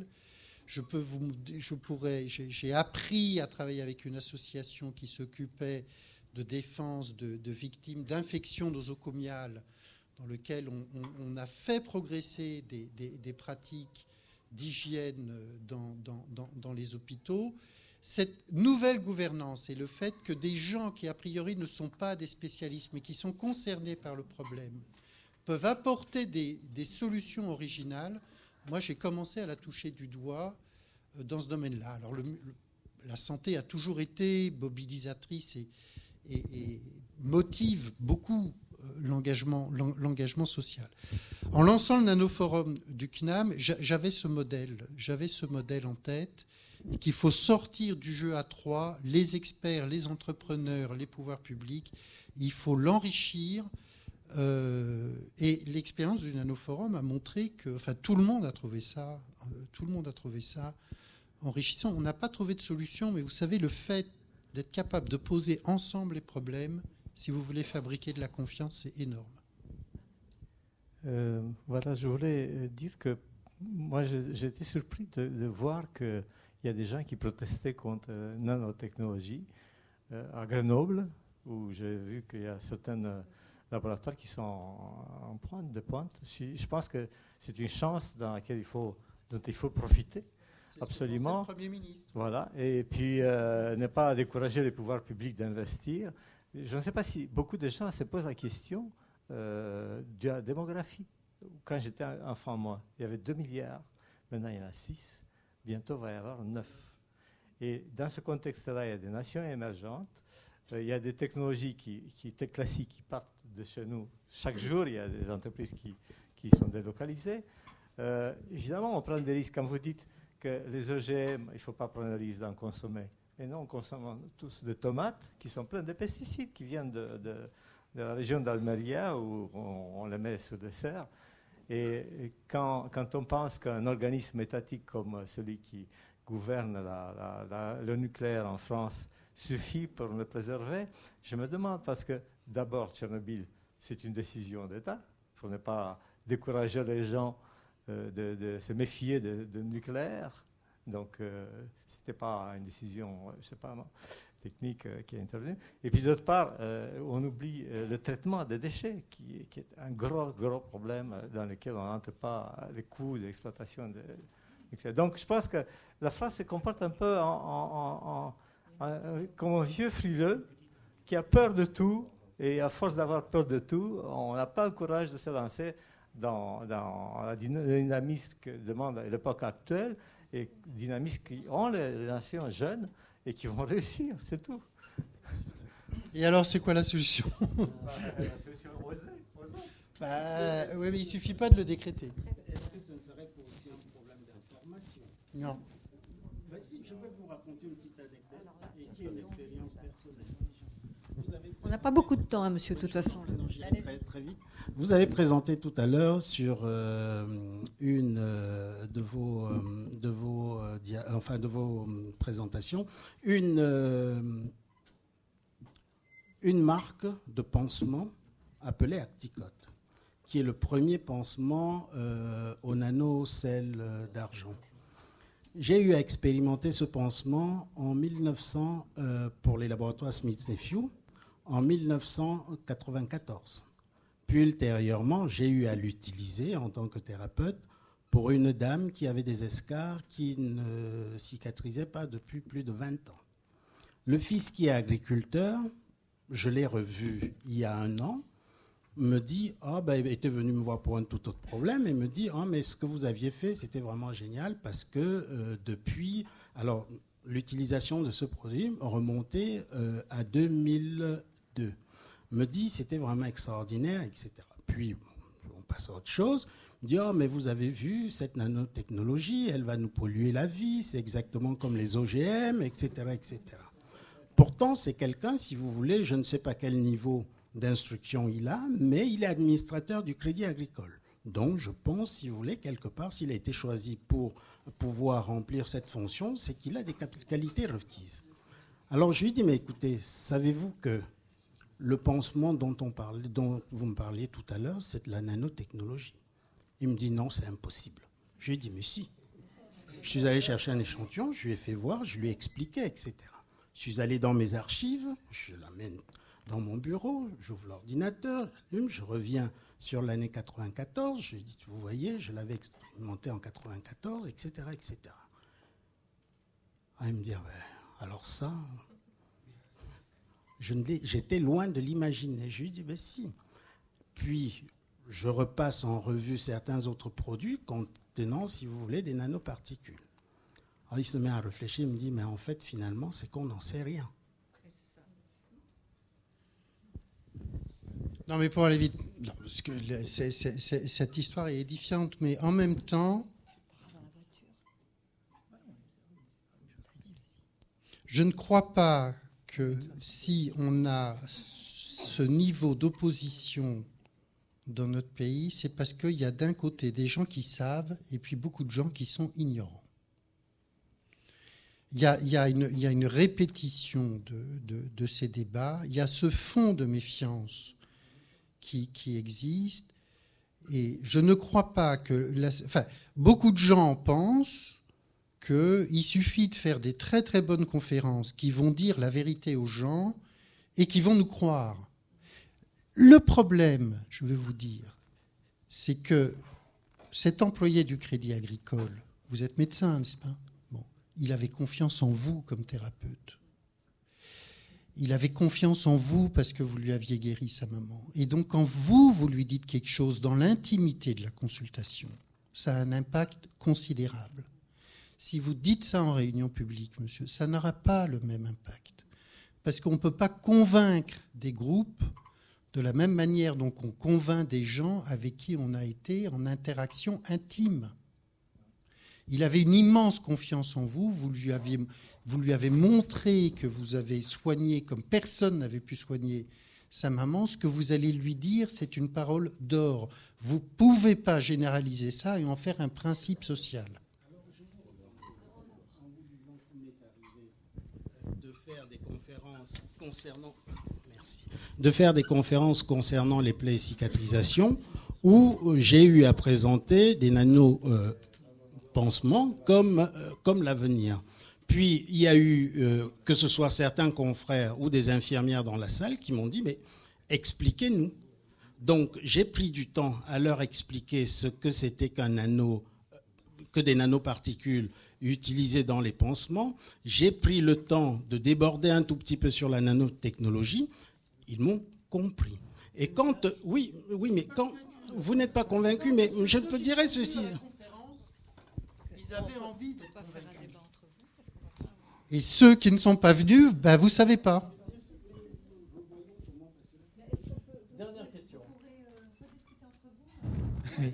J'ai appris à travailler avec une association qui s'occupait de défense de victimes d'infections nosocomiales, dans lequel on a fait progresser des pratiques d'hygiène dans les hôpitaux. Cette nouvelle gouvernance et le fait que des gens qui, a priori, ne sont pas des spécialistes, mais qui sont concernés par le problème, peuvent apporter des solutions originales. Moi, j'ai commencé à la toucher du doigt dans ce domaine-là. Alors, la santé a toujours été mobilisatrice et motive beaucoup l'engagement social. En lançant le nanoforum du CNAM, j'avais ce modèle en tête, et qu'il faut sortir du jeu à trois, les experts, les entrepreneurs, les pouvoirs publics, il faut l'enrichir. Et l'expérience du nanoforum a montré que, enfin, tout le monde a trouvé ça enrichissant. On n'a pas trouvé de solution, mais vous savez, le fait d'être capable de poser ensemble les problèmes, si vous voulez fabriquer de la confiance, c'est énorme. Voilà, je voulais dire que moi, j'ai été surpris de voir qu'il y a des gens qui protestaient contre nanotechnologie à Grenoble, où j'ai vu qu'il y a certains laboratoires qui sont en pointe de pointe. Je pense que c'est une chance dont il faut profiter. C'est absolument. Le Premier ministre. Voilà, et puis ne pas décourager les pouvoirs publics d'investir. Je ne sais pas si beaucoup de gens se posent la question de la démographie. Quand j'étais enfant, moi, il y avait 2 milliards. Maintenant, il y en a 6. Bientôt, il va y avoir 9. Et dans ce contexte-là, il y a des nations émergentes. Il y a des technologies qui étaient classiques, qui partent de chez nous. Chaque jour, il y a des entreprises qui sont délocalisées. Évidemment, on prend des risques. Quand vous dites que les OGM, il ne faut pas prendre le risque d'en consommer. Et non, on consomme tous des tomates qui sont pleines de pesticides, qui viennent de la région d'Almeria, où on les met sur des serres. Et quand on pense qu'un organisme étatique comme celui qui gouverne le nucléaire en France suffit pour le préserver, je me demande, parce que d'abord, Tchernobyl, c'est une décision d'État. Il faut ne pas décourager les gens de se méfier du nucléaire. Donc, ce n'était pas une décision, je ne sais pas, technique qui est intervenue. Et puis, d'autre part, on oublie le traitement des déchets, qui est un gros problème dans lequel on n'entre pas les coûts d'exploitation nucléaire. Donc, je pense que la France se comporte un peu comme un vieux frileux qui a peur de tout, et à force d'avoir peur de tout, on n'a pas le courage de se lancer dans le dynamisme que demande l'époque actuelle, et dynamisme qui ont les nations jeunes et qui vont réussir, c'est tout. Et alors, c'est quoi la solution? La solution, oser. Oui, mais il ne suffit pas de le décréter. Est-ce que ce ne serait pas aussi un problème d'information? Non. Ben si, je vais vous raconter une petite anecdote et qui est une expérience personnelle. On n'a pas beaucoup de temps, hein, monsieur, de toute façon. Non, j'irai très vite. Vous avez présenté tout à l'heure sur une de vos présentations une marque de pansement appelée Acticote, qui est le premier pansement au nano-sel d'argent. J'ai eu à expérimenter ce pansement en 1900 pour les laboratoires Smith-Nephew en 1994. Puis ultérieurement, j'ai eu à l'utiliser en tant que thérapeute pour une dame qui avait des escarres qui ne cicatrisaient pas depuis plus de 20 ans. Le fils qui est agriculteur, je l'ai revu il y a 1 an, me dit, il était venu me voir pour un tout autre problème, et me dit, mais ce que vous aviez fait, c'était vraiment génial, parce que depuis, alors l'utilisation de ce produit remontait à 2002. Me dit, c'était vraiment extraordinaire, etc. Puis, on passe à autre chose. Me dit, mais vous avez vu, cette nanotechnologie, elle va nous polluer la vie, c'est exactement comme les OGM, etc., etc. Pourtant, c'est quelqu'un, si vous voulez, je ne sais pas quel niveau d'instruction il a, mais il est administrateur du Crédit Agricole. Donc, je pense, si vous voulez, quelque part, s'il a été choisi pour pouvoir remplir cette fonction, c'est qu'il a des qualités requises. Alors, je lui dis, mais écoutez, savez-vous que le pansement dont vous me parliez tout à l'heure, c'est de la nanotechnologie? Il me dit, non, c'est impossible. Je lui ai dit, mais si. Je suis allé chercher un échantillon, je lui ai fait voir, je lui ai expliqué, etc. Je suis allé dans mes archives, je l'amène dans mon bureau, j'ouvre l'ordinateur, j'allume, je reviens sur l'année 94, je lui dis, vous voyez, je l'avais expérimenté en 94, etc., etc. Il me dit, alors ça, j'étais loin de l'imaginer. Je lui dis, si. Puis, je repasse en revue certains autres produits contenant, si vous voulez, des nanoparticules. Alors, il se met à réfléchir, il me dit, mais en fait, finalement, c'est qu'on n'en sait rien. Non, mais pour aller vite, non, parce que cette histoire est édifiante, mais en même temps, je ne crois pas que si on a ce niveau d'opposition dans notre pays, c'est parce qu'il y a d'un côté des gens qui savent et puis beaucoup de gens qui sont ignorants. Il y a une répétition de ces débats, il y a ce fond de méfiance qui existe, et je ne crois pas que... beaucoup de gens pensent qu'il suffit de faire des très très bonnes conférences qui vont dire la vérité aux gens et qui vont nous croire. Le problème, je vais vous dire, c'est que cet employé du Crédit Agricole, vous êtes médecin, n'est-ce pas? Bon, il avait confiance en vous comme thérapeute. Il avait confiance en vous parce que vous lui aviez guéri sa maman. Et donc, quand vous lui dites quelque chose dans l'intimité de la consultation, ça a un impact considérable. Si vous dites ça en réunion publique, monsieur, ça n'aura pas le même impact. Parce qu'on ne peut pas convaincre des groupes de la même manière dont on convainc des gens avec qui on a été en interaction intime. Il avait une immense confiance en vous, vous lui avez montré que vous avez soigné comme personne n'avait pu soigner sa maman. Ce que vous allez lui dire, c'est une parole d'or. Vous ne pouvez pas généraliser ça et en faire un principe social. De faire des conférences concernant les plaies et cicatrisations où j'ai eu à présenter des nano-pansements comme l'avenir. Puis il y a eu, que ce soit certains confrères ou des infirmières dans la salle qui m'ont dit, mais expliquez-nous. Donc j'ai pris du temps à leur expliquer ce que c'était qu'un nano, que des nanoparticules utilisées dans les pansements. J'ai pris le temps de déborder un tout petit peu sur la nanotechnologie. Ils m'ont compris. Et quand... Oui, mais quand... Vous n'êtes pas convaincu, mais je peux dire ceci. Ils avaient envie de convaincre. Et ceux qui ne sont pas venus, vous ne savez pas. Dernière question. Oui.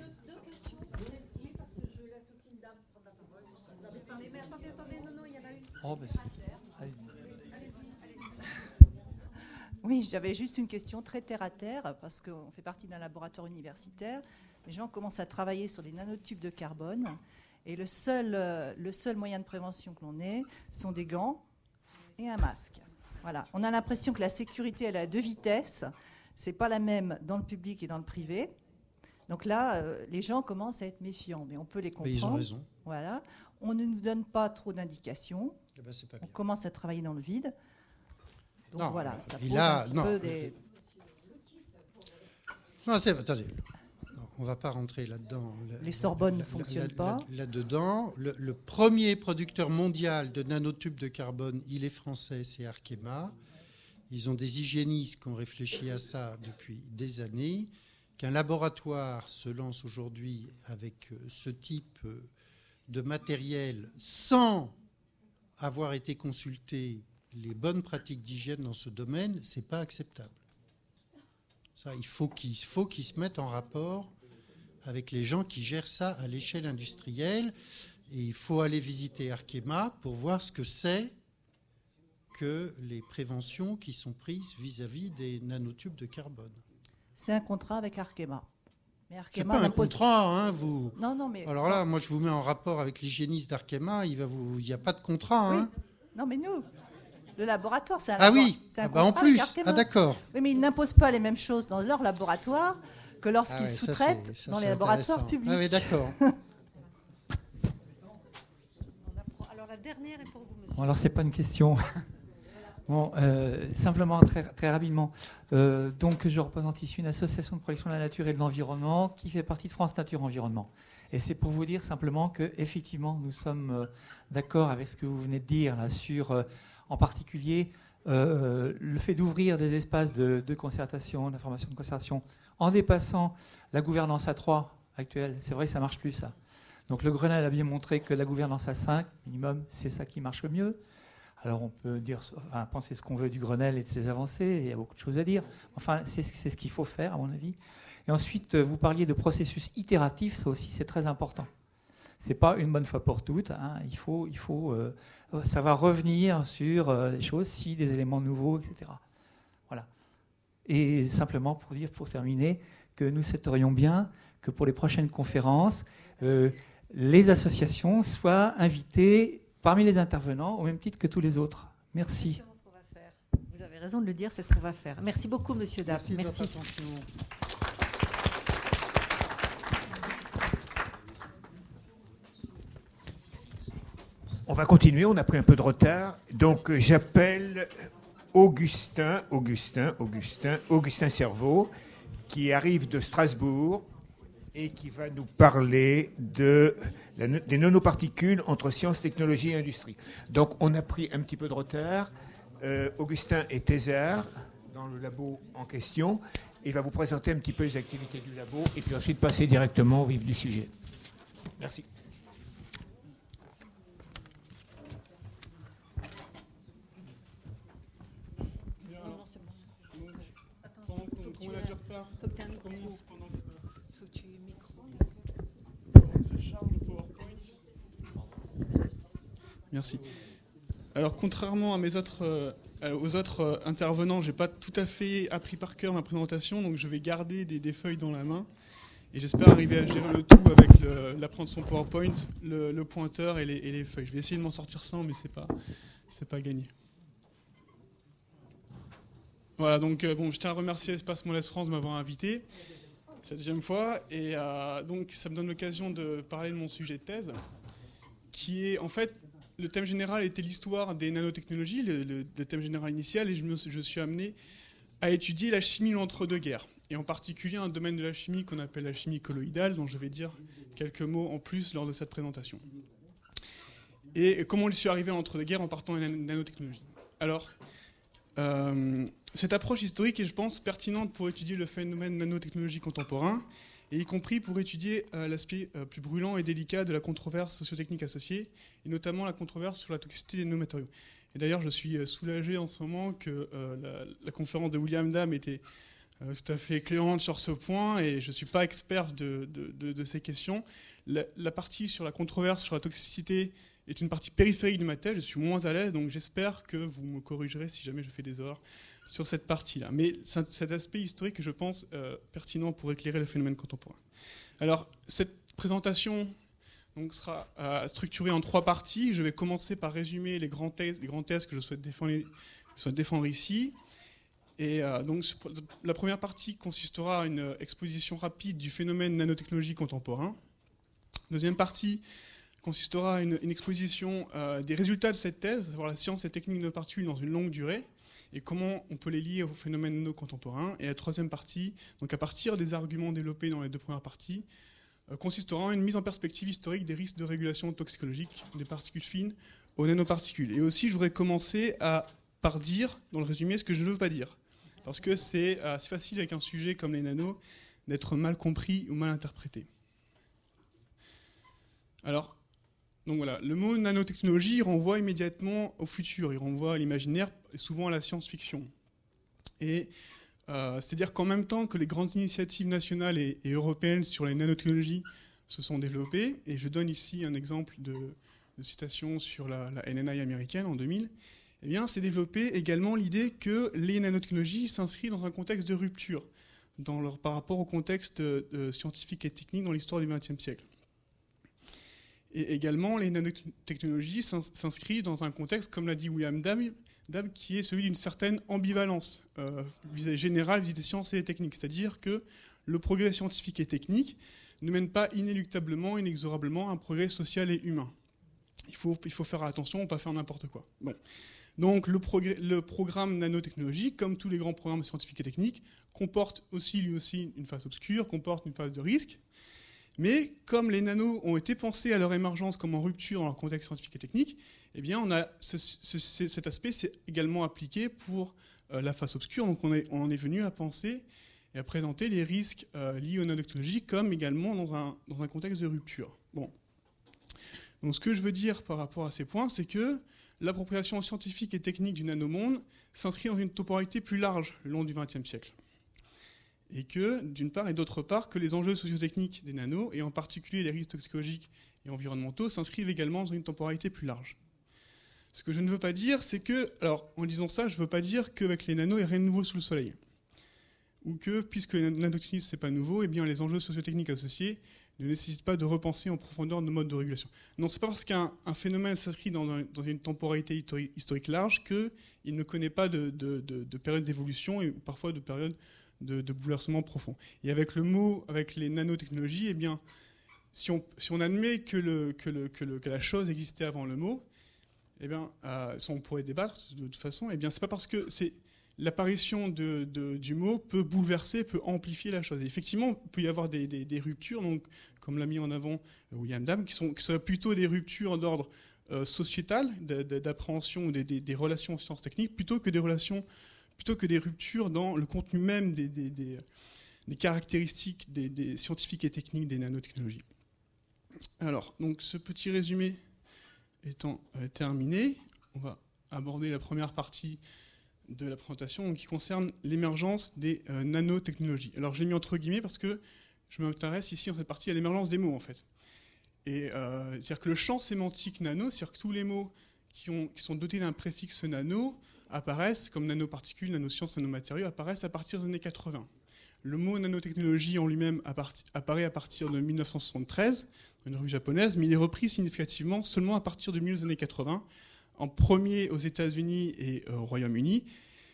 Oui, j'avais juste une question très terre à terre, parce qu'on fait partie d'un laboratoire universitaire. Les gens commencent à travailler sur des nanotubes de carbone. Et le seul moyen de prévention que l'on ait sont des gants et un masque. Voilà. On a l'impression que la sécurité, elle a 2 vitesses. Ce n'est pas la même dans le public et dans le privé. Donc là, les gens commencent à être méfiants. Mais on peut les comprendre. Mais ils ont raison. Voilà. On ne nous donne pas trop d'indications. Eh ben, c'est pas bien. On commence à travailler dans le vide. Donc non, voilà, ça et pose là, un petit non, peu des... Non, attendez. On ne va pas rentrer là-dedans. Les Sorbonnes ne fonctionnent pas. Là-dedans, le premier producteur mondial de nanotubes de carbone, il est français, c'est Arkema. Ils ont des hygiénistes qui ont réfléchi à ça depuis des années. Qu'un laboratoire se lance aujourd'hui avec ce type de matériel sans avoir été consulté les bonnes pratiques d'hygiène dans ce domaine, ce n'est pas acceptable. Ça, il faut qu'ils se mettent en rapport avec les gens qui gèrent ça à l'échelle industrielle. Et il faut aller visiter Arkema pour voir ce que c'est que les préventions qui sont prises vis-à-vis des nanotubes de carbone. C'est un contrat avec Arkema. Mais c'est pas un contrat, hein, vous. Non, mais... Alors là, moi, je vous mets en rapport avec l'hygiéniste d'Arkema. Il n'y a pas de contrat, hein. Oui. Non, mais nous, le laboratoire, c'est un c'est un contrat en plus. Ah, d'accord. Oui, mais ils n'imposent pas les mêmes choses dans leur laboratoire que lorsqu'ils sous-traitent dans les laboratoires publics. Ah oui, d'accord. Alors la dernière est pour vous, monsieur. Bon, alors c'est pas une question. Bon, simplement très rapidement. Donc je représente ici une association de protection de la nature et de l'environnement qui fait partie de France Nature Environnement. Et c'est pour vous dire simplement que effectivement nous sommes d'accord avec ce que vous venez de dire là sur, en particulier, le fait d'ouvrir des espaces de concertation, d'information de concertation, en dépassant la gouvernance à 3 actuelle. C'est vrai que ça marche plus ça. Donc le Grenelle a bien montré que la gouvernance à 5 minimum, c'est ça qui marche le mieux. Alors on peut penser ce qu'on veut du Grenelle et de ses avancées, il y a beaucoup de choses à dire. Enfin, c'est ce qu'il faut faire, à mon avis. Et ensuite, vous parliez de processus itératif, ça aussi c'est très important. Ce n'est pas une bonne fois pour toutes, hein. Il faut savoir revenir sur les choses, si des éléments nouveaux, etc. Voilà. Et simplement pour terminer, que nous souhaiterions bien que pour les prochaines conférences, les associations soient invitées parmi les intervenants, au même titre que tous les autres. Merci. Vous avez raison de le dire, c'est ce qu'on va faire. Merci beaucoup, monsieur Dapp. Merci. On va continuer, on a pris un peu de retard. Donc j'appelle Augustin Cerveau, qui arrive de Strasbourg et qui va nous parler des nanoparticules entre sciences, technologie et industrie. Donc on a pris un petit peu de retard. Augustin est thésard dans le labo en question. Il va vous présenter un petit peu les activités du labo et puis ensuite passer directement au vif du sujet. Merci. Merci. Alors, contrairement à aux autres intervenants, je n'ai pas tout à fait appris par cœur ma présentation, donc je vais garder des feuilles dans la main. Et j'espère arriver à gérer le tout avec l'apprendre son PowerPoint, le pointeur et les feuilles. Je vais essayer de m'en sortir sans, mais c'est pas gagné. Voilà, donc je tiens à remercier Espace Mondes France de m'avoir invité, cette deuxième fois. Et donc, ça me donne l'occasion de parler de mon sujet de thèse, qui est en fait... Le thème général était l'histoire des nanotechnologies, le thème général initial, et je suis amené à étudier la chimie de l'entre-deux-guerres. et en particulier un domaine de la chimie qu'on appelle la chimie colloïdale, dont je vais dire quelques mots en plus lors de cette présentation. Et comment je suis arrivé à l'entre-deux-guerres en partant de nanotechnologie. Alors, cette approche historique est, je pense, pertinente pour étudier le phénomène nanotechnologie contemporain, et y compris pour étudier l'aspect plus brûlant et délicat de la controverse sociotechnique associée, et notamment la controverse sur la toxicité des nanomatériaux. Et d'ailleurs, je suis soulagé en ce moment que la conférence de William Dam était tout à fait éclairante sur ce point, et je ne suis pas expert de ces questions. La partie sur la controverse sur la toxicité est une partie périphérique de ma thèse, je suis moins à l'aise, donc j'espère que vous me corrigerez si jamais je fais des erreurs sur cette partie-là. Mais cet aspect historique, je pense, pertinent pour éclairer le phénomène contemporain. Alors, cette présentation sera structurée en 3 parties. Je vais commencer par résumer les grands thèses que je souhaite défendre ici. Et donc, la première partie consistera à une exposition rapide du phénomène nanotechnologie contemporain. Deuxième partie consistera à une exposition des résultats de cette thèse, à savoir la science et technique de nanoparticules dans une longue durée, et comment on peut les lier au phénomène nano contemporain. Et la troisième partie, donc à partir des arguments développés dans les 2 premières parties, consistera en une mise en perspective historique des risques de régulation toxicologique des particules fines aux nanoparticules. Et aussi, je voudrais commencer par dire, dans le résumé, ce que je ne veux pas dire. Parce que c'est assez facile avec un sujet comme les nanos d'être mal compris ou mal interprété. Alors, donc voilà, le mot nanotechnologie renvoie immédiatement au futur, il renvoie à l'imaginaire et souvent à la science-fiction. Et c'est-à-dire qu'en même temps que les grandes initiatives nationales et européennes sur les nanotechnologies se sont développées, et je donne ici un exemple de citation sur la NNI américaine en 2000, eh bien, s'est développée également l'idée que les nanotechnologies s'inscrivent dans un contexte de rupture par rapport au contexte scientifique et technique dans l'histoire du XXe siècle. Et également, les nanotechnologies s'inscrivent dans un contexte, comme l'a dit William Dam, qui est celui d'une certaine ambivalence générale vis-à-vis des sciences et des techniques. C'est-à-dire que le progrès scientifique et technique ne mène pas inéluctablement, inexorablement à un progrès social et humain. Il faut faire attention, on ne peut pas faire n'importe quoi. Bon. Donc le programme nanotechnologie, comme tous les grands programmes scientifiques et techniques, comporte lui aussi une phase obscure, comporte une phase de risque. Mais comme les nanos ont été pensés à leur émergence comme en rupture dans leur contexte scientifique et technique, eh bien on a cet aspect s'est également appliqué pour la phase obscure. Donc on en est venu à penser et à présenter les risques liés aux nanotechnologies comme également dans un contexte de rupture. Bon. Donc ce que je veux dire par rapport à ces points, c'est que l'appropriation scientifique et technique du nanomonde s'inscrit dans une temporalité plus large le long du XXe siècle. Et que, d'une part, et d'autre part, que les enjeux sociotechniques des nanos, et en particulier les risques toxicologiques et environnementaux, s'inscrivent également dans une temporalité plus large. Ce que je ne veux pas dire, c'est que, alors en disant ça, je ne veux pas dire qu'avec les nanos, il n'y a rien de nouveau sous le soleil. Ou que, puisque les nanotechniques, ce n'est pas nouveau, eh bien les enjeux sociotechniques associés ne nécessitent pas de repenser en profondeur nos modes de régulation. Non, ce n'est pas parce qu'un phénomène s'inscrit dans une temporalité historique large qu'il ne connaît pas de période d'évolution et parfois de période de bouleversement profond. Et avec les nanotechnologies, eh bien, si on admet que la chose existait avant le mot, eh bien, on pourrait débattre de toute façon. Eh bien, c'est pas parce que l'apparition du mot peut bouleverser, peut amplifier la chose. Et effectivement, il peut y avoir des ruptures, donc, comme l'a mis en avant William Dam, qui seraient plutôt des ruptures d'ordre sociétal, d'appréhension des relations sciences techniques, plutôt que des ruptures dans le contenu même des caractéristiques des scientifiques et techniques des nanotechnologies. Alors, donc ce petit résumé étant terminé, on va aborder la première partie de la présentation qui concerne l'émergence des nanotechnologies. Alors, j'ai mis entre guillemets parce que je m'intéresse ici en cette partie à l'émergence des mots, en fait. Et c'est-à-dire que le champ sémantique nano, c'est-à-dire que tous les mots qui sont dotés d'un préfixe nano apparaissent, comme nanoparticules, nanosciences, nanomatériaux, apparaissent à partir des années 80. Le mot nanotechnologie en lui-même apparaît à partir de 1973, dans une revue japonaise, mais il est repris significativement seulement à partir du milieu des années 80, en premier aux États-Unis et au Royaume-Uni,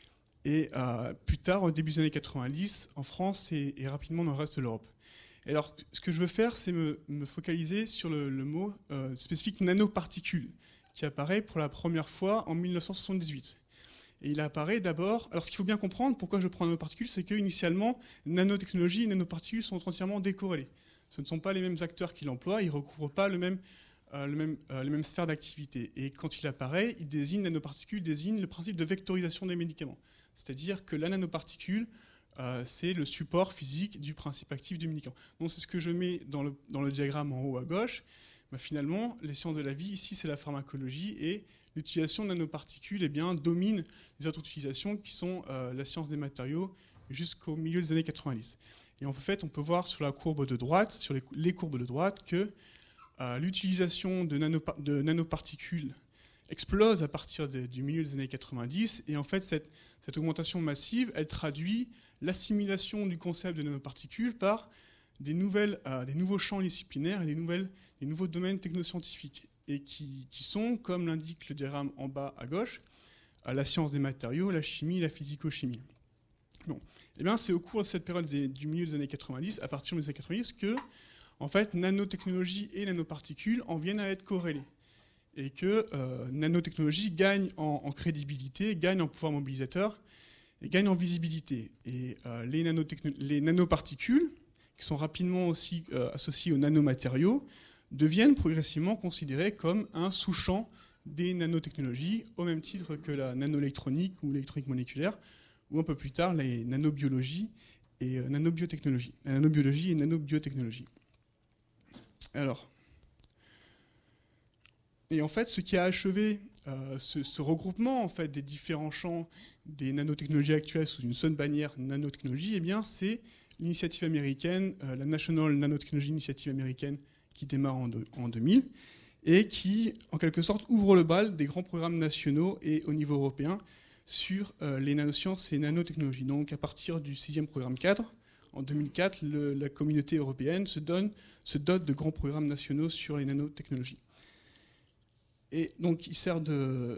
et plus tard, au début des années 90, en France et rapidement dans le reste de l'Europe. Et alors, ce que je veux faire, c'est me focaliser sur le mot spécifique nanoparticule, qui apparaît pour la première fois en 1978. Et il apparaît d'abord... Alors ce qu'il faut bien comprendre, pourquoi je prends nanoparticules, c'est qu'initialement, nanotechnologie et nanoparticules sont entièrement décorrélés. Ce ne sont pas les mêmes acteurs qui l'emploient, ils ne recouvrent pas les mêmes sphères d'activité. Et quand il apparaît, nanoparticules désigne le principe de vectorisation des médicaments. C'est-à-dire que la nanoparticule, c'est le support physique du principe actif du médicament. Donc c'est ce que je mets dans le diagramme en haut à gauche. Finalement, les sciences de la vie, ici, c'est la pharmacologie, et l'utilisation de nanoparticules domine les autres utilisations qui sont la science des matériaux jusqu'au milieu des années 90. Et en fait, on peut voir sur la courbe de droite, sur les courbes de droite, que l'utilisation de nanoparticules explose à partir du milieu des années 90. Et en fait, cette augmentation massive, elle traduit l'assimilation du concept de nanoparticules par des nouveaux champs disciplinaires et des nouveaux domaines technoscientifiques. Et qui sont, comme l'indique le diagramme en bas à gauche, la science des matériaux, la chimie, la physico-chimie. Bon. Eh bien, c'est au cours de cette période du milieu des années 90, à partir des années 90, que en fait, nanotechnologie et nanoparticules en viennent à être corrélées. Et que nanotechnologie gagne en crédibilité, gagne en pouvoir mobilisateur et gagne en visibilité. Et les nanoparticules, qui sont rapidement aussi associées aux nanomatériaux, deviennent progressivement considérés comme un sous-champ des nanotechnologies, au même titre que la nanoélectronique ou l'électronique moléculaire, ou un peu plus tard les nanobiologies et nanobiotechnologie. La nanobiologie et nanobiotechnologie. Alors, et en fait, ce qui a achevé ce regroupement en fait, des différents champs des nanotechnologies actuelles sous une seule bannière nanotechnologie, eh bien, c'est l'initiative américaine, la National Nanotechnology Initiative américaine, qui démarre en 2000 et qui, en quelque sorte, ouvre le bal des grands programmes nationaux et au niveau européen sur les nanosciences et nanotechnologies. Donc, à partir du 6e programme cadre, en 2004, la communauté européenne se dote de grands programmes nationaux sur les nanotechnologies. Et donc, le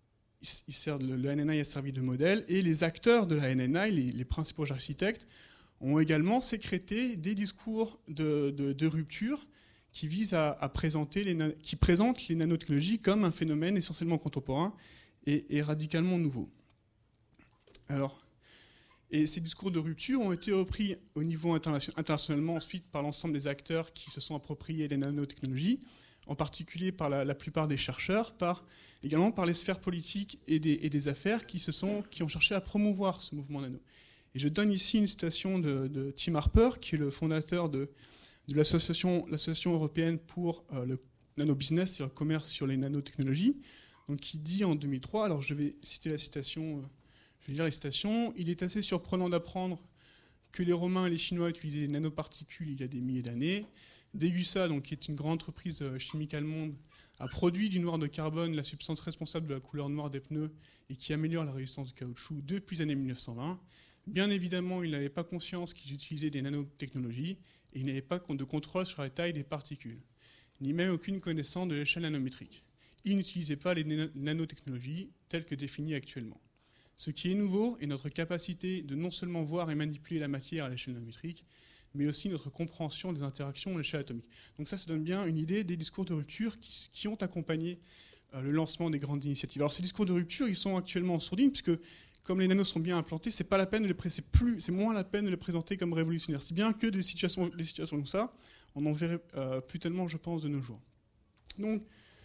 NNI a servi de modèle, et les acteurs de la NNI, les principaux architectes, ont également sécrété des discours de rupture qui visent à présenter qui présentent les nanotechnologies comme un phénomène essentiellement contemporain et radicalement nouveau. Alors, et ces discours de rupture ont été repris au niveau internationalement ensuite par l'ensemble des acteurs qui se sont appropriés les nanotechnologies, en particulier par la plupart des chercheurs, également par les sphères politiques et des affaires qui ont cherché à promouvoir ce mouvement nano. Et je donne ici une citation de Tim Harper, qui est le fondateur de l'association européenne pour le nano-business, c'est-à-dire le commerce sur les nanotechnologies, donc qui dit en 2003, alors je vais citer la citation, je vais lire la citation, « Il est assez surprenant d'apprendre que les Romains et les Chinois utilisaient les nanoparticules il y a des milliers d'années. Degussa, donc, qui est une grande entreprise chimique allemande, a produit du noir de carbone la substance responsable de la couleur noire des pneus et qui améliore la résistance du caoutchouc depuis les années 1920. Bien évidemment, il n'avait pas conscience qu'ils utilisaient des nanotechnologies et il n'avait pas de contrôle sur la taille des particules, ni même aucune connaissance de l'échelle nanométrique. Il n'utilisait pas les nanotechnologies telles que définies actuellement. Ce qui est nouveau est notre capacité de non seulement voir et manipuler la matière à l'échelle nanométrique, mais aussi notre compréhension des interactions à l'échelle atomique. Donc ça donne bien une idée des discours de rupture qui ont accompagné le lancement des grandes initiatives. Alors ces discours de rupture, ils sont actuellement en sourdine, puisque comme les nanos sont bien implantés, c'est moins la peine de les présenter comme révolutionnaires. C'est bien que des situations comme ça, on en verrait plus tellement, je pense, de nos jours. Donc,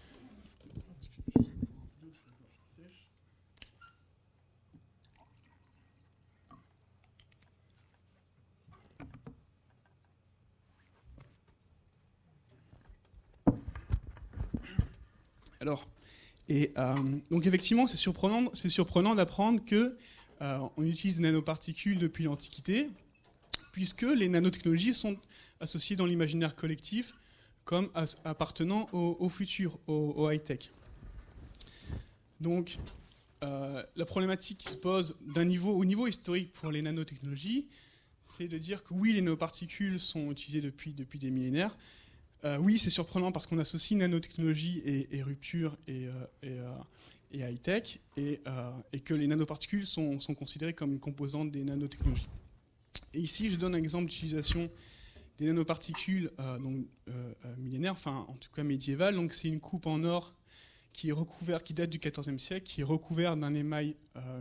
donc effectivement, c'est surprenant d'apprendre que on utilise des nanoparticules depuis l'Antiquité, puisque les nanotechnologies sont associées dans l'imaginaire collectif comme appartenant au futur, au high-tech. Donc, la problématique qui se pose au niveau historique pour les nanotechnologies, c'est de dire que oui, les nanoparticules sont utilisées depuis des millénaires. Oui, c'est surprenant parce qu'on associe nanotechnologie et rupture et high-tech, et que les nanoparticules sont considérées comme une composante des nanotechnologies. Et ici, je donne un exemple d'utilisation des nanoparticules millénaires, enfin en tout cas médiévales. Donc c'est une coupe en or qui date du XIVe siècle, qui est recouvert d'un émail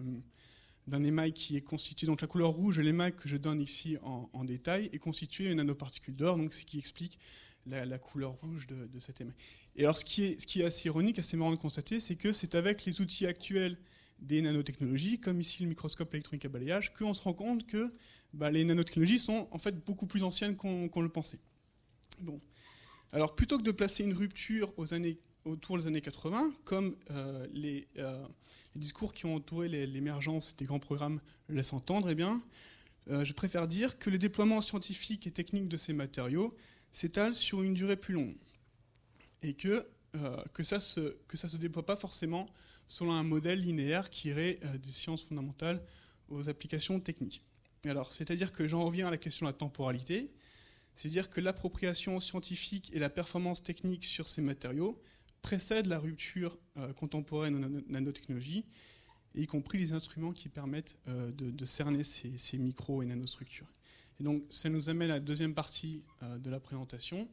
qui est constitué, donc la couleur rouge de l'émail que je donne ici en détail, est constituée de nanoparticules d'or, donc ce qui explique la couleur rouge de cet émail. Et alors ce qui est assez ironique, assez marrant de constater, c'est que c'est avec les outils actuels des nanotechnologies, comme ici le microscope électronique à balayage, qu'on se rend compte que les nanotechnologies sont en fait beaucoup plus anciennes qu'on le pensait. Bon. Alors plutôt que de placer une rupture autour des années 80, comme les discours qui ont entouré l'émergence des grands programmes laissent entendre, eh bien, je préfère dire que le déploiement scientifique et technique de ces matériaux s'étale sur une durée plus longue et que ça se déploie pas forcément selon un modèle linéaire qui irait des sciences fondamentales aux applications techniques. Alors, c'est-à-dire que j'en reviens à la question de la temporalité, c'est-à-dire que l'appropriation scientifique et la performance technique sur ces matériaux précèdent la rupture contemporaine aux nanotechnologies, y compris les instruments qui permettent de cerner ces micro- et nanostructures. Et donc, ça nous amène à la deuxième partie de la présentation.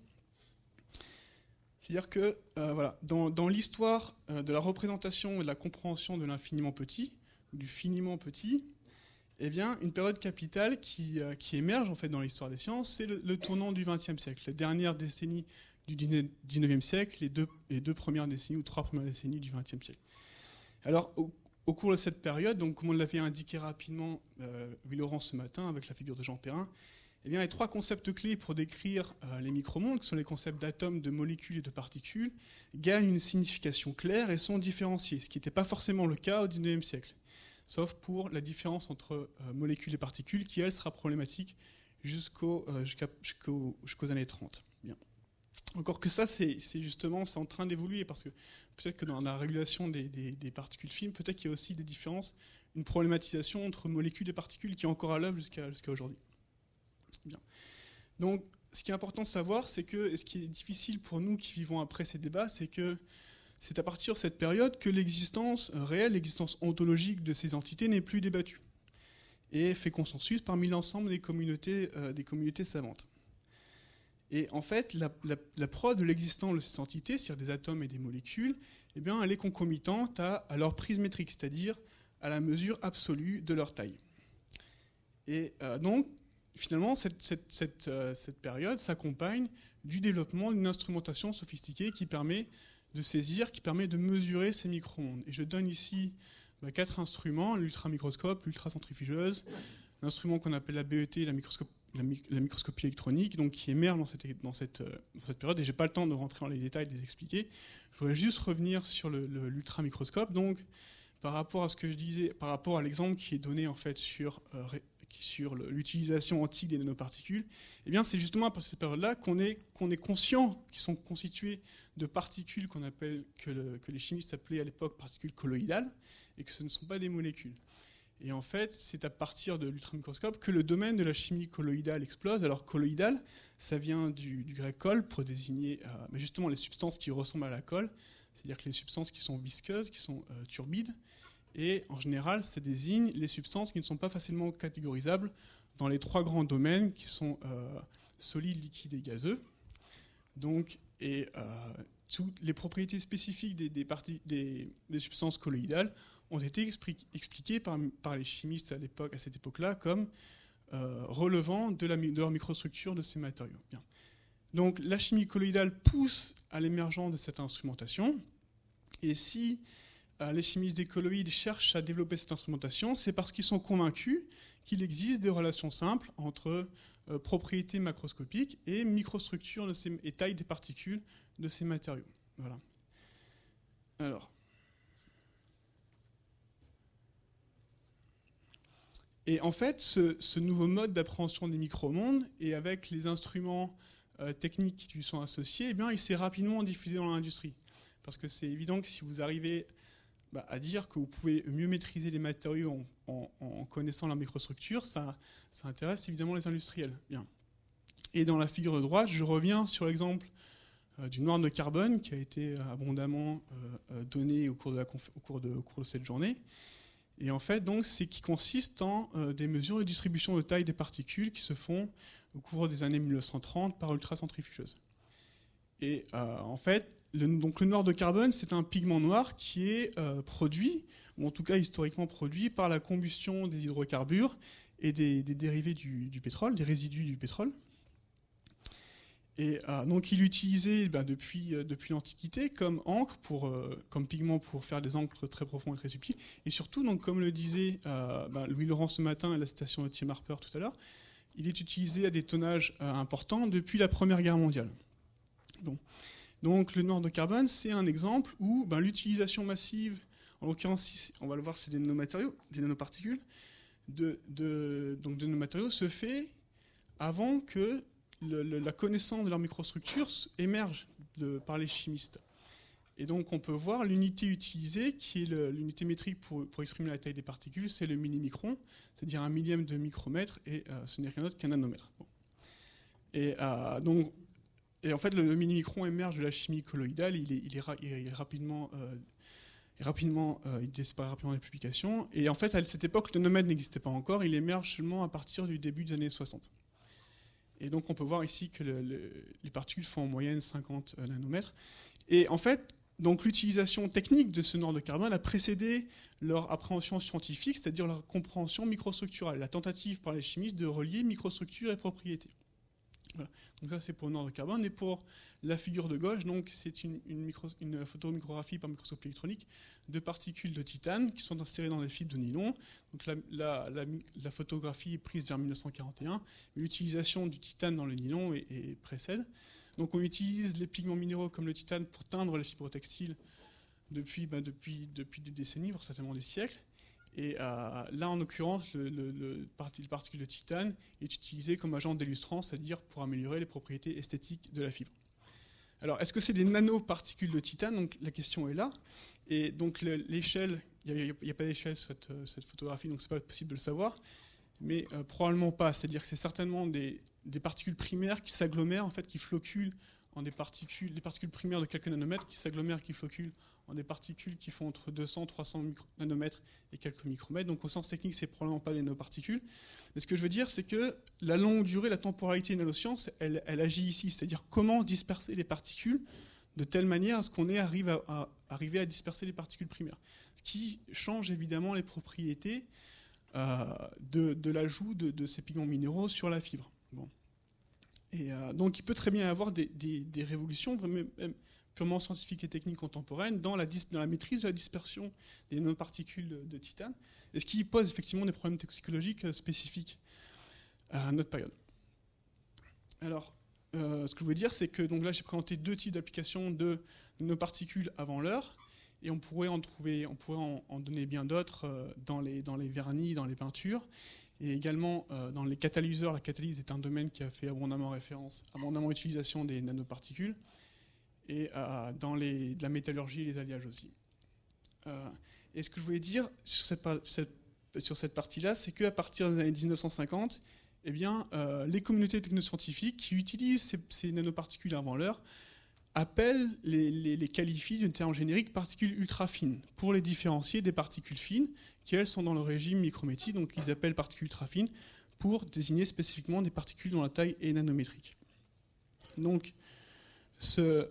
C'est-à-dire que dans l'histoire de la représentation et de la compréhension de l'infiniment petit, ou du finiment petit, eh bien, une période capitale qui émerge en fait dans l'histoire des sciences, c'est le tournant du XXe siècle, la dernière décennie du XIXe siècle, les deux premières décennies ou trois premières décennies du XXe siècle. Alors, au cours de cette période, donc comme on l'avait indiqué rapidement Louis Laurent ce matin avec la figure de Jean Perrin, eh bien, les trois concepts clés pour décrire les micromondes, qui sont les concepts d'atomes, de molécules et de particules, gagnent une signification claire et sont différenciés, ce qui n'était pas forcément le cas au XIXe siècle, sauf pour la différence entre molécules et particules, qui, elle, sera problématique jusqu'aux années 30. Bien. Encore que ça, c'est en train d'évoluer, parce que peut-être que dans la régulation des particules fines, peut-être qu'il y a aussi des différences, une problématisation entre molécules et particules qui est encore à l'œuvre jusqu'à aujourd'hui. Bien. Donc, ce qui est important de savoir, c'est que, et ce qui est difficile pour nous qui vivons après ces débats, c'est que c'est à partir de cette période que l'existence réelle, l'existence ontologique de ces entités n'est plus débattue et fait consensus parmi l'ensemble des communautés savantes. Et en fait, la preuve de l'existence de ces entités, c'est-à-dire des atomes et des molécules, eh bien, elle est concomitante à leur prise métrique, c'est-à-dire à la mesure absolue de leur taille. Et donc, finalement, cette période s'accompagne du développement d'une instrumentation sophistiquée qui permet de saisir, qui permet de mesurer ces micro-ondes. Et je donne ici 4 instruments, l'ultramicroscope, l'ultracentrifugeuse, l'instrument qu'on appelle la BET, la microscopie électronique, donc qui émerge dans cette période, et je n'ai pas le temps de rentrer dans les détails, de les expliquer. Je voudrais juste revenir sur l'ultramicroscope. Donc, par rapport à ce que je disais, par rapport à l'exemple qui est donné en fait sur l'utilisation antique des nanoparticules, eh bien, c'est justement à cette période-là qu'on est conscient qu'ils sont constitués de particules que les chimistes appelaient à l'époque particules colloïdales, et que ce ne sont pas des molécules. Et en fait, c'est à partir de l'ultramicroscope que le domaine de la chimie colloïdale explose. Alors, colloïdale, ça vient du grec kol, pour désigner justement les substances qui ressemblent à la colle, c'est-à-dire que les substances qui sont visqueuses, qui sont turbides. Et en général, ça désigne les substances qui ne sont pas facilement catégorisables dans les 3 grands domaines qui sont solides, liquides et gazeux. Donc, toutes les propriétés spécifiques des substances colloïdales ont été expliquées par les chimistes à cette époque-là comme relevant de leur microstructure de ces matériaux. Bien. Donc la chimie colloïdale pousse à l'émergence de cette instrumentation, et si les chimistes des colloïdes cherchent à développer cette instrumentation, c'est parce qu'ils sont convaincus qu'il existe des relations simples entre propriétés macroscopiques et microstructures et taille des particules de ces matériaux. Voilà. Alors. Et en fait, ce nouveau mode d'appréhension des micromondes, et avec les instruments techniques qui lui sont associés, eh bien, il s'est rapidement diffusé dans l'industrie. Parce que c'est évident que si vous arrivez à dire que vous pouvez mieux maîtriser les matériaux en connaissant leur microstructure, ça intéresse évidemment les industriels. Bien. Et dans la figure de droite, je reviens sur l'exemple du noir de carbone qui a été abondamment donné au cours de cette journée. Et en fait, donc, c'est qui consiste en des mesures de distribution de taille des particules qui se font au cours des années 1930 par ultracentrifugeuse. Et en fait, donc le noir de carbone, c'est un pigment noir qui est produit, ou en tout cas historiquement produit, par la combustion des hydrocarbures et des dérivés du pétrole, des résidus du pétrole. Et donc il est utilisé depuis l'Antiquité comme encre, comme pigment pour faire des encres très profondes et très subtiles. Et surtout, donc, comme le disait Louis-Laurent ce matin à la citation de Tim Harper tout à l'heure, il est utilisé à des tonnages importants depuis la Première Guerre mondiale. Bon. Donc le noir de carbone, c'est un exemple où l'utilisation massive, en l'occurrence ici, on va le voir, c'est des nanomatériaux, des nanoparticules, donc de nanomatériaux se fait avant que la connaissance de leur microstructure émerge par les chimistes. Et donc on peut voir l'unité utilisée, qui est l'unité métrique pour exprimer la taille des particules, c'est le millimicron, c'est-à-dire 1 millième de micromètre, et ce n'est rien d'autre qu'un nanomètre. Bon. Et en fait, le millimicron émerge de la chimie colloïdale, il disparaît rapidement des publications. Et en fait, à cette époque, le nanomètre n'existait pas encore, il émerge seulement à partir du début des années 60. Et donc on peut voir ici que les particules font en moyenne 50 nanomètres. Et en fait, donc l'utilisation technique de ce noir de carbone a précédé leur appréhension scientifique, c'est-à-dire leur compréhension microstructurale, la tentative par les chimistes de relier microstructure et propriétés. Voilà. Donc ça c'est pour le noir de carbone. Et pour la figure de gauche, donc c'est une photomicrographie par microscopie électronique de particules de titane qui sont insérées dans des fibres de nylon. Donc la photographie est prise vers 1941. L'utilisation du titane dans le nylon précède. Donc on utilise les pigments minéraux comme le titane pour teindre les fibres textiles depuis des décennies, voire certainement des siècles. Et là, en l'occurrence, le particule de titane est utilisé comme agent d'illustrant, c'est-à-dire pour améliorer les propriétés esthétiques de la fibre. Alors, est-ce que c'est des nanoparticules de titane? Donc, la question est là. Et donc, l'échelle, il n'y a pas d'échelle sur cette photographie, donc ce n'est pas possible de le savoir. Mais probablement pas. C'est-à-dire que c'est certainement des particules primaires qui s'agglomèrent, en fait, qui floculent en des particules primaires de quelques nanomètres, qui s'agglomèrent, qui floculent en des particules qui font entre 200 300 nanomètres et quelques micromètres. Donc au sens technique, c'est probablement pas des nanoparticules. Mais ce que je veux dire, c'est que la longue durée, la temporalité des nanosciences, elle agit ici. C'est-à-dire comment disperser les particules de telle manière à ce qu'on arrive à disperser les particules primaires. Ce qui change évidemment les propriétés de l'ajout de ces pigments minéraux sur la fibre. Bon. Et donc il peut très bien y avoir des révolutions même purement scientifiques et techniques contemporaines dans la maîtrise de la dispersion des nanoparticules de titane, et ce qui pose effectivement des problèmes toxicologiques spécifiques à notre période. Alors, ce que je veux dire, c'est que donc là j'ai présenté deux types d'applications de nanoparticules avant l'heure, et on pourrait en donner bien d'autres dans les vernis, dans les peintures, et également dans les catalyseurs. La catalyse est un domaine qui a fait abondamment utilisation des nanoparticules, et dans la métallurgie et les alliages aussi. Et ce que je voulais dire sur cette partie-là, c'est qu'à partir des années 1950, eh bien, les communautés technoscientifiques qui utilisent ces nanoparticules avant l'heure les qualifient d'un terme générique particules ultra fines pour les différencier des particules fines qui, elles, sont dans le régime micrométrique. Donc ils appellent particules ultra fines pour désigner spécifiquement des particules dont la taille est nanométrique. Donc ce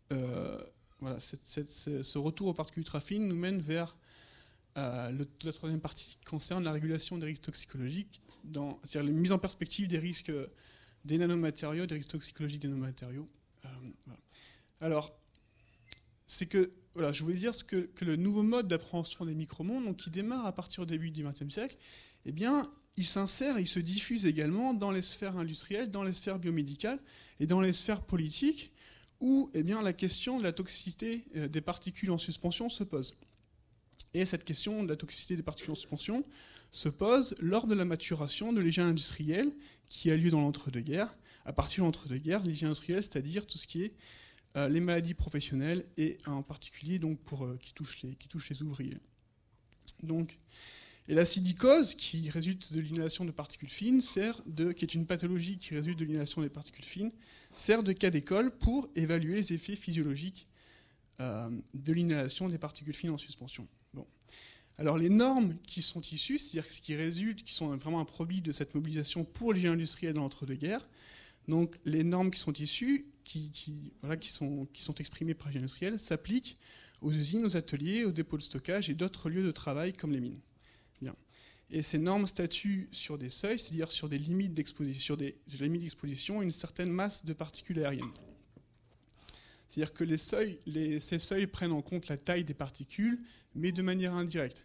retour aux particules ultra fines nous mène vers la troisième partie qui concerne la régulation des risques toxicologiques, c'est-à-dire la mise en perspective des risques des nanomatériaux, des risques toxicologiques des nanomatériaux. Voilà. Alors, c'est que, je voulais dire que le nouveau mode d'appréhension des micromondes, donc qui démarre à partir du début du XXe siècle, eh bien, il s'insère, il se diffuse également dans les sphères industrielles, dans les sphères biomédicales et dans les sphères politiques, où eh bien, la question de la toxicité des particules en suspension se pose. Et cette question de la toxicité des particules en suspension se pose lors de la maturation de l'hygiène industrielle qui a lieu dans l'entre-deux-guerres. À partir de l'entre-deux-guerres, l'hygiène industrielle, c'est-à-dire tout ce qui est les maladies professionnelles et en particulier donc qui touchent les ouvriers. Donc, et la silicose, qui résulte de l'inhalation de particules fines, qui est une pathologie qui résulte de l'inhalation des particules fines, sert de cas d'école pour évaluer les effets physiologiques de l'inhalation des particules fines en suspension. Bon. Alors les normes qui sont issues, c'est-à-dire ce qui résulte, qui sont vraiment un produit de cette mobilisation pour l'hygiène industrielle dans l'entre-deux-guerres, Donc les normes qui sont issues, qui sont exprimées par les industriels, s'appliquent aux usines, aux ateliers, aux dépôts de stockage et d'autres lieux de travail comme les mines. Bien. Et ces normes statuent sur des seuils, c'est-à-dire sur des limites d'exposition, une certaine masse de particules aériennes. C'est-à-dire que ces seuils prennent en compte la taille des particules, mais de manière indirecte.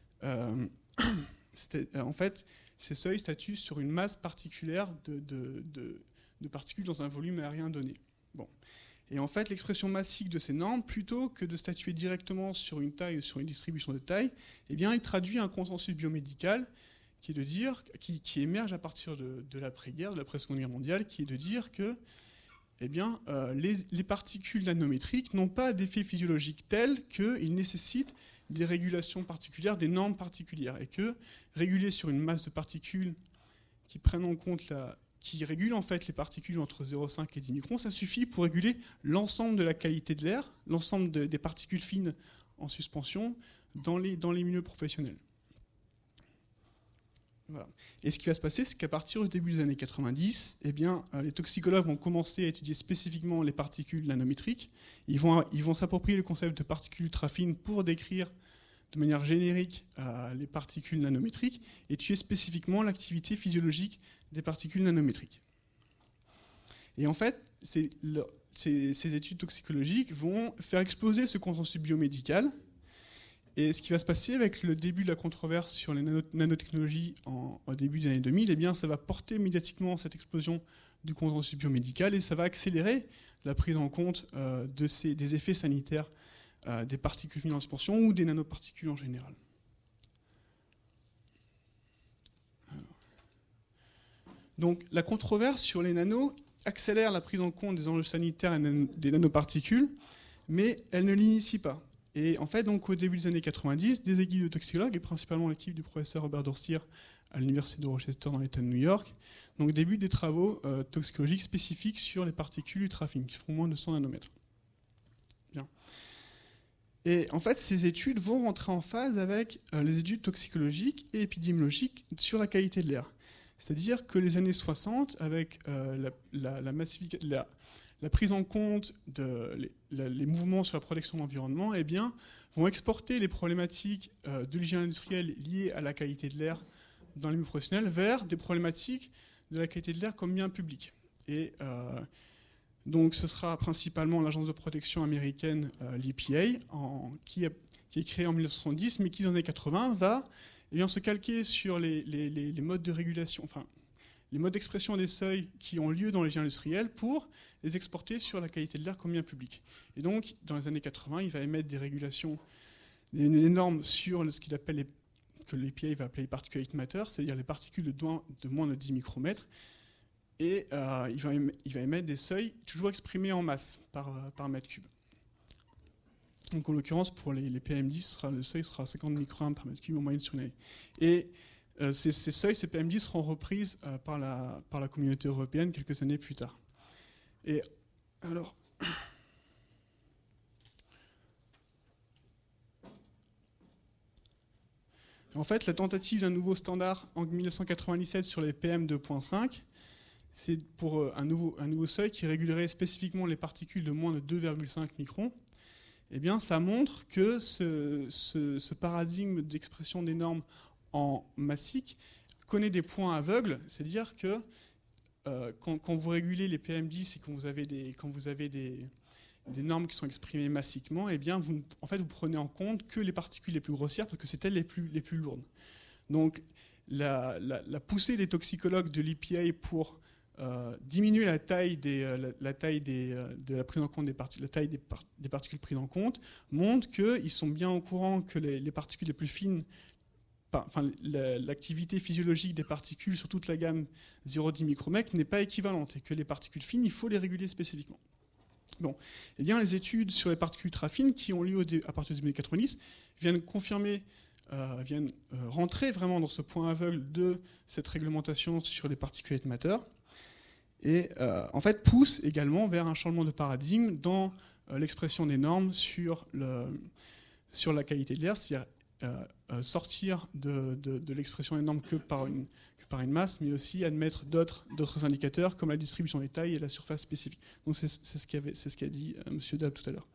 En fait, ces seuils statuent sur une masse particulière de particules dans un volume aérien donné. Bon. Et en fait, l'expression massique de ces normes, plutôt que de statuer directement sur une taille ou sur une distribution de taille, eh bien, il traduit un consensus biomédical qui émerge à partir de l'après-guerre, de l'après-seconde guerre mondiale, qui est de dire que les particules nanométriques n'ont pas d'effet physiologique tel qu'ils nécessitent des régulations particulières, des normes particulières, et que réguler sur une masse de particules qui prennent en compte qui régule en fait les particules entre 0,5 et 10 microns, ça suffit pour réguler l'ensemble de la qualité de l'air, l'ensemble des particules fines en suspension dans les milieux professionnels. Voilà. Et ce qui va se passer, c'est qu'à partir du début des années 90, les toxicologues vont commencer à étudier spécifiquement les particules nanométriques. Ils vont s'approprier le concept de particules ultra fines pour décrire de manière générique les particules nanométriques et étudier spécifiquement l'activité physiologique des particules nanométriques. Et en fait, ces études toxicologiques vont faire exploser ce consensus biomédical. Et ce qui va se passer avec le début de la controverse sur les nanotechnologies au début des années 2000, ça va porter médiatiquement cette explosion du consensus biomédical et ça va accélérer la prise en compte des effets sanitaires des particules fines en suspension ou des nanoparticules en général. Donc la controverse sur les nanos accélère la prise en compte des enjeux sanitaires et des nanoparticules, mais elle ne l'initie pas. Et en fait, donc, au début des années 90, des équipes de toxicologues, et principalement l'équipe du professeur Robert Dorsey à l'université de Rochester dans l'État de New York, donc débutent des travaux toxicologiques spécifiques sur les particules ultra-fines, qui feront moins de 100 nanomètres. Bien. Et en fait, ces études vont rentrer en phase avec les études toxicologiques et épidémiologiques sur la qualité de l'air. C'est-à-dire que les années 60, avec la prise en compte les mouvements sur la protection de l'environnement, vont exporter les problématiques de l'hygiène industrielle liées à la qualité de l'air dans les milieux professionnels vers des problématiques de la qualité de l'air comme bien public. Et donc ce sera principalement l'agence de protection américaine, l'EPA, qui est créée en 1970, mais qui dans les années 80 va se calquer sur les modes de régulation, enfin les modes d'expression des seuils qui ont lieu dans l'hygiène industrielle pour les exporter sur la qualité de l'air comme bien public. Et donc, dans les années 80, il va émettre des régulations, des normes sur ce qu'il appelle que l'EPA va appeler les particulate matter, c'est-à-dire les particules de moins de 10 micromètres. Et il va émettre des seuils toujours exprimés en masse par mètre cube. Donc, en l'occurrence, pour les PM10, le seuil sera 50 microgrammes par mètre cube en moyenne sur une année. Et ces seuils, ces PM10 seront reprises par la communauté européenne quelques années plus tard. Et alors, en fait, la tentative d'un nouveau standard en 1997 sur les PM2.5, c'est pour un nouveau seuil qui régulerait spécifiquement les particules de moins de 2,5 microns. Ça montre que ce paradigme d'expression des normes en massique connaît des points aveugles, c'est-à-dire que quand vous régulez les PM10 et quand vous avez des normes qui sont exprimées massiquement, vous prenez en compte que les particules les plus grossières parce que c'est elles les plus lourdes. Donc la poussée des toxicologues de l'EPA pour diminuer la taille de la prise en compte la taille des particules prises en compte montre qu'ils sont bien au courant que les particules les plus fines, l'activité physiologique des particules sur toute la gamme 0,10 micromètres n'est pas équivalente et que les particules fines, il faut les réguler spécifiquement. Bon, les études sur les particules ultra fines qui ont lieu à partir des années 90 viennent confirmer, viennent rentrer vraiment dans ce point aveugle de cette réglementation sur les particulate matter et poussent également vers un changement de paradigme dans l'expression des normes sur la qualité de l'air, c'est-à-dire sortir de l'expression des normes que par préparer une masse, mais aussi admettre d'autres indicateurs comme la distribution des tailles et la surface spécifique. Donc c'est ce qu'a dit M. Dab tout à l'heure.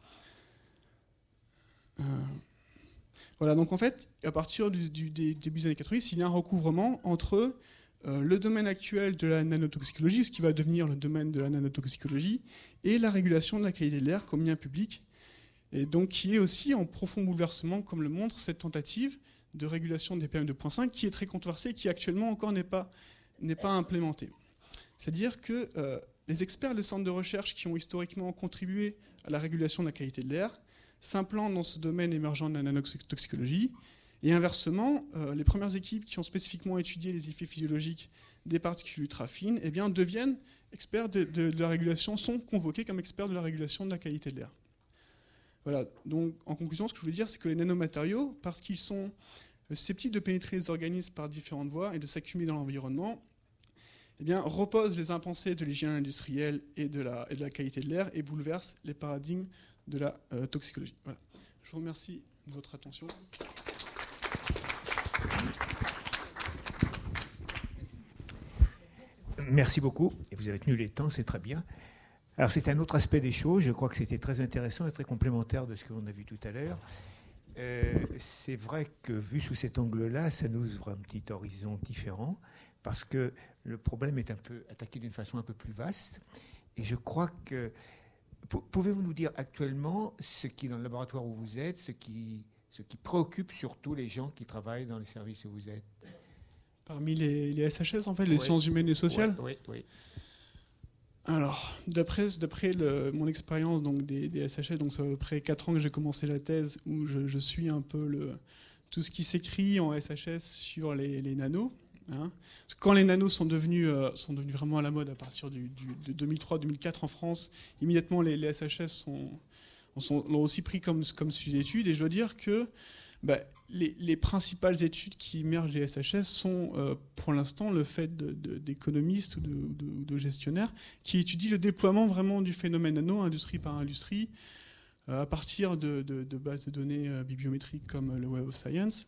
Voilà, donc en fait, à partir du début des années 90, il y a un recouvrement entre le domaine actuel de la nanotoxicologie, ce qui va devenir le domaine de la nanotoxicologie, et la régulation de la qualité de l'air comme bien public, et donc qui est aussi en profond bouleversement, comme le montre cette tentative de régulation des PM2.5, qui est très controversée, qui actuellement encore n'est pas implémentée. C'est-à-dire que les experts des centres de recherche qui ont historiquement contribué à la régulation de la qualité de l'air s'implantent dans ce domaine émergent de la nanotoxicologie. Et inversement, les premières équipes qui ont spécifiquement étudié les effets physiologiques des particules ultra fines deviennent experts de la régulation, sont convoqués comme experts de la régulation de la qualité de l'air. Voilà, donc en conclusion, ce que je voulais dire, c'est que les nanomatériaux, parce qu'ils sont susceptibles de pénétrer les organismes par différentes voies et de s'accumuler dans l'environnement, reposent les impensés de l'hygiène industrielle et de la qualité de l'air et bouleversent les paradigmes de la toxicologie. Voilà. Je vous remercie de votre attention. Merci beaucoup. Et vous avez tenu les temps, c'est très bien. Alors c'est un autre aspect des choses. Je crois que c'était très intéressant et très complémentaire de ce que l'on a vu tout à l'heure. C'est vrai que vu sous cet angle-là, ça nous ouvre un petit horizon différent parce que le problème est un peu attaqué d'une façon un peu plus vaste. Et je crois que... Pouvez-vous nous dire actuellement ce qui, dans le laboratoire où vous êtes, ce qui préoccupe surtout les gens qui travaillent dans les services où vous êtes? Parmi les SHS, en fait, les sciences humaines et sociales. Oui. Alors, d'après mon expérience donc des SHS, donc c'est à peu près 4 ans que j'ai commencé la thèse où je suis un peu tout ce qui s'écrit en SHS sur les nanos. Hein. Parce que quand les nanos sont devenus vraiment à la mode à partir de 2003-2004 en France, immédiatement les SHS l'ont aussi pris comme sujet d'étude. Et je dois dire que les principales études qui émergent des SHS sont pour l'instant le fait d'économistes ou de gestionnaires qui étudient le déploiement vraiment du phénomène nano, industrie par industrie, à partir de bases de données bibliométriques comme le Web of Science.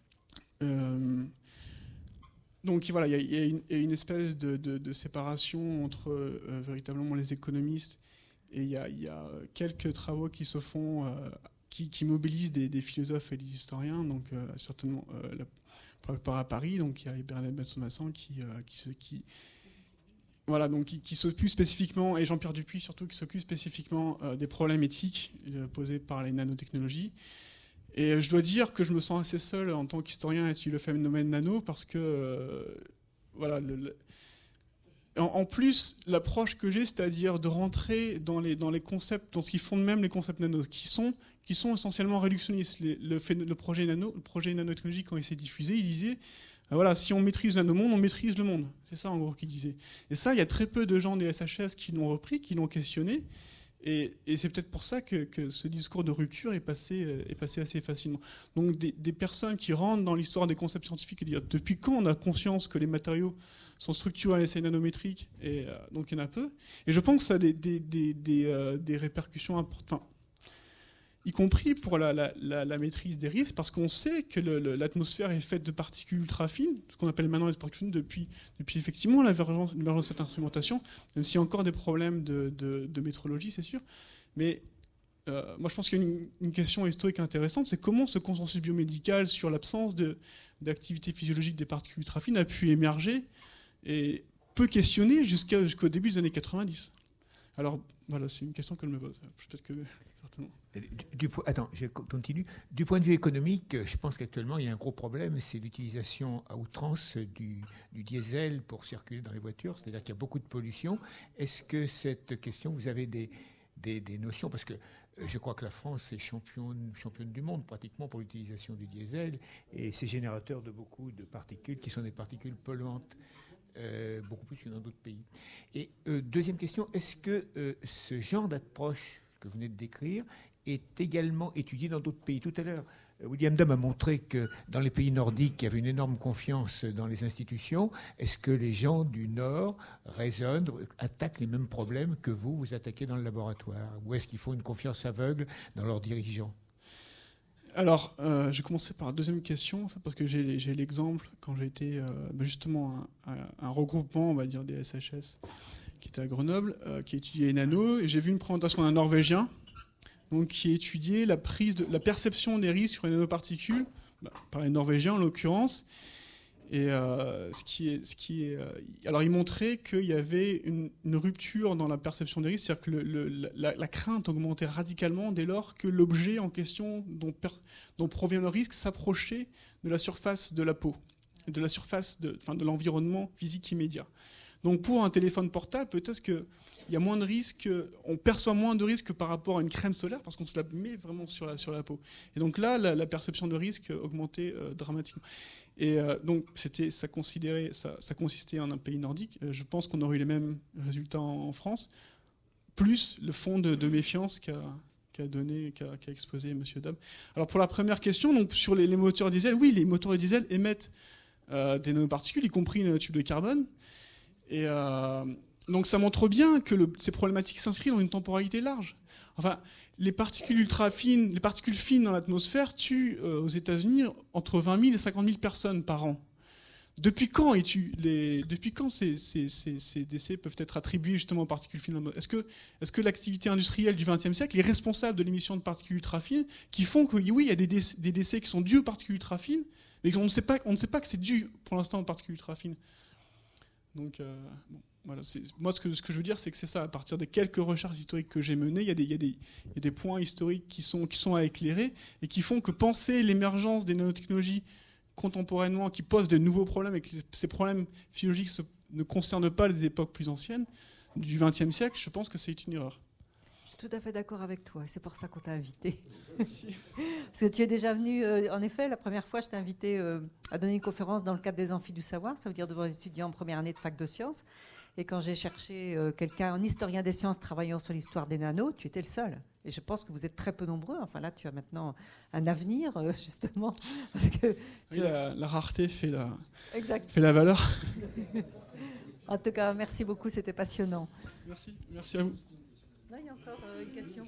Donc voilà, il y a une espèce de séparation entre véritablement les économistes et il y a quelques travaux qui se font... Qui mobilise des philosophes et des historiens, donc certainement pour la plupart à Paris, donc il y a Bernadette Besson-Masson qui s'occupe spécifiquement, et Jean-Pierre Dupuis surtout, qui s'occupe spécifiquement des problèmes éthiques posés par les nanotechnologies. Et je dois dire que je me sens assez seul en tant qu'historien à étudier le phénomène nano, parce que en plus, l'approche que j'ai, c'est-à-dire de rentrer dans les concepts, dans ce qui fonde même les concepts nano, qui sont essentiellement réductionnistes. Le projet nanotechnologie, quand il s'est diffusé, il disait voilà, si on maîtrise le nanomonde, on maîtrise le monde. C'est ça en gros qu'il disait. Et ça, il y a très peu de gens des SHS qui l'ont repris, qui l'ont questionné. Et c'est peut-être pour ça que ce discours de rupture est passé assez facilement. Donc des personnes qui rentrent dans l'histoire des concepts scientifiques et dire depuis quand on a conscience que les matériaux sont structurés à l'essai nanométrique, et donc il y en a peu. Et je pense que ça a des répercussions importantes, y compris pour la maîtrise des risques, parce qu'on sait que l'atmosphère est faite de particules ultra fines, ce qu'on appelle maintenant les particules fines, depuis effectivement l'émergence de cette instrumentation, même s'il y a encore des problèmes de métrologie, c'est sûr. Mais moi, je pense qu'il y a une question historique intéressante, c'est comment ce consensus biomédical sur l'absence d'activité physiologique des particules ultra fines a pu émerger et peut questionner jusqu'au début des années 90. Alors, voilà, c'est une question que je me pose. Peut-être que, certainement. Attends, je continue. Du point de vue économique, je pense qu'actuellement, il y a un gros problème, c'est l'utilisation à outrance du diesel pour circuler dans les voitures, c'est-à-dire qu'il y a beaucoup de pollution. Est-ce que cette question, vous avez des notions, parce que je crois que la France est championne du monde pratiquement pour l'utilisation du diesel, et c'est générateur de beaucoup de particules qui sont des particules polluantes. Beaucoup plus que dans d'autres pays. Et deuxième question, est-ce que ce genre d'approche que vous venez de décrire est également étudié dans d'autres pays? Tout à l'heure, William Dam a montré que dans les pays nordiques, il y avait une énorme confiance dans les institutions. Est-ce que les gens du Nord raisonnent, attaquent les mêmes problèmes que vous attaquez dans le laboratoire? Ou est-ce qu'il faut une confiance aveugle dans leurs dirigeants? Alors, je vais commencer par la deuxième question, en fait, parce que j'ai l'exemple, quand j'ai été justement à un regroupement, on va dire, des SHS, qui était à Grenoble, qui étudiait les nanos, et j'ai vu une présentation d'un Norvégien, donc, qui étudiait la perception des risques sur les nanoparticules, par les Norvégiens en l'occurrence. Et alors, il montrait qu'il y avait une rupture dans la perception des risques, c'est-à-dire que la crainte augmentait radicalement dès lors que l'objet en question dont provient le risque s'approchait de la surface de la peau, de la surface de l'environnement physique immédiat. Donc, pour un téléphone portable, peut-être qu'il y a moins de risques, on perçoit moins de risques par rapport à une crème solaire parce qu'on se la met vraiment sur la peau. Et donc là, la perception de risque augmentait dramatiquement. Et donc ça consistait en un pays nordique. Je pense qu'on aurait eu les mêmes résultats en France, plus le fond de méfiance qu'a exposé M. Dab. Alors pour la première question, donc sur les moteurs diesel, oui, les moteurs diesel émettent des nanoparticules, y compris les nanotubes de carbone. Et donc ça montre bien que ces problématiques s'inscrivent dans une temporalité large. Enfin, les particules ultra fines, les particules fines dans l'atmosphère tuent aux États-Unis entre 20 000 et 50 000 personnes par an. Depuis quand ces décès peuvent être attribués justement aux particules fines? Est-ce que l'activité industrielle du XXe siècle est responsable de l'émission de particules ultra fines qui font que oui, il y a des décès qui sont dus aux particules ultra fines, mais on ne sait pas que c'est dû pour l'instant aux particules ultra fines. Donc voilà, moi ce que je veux dire, c'est que c'est ça. À partir des quelques recherches historiques que j'ai menées, il y a des points historiques qui sont à éclairer et qui font que penser l'émergence des nanotechnologies contemporainement, qui posent de nouveaux problèmes et que ces problèmes physiologiques ne concernent pas les époques plus anciennes du XXe siècle, je pense que c'est une erreur. Je suis tout à fait d'accord avec toi. C'est pour ça qu'on t'a invité. Parce que tu es déjà venu, en effet, la première fois, je t'ai invité à donner une conférence dans le cadre des Amphis du Savoir, ça veut dire devant les étudiants en première année de fac de sciences. Et quand j'ai cherché un historien des sciences travaillant sur l'histoire des nanos, tu étais le seul. Et je pense que vous êtes très peu nombreux. Enfin là, tu as maintenant un avenir, justement. Parce que la rareté fait la valeur. En tout cas, merci beaucoup, c'était passionnant. Merci à vous. Non, il y a encore une question.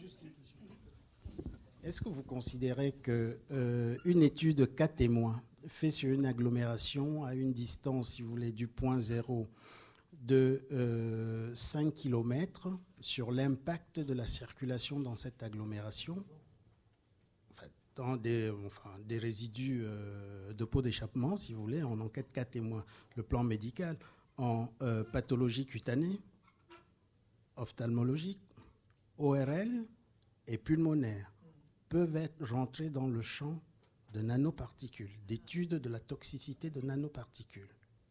Est-ce que vous considérez qu'une étude cas témoins faite sur une agglomération à une distance, si vous voulez, du point zéro de 5 km sur l'impact de la circulation dans cette agglomération, dans des résidus de peau d'échappement, si vous voulez, en enquête cas témoins, le plan médical, en pathologie cutanée, ophtalmologique, ORL et pulmonaire, peuvent être rentrés dans le champ de nanoparticules, d'études de la toxicité de nanoparticules.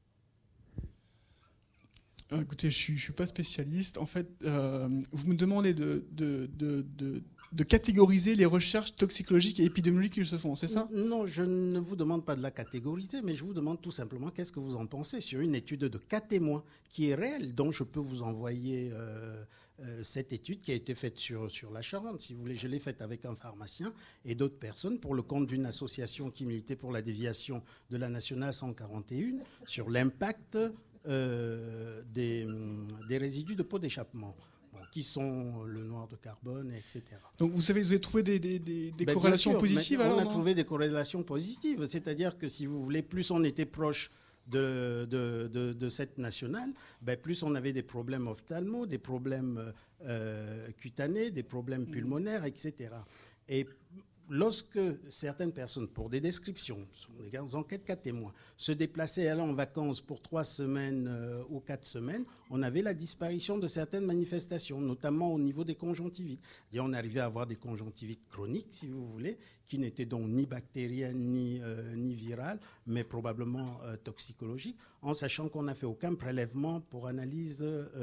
Écoutez, je ne suis pas spécialiste. En fait, vous me demandez de catégoriser les recherches toxicologiques et épidémiologiques qui se font, c'est ça? Non, je ne vous demande pas de la catégoriser, mais je vous demande tout simplement qu'est-ce que vous en pensez sur une étude de cas témoins qui est réelle, dont je peux vous envoyer cette étude qui a été faite sur la Charente, si vous voulez. Je l'ai faite avec un pharmacien et d'autres personnes pour le compte d'une association qui militait pour la déviation de la nationale 141 sur l'impact des résidus de peau d'échappement, qui sont le noir de carbone, etc. Donc vous avez trouvé des corrélations positives alors? On a trouvé des corrélations positives, c'est-à-dire que si vous voulez, plus on était proche de cette nationale, plus on avait des problèmes ophtalmo, des problèmes cutanés, des problèmes pulmonaires, etc. Et lorsque certaines personnes, pour des descriptions, des enquêtes cas témoins, se déplaçaient, allaient en vacances pour 3 semaines ou 4 semaines, on avait la disparition de certaines manifestations, notamment au niveau des conjonctivites. Et on arrivait à avoir des conjonctivites chroniques, si vous voulez, qui n'étaient donc ni bactériennes ni virales, mais probablement toxicologiques, en sachant qu'on n'a fait aucun prélèvement pour analyse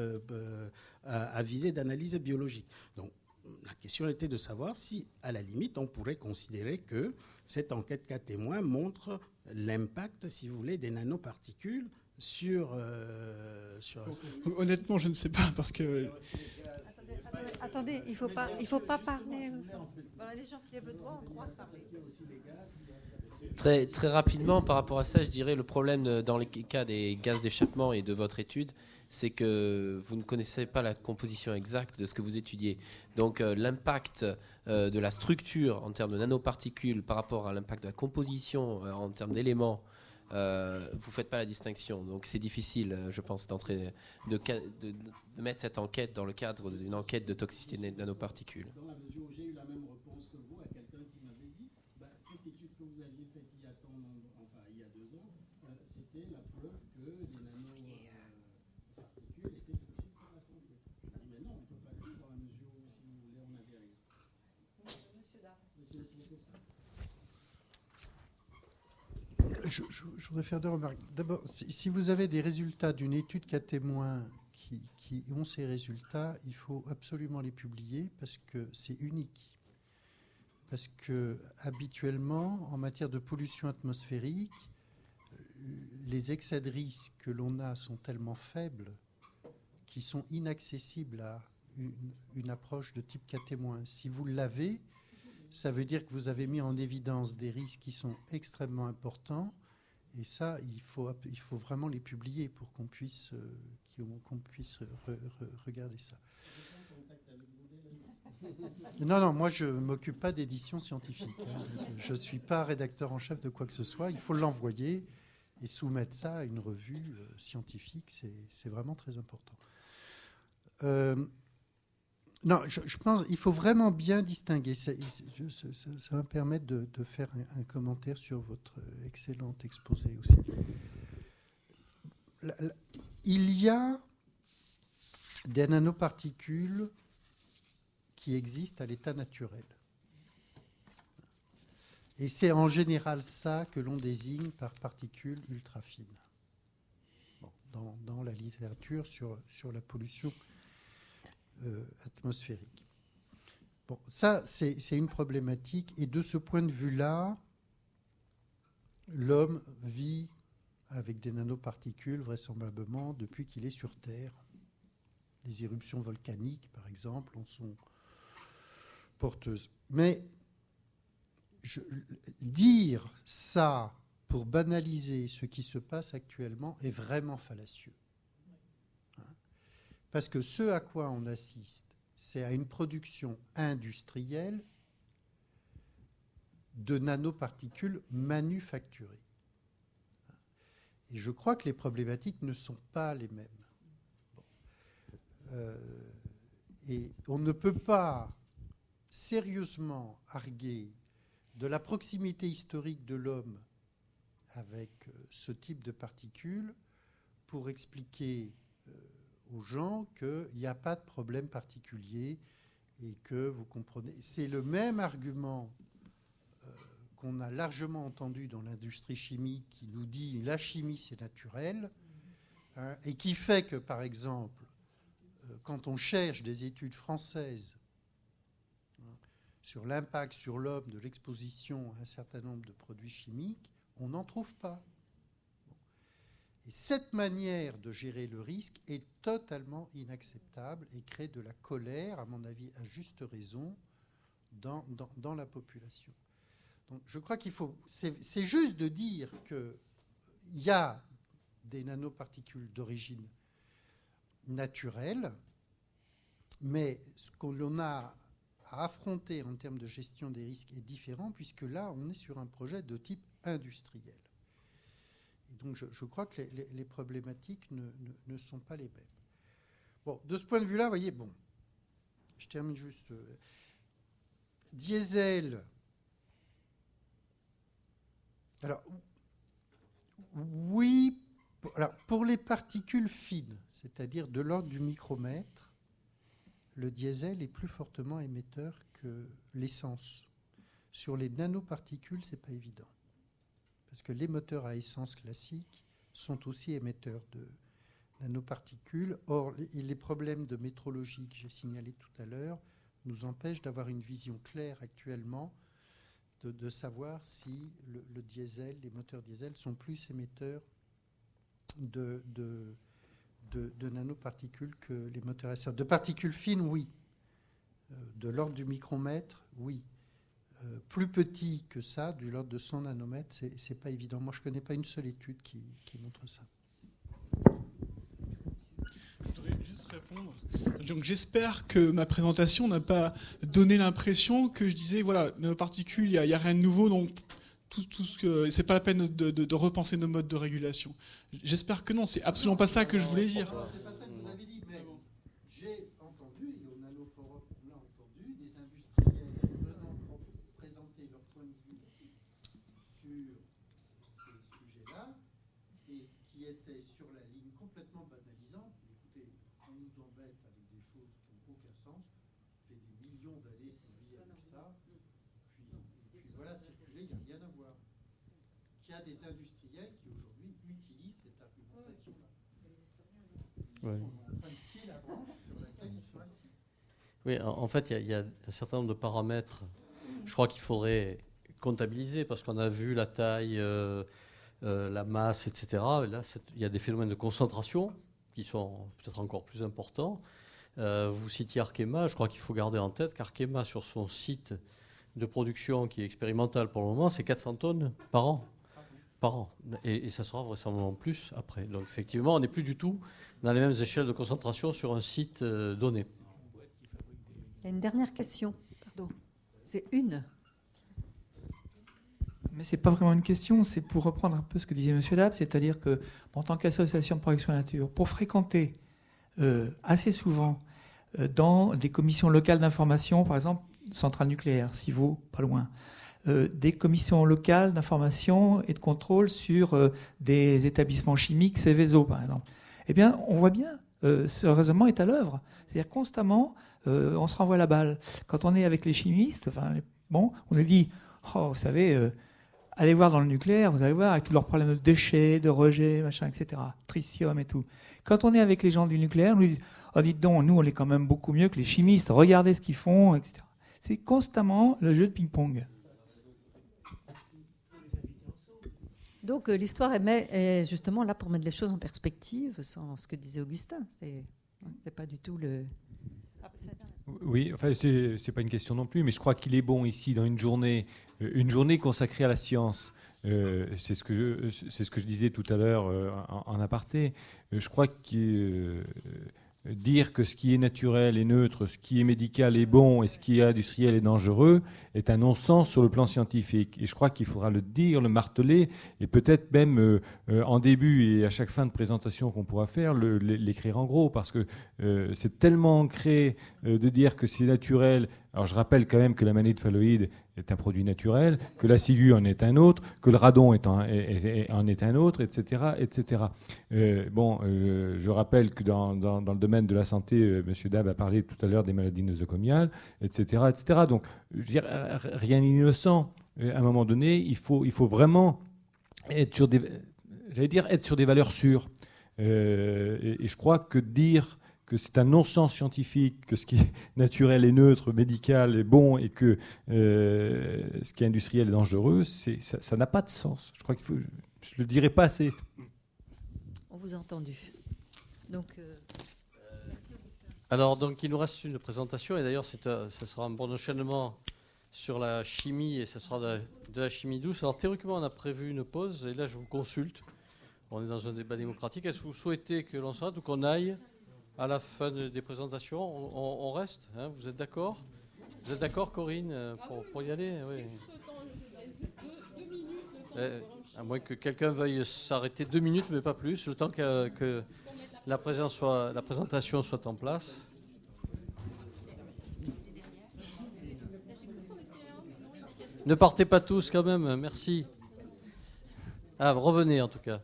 à visée d'analyse biologique. Donc, la question était de savoir si, à la limite, on pourrait considérer que cette enquête cas témoin montre l'impact, si vous voulez, des nanoparticules sur... Honnêtement, je ne sais pas, parce que... Attendez, il faut pas parler. Voilà, les gens qui lèvent le doigt ont le droit de parler. Très, très rapidement, par rapport à ça, je dirais le problème dans les cas des gaz d'échappement et de votre étude, c'est que vous ne connaissez pas la composition exacte de ce que vous étudiez. Donc l'impact de la structure en termes de nanoparticules par rapport à l'impact de la composition en termes d'éléments, vous ne faites pas la distinction. Donc c'est difficile, je pense, de mettre cette enquête dans le cadre d'une enquête de toxicité des nanoparticules. Dans la mesure où j'ai eu la même réponse que vous à quelqu'un qui m'avait dit cette étude que vous aviez faite il y a 2 ans, c'était la preuve que les nanoparticules étaient toxiques pour la santé. Je dis mais non, on ne peut pas le dire dans la mesure où, si vous voulez, on avait raison. Monsieur Dard. Monsieur le professeur. Je voudrais faire 2 remarques. D'abord, si vous avez des résultats d'une étude cas témoin qui ont ces résultats, il faut absolument les publier parce que c'est unique. Parce que habituellement, en matière de pollution atmosphérique, les excès de risque que l'on a sont tellement faibles qu'ils sont inaccessibles à une approche de type cas témoin. Si vous l'avez, ça veut dire que vous avez mis en évidence des risques qui sont extrêmement importants. Et ça, il faut vraiment les publier pour qu'on puisse regarder ça. Non, moi je ne m'occupe pas d'édition scientifique. Je ne suis pas rédacteur en chef de quoi que ce soit. Il faut l'envoyer et soumettre ça à une revue scientifique. C'est vraiment très important. Non, je pense qu'il faut vraiment bien distinguer. Ça va me permettre de faire un commentaire sur votre excellent exposé aussi. Il y a des nanoparticules qui existent à l'état naturel. Et c'est en général ça que l'on désigne par particules ultra fines. Bon, dans la littérature sur la pollution atmosphérique. Bon, ça, c'est une problématique. Et de ce point de vue-là, l'homme vit avec des nanoparticules, vraisemblablement, depuis qu'il est sur Terre. Les éruptions volcaniques, par exemple, en sont porteuses. Mais dire ça pour banaliser ce qui se passe actuellement est vraiment fallacieux. Parce que ce à quoi on assiste, c'est à une production industrielle de nanoparticules manufacturées. Et je crois que les problématiques ne sont pas les mêmes. Et on ne peut pas sérieusement arguer de la proximité historique de l'homme avec ce type de particules pour expliquer aux gens qu'il n'y a pas de problème particulier et que vous comprenez. C'est le même argument qu'on a largement entendu dans l'industrie chimique qui nous dit la chimie c'est naturel, hein, et qui fait que, par exemple, quand on cherche des études françaises sur l'impact sur l'homme de l'exposition à un certain nombre de produits chimiques, on n'en trouve pas. Et cette manière de gérer le risque est totalement inacceptable et crée de la colère, à mon avis, à juste raison, dans la population. Donc, je crois qu'il faut... C'est juste de dire qu'il y a des nanoparticules d'origine naturelle, mais ce qu'on a à affronter en termes de gestion des risques est différent, puisque là, on est sur un projet de type industriel. Et donc, je crois que les problématiques ne sont pas les mêmes. Bon, de ce point de vue-là, vous voyez, bon, je termine juste. Diesel. Alors, oui, pour les particules fines, c'est-à-dire de l'ordre du micromètre, le diesel est plus fortement émetteur que l'essence. Sur les nanoparticules, ce n'est pas évident. Parce que les moteurs à essence classiques sont aussi émetteurs de nanoparticules. Or, les problèmes de métrologie que j'ai signalés tout à l'heure nous empêchent d'avoir une vision claire actuellement de savoir si le diesel, les moteurs diesel sont plus émetteurs de nanoparticules que les moteurs à essence. De particules fines, oui. De l'ordre du micromètre, oui. plus petit que ça, du l'ordre de 100 nanomètres, c'est pas évident. Moi, je connais pas une seule étude qui montre ça. Je voudrais juste répondre. Donc j'espère que ma présentation n'a pas donné l'impression que je disais voilà, nanoparticules, il y a rien de nouveau, donc tout ce que c'est pas la peine de repenser nos modes de régulation. J'espère que non, c'est absolument pas ça que je voulais dire. C'est pas ça que vous avez dit, mais j'ai entendu, et au Nanoforum, on l'a entendu, des industriels venant présenter leur point de vue sur ces sujets-là, et qui étaient sur la ligne complètement banalisante. Écoutez, on nous embête avec des choses qui n'ont aucun sens, on fait des millions d'années sans vie avec ça, puis voilà, circuler, il n'y a rien à voir. Qu'il y a des industriels qui aujourd'hui utilisent cette argumentation-là. Ils sont en train de scier la branche sur laquelle ils sont assis. Oui, en fait, il y a un certain nombre de paramètres. Je crois qu'il faudrait comptabiliser parce qu'on a vu la taille, la masse, etc. Et là, il y a des phénomènes de concentration qui sont peut-être encore plus importants. Vous citiez Arkema, je crois qu'il faut garder en tête qu'Arkema, sur son site de production qui est expérimental pour le moment, c'est 400 tonnes par an. Et ça sera vraisemblablement plus après. Donc effectivement, on n'est plus du tout dans les mêmes échelles de concentration sur un site donné. Il y a une dernière question. Pardon. C'est une. Mais ce n'est pas vraiment une question, c'est pour reprendre un peu ce que disait M. Lab, c'est-à-dire que en tant qu'association de protection de la nature, pour fréquenter assez souvent dans des commissions locales d'information, par exemple, centrale nucléaire, Civaux, pas loin, des commissions locales d'information et de contrôle sur des établissements chimiques, Céveso par exemple, eh bien, on voit bien ce raisonnement est à l'œuvre. C'est-à-dire constamment, on se renvoie la balle. Quand on est avec les chimistes, on nous dit, vous savez, allez voir dans le nucléaire, vous allez voir avec tous leurs problèmes de déchets, de rejets, machin, etc., tritium et tout. Quand on est avec les gens du nucléaire, on nous dit, dites donc, nous, on est quand même beaucoup mieux que les chimistes, regardez ce qu'ils font, etc. C'est constamment le jeu de ping-pong. Donc l'histoire est justement là pour mettre les choses en perspective, sans ce que disait Augustin. C'est pas du tout le... Oui, enfin, c'est pas une question non plus, mais je crois qu'il est bon ici, dans une journée consacrée à la science. C'est ce que je disais tout à l'heure en aparté. Je crois que dire que ce qui est naturel est neutre, ce qui est médical est bon et ce qui est industriel est dangereux est un non-sens sur le plan scientifique. Et je crois qu'il faudra le dire, le marteler, et peut-être même en début et à chaque fin de présentation qu'on pourra faire, l'écrire en gros, parce que c'est tellement ancré de dire que c'est naturel. Alors je rappelle quand même que la manite phalloïde est un produit naturel, que la ciguë en est un autre, que le radon en est un autre, etc. etc. Je rappelle que dans le domaine de la santé, M. Dab a parlé tout à l'heure des maladies nosocomiales, etc. etc. Donc, je veux dire, rien d'innocent. À un moment donné, il faut vraiment être sur des valeurs sûres. Et je crois que dire que c'est un non-sens scientifique, que ce qui est naturel est neutre, médical est bon, et que ce qui est industriel est dangereux, ça n'a pas de sens. Je crois je ne le dirai pas assez. On vous a entendu. Donc, merci Augustin. Alors, donc, il nous reste une présentation, et d'ailleurs, ça sera un bon enchaînement sur la chimie, et ça sera de la chimie douce. Alors, théoriquement, on a prévu une pause, et là, je vous consulte. On est dans un débat démocratique. Est-ce que vous souhaitez que l'on s'arrête ou qu'on aille à la fin des présentations? On reste, hein, vous êtes d'accord? Vous êtes d'accord, Corinne, pour y aller? Oui. À moins que quelqu'un veuille s'arrêter 2 minutes, mais pas plus, le temps que la présentation soit en place. Ne partez pas tous quand même, merci. Revenez en tout cas.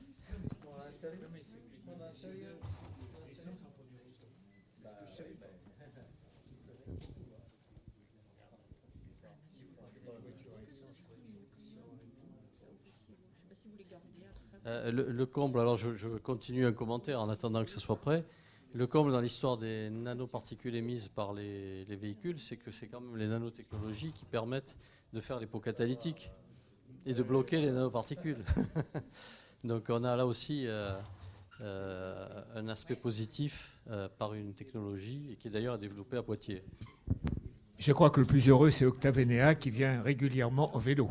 Le comble, alors je continue un commentaire en attendant que ce soit prêt. Le comble dans l'histoire des nanoparticules émises par les véhicules, c'est que c'est quand même les nanotechnologies qui permettent de faire les pots catalytiques et de bloquer les nanoparticules. Donc on a là aussi un aspect positif par une technologie et qui est d'ailleurs développée à Poitiers. Je crois que le plus heureux, c'est Octave Enea qui vient régulièrement en vélo.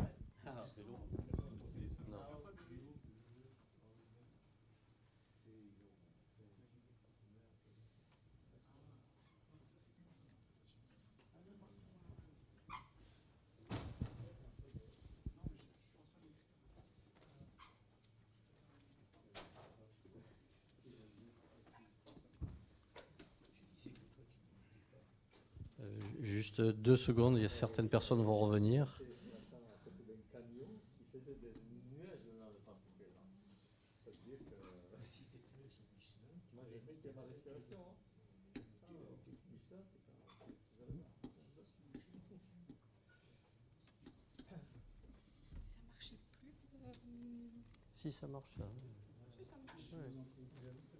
Juste 2 secondes, il y a certaines personnes vont revenir. Si ça marche, ça. Ouais.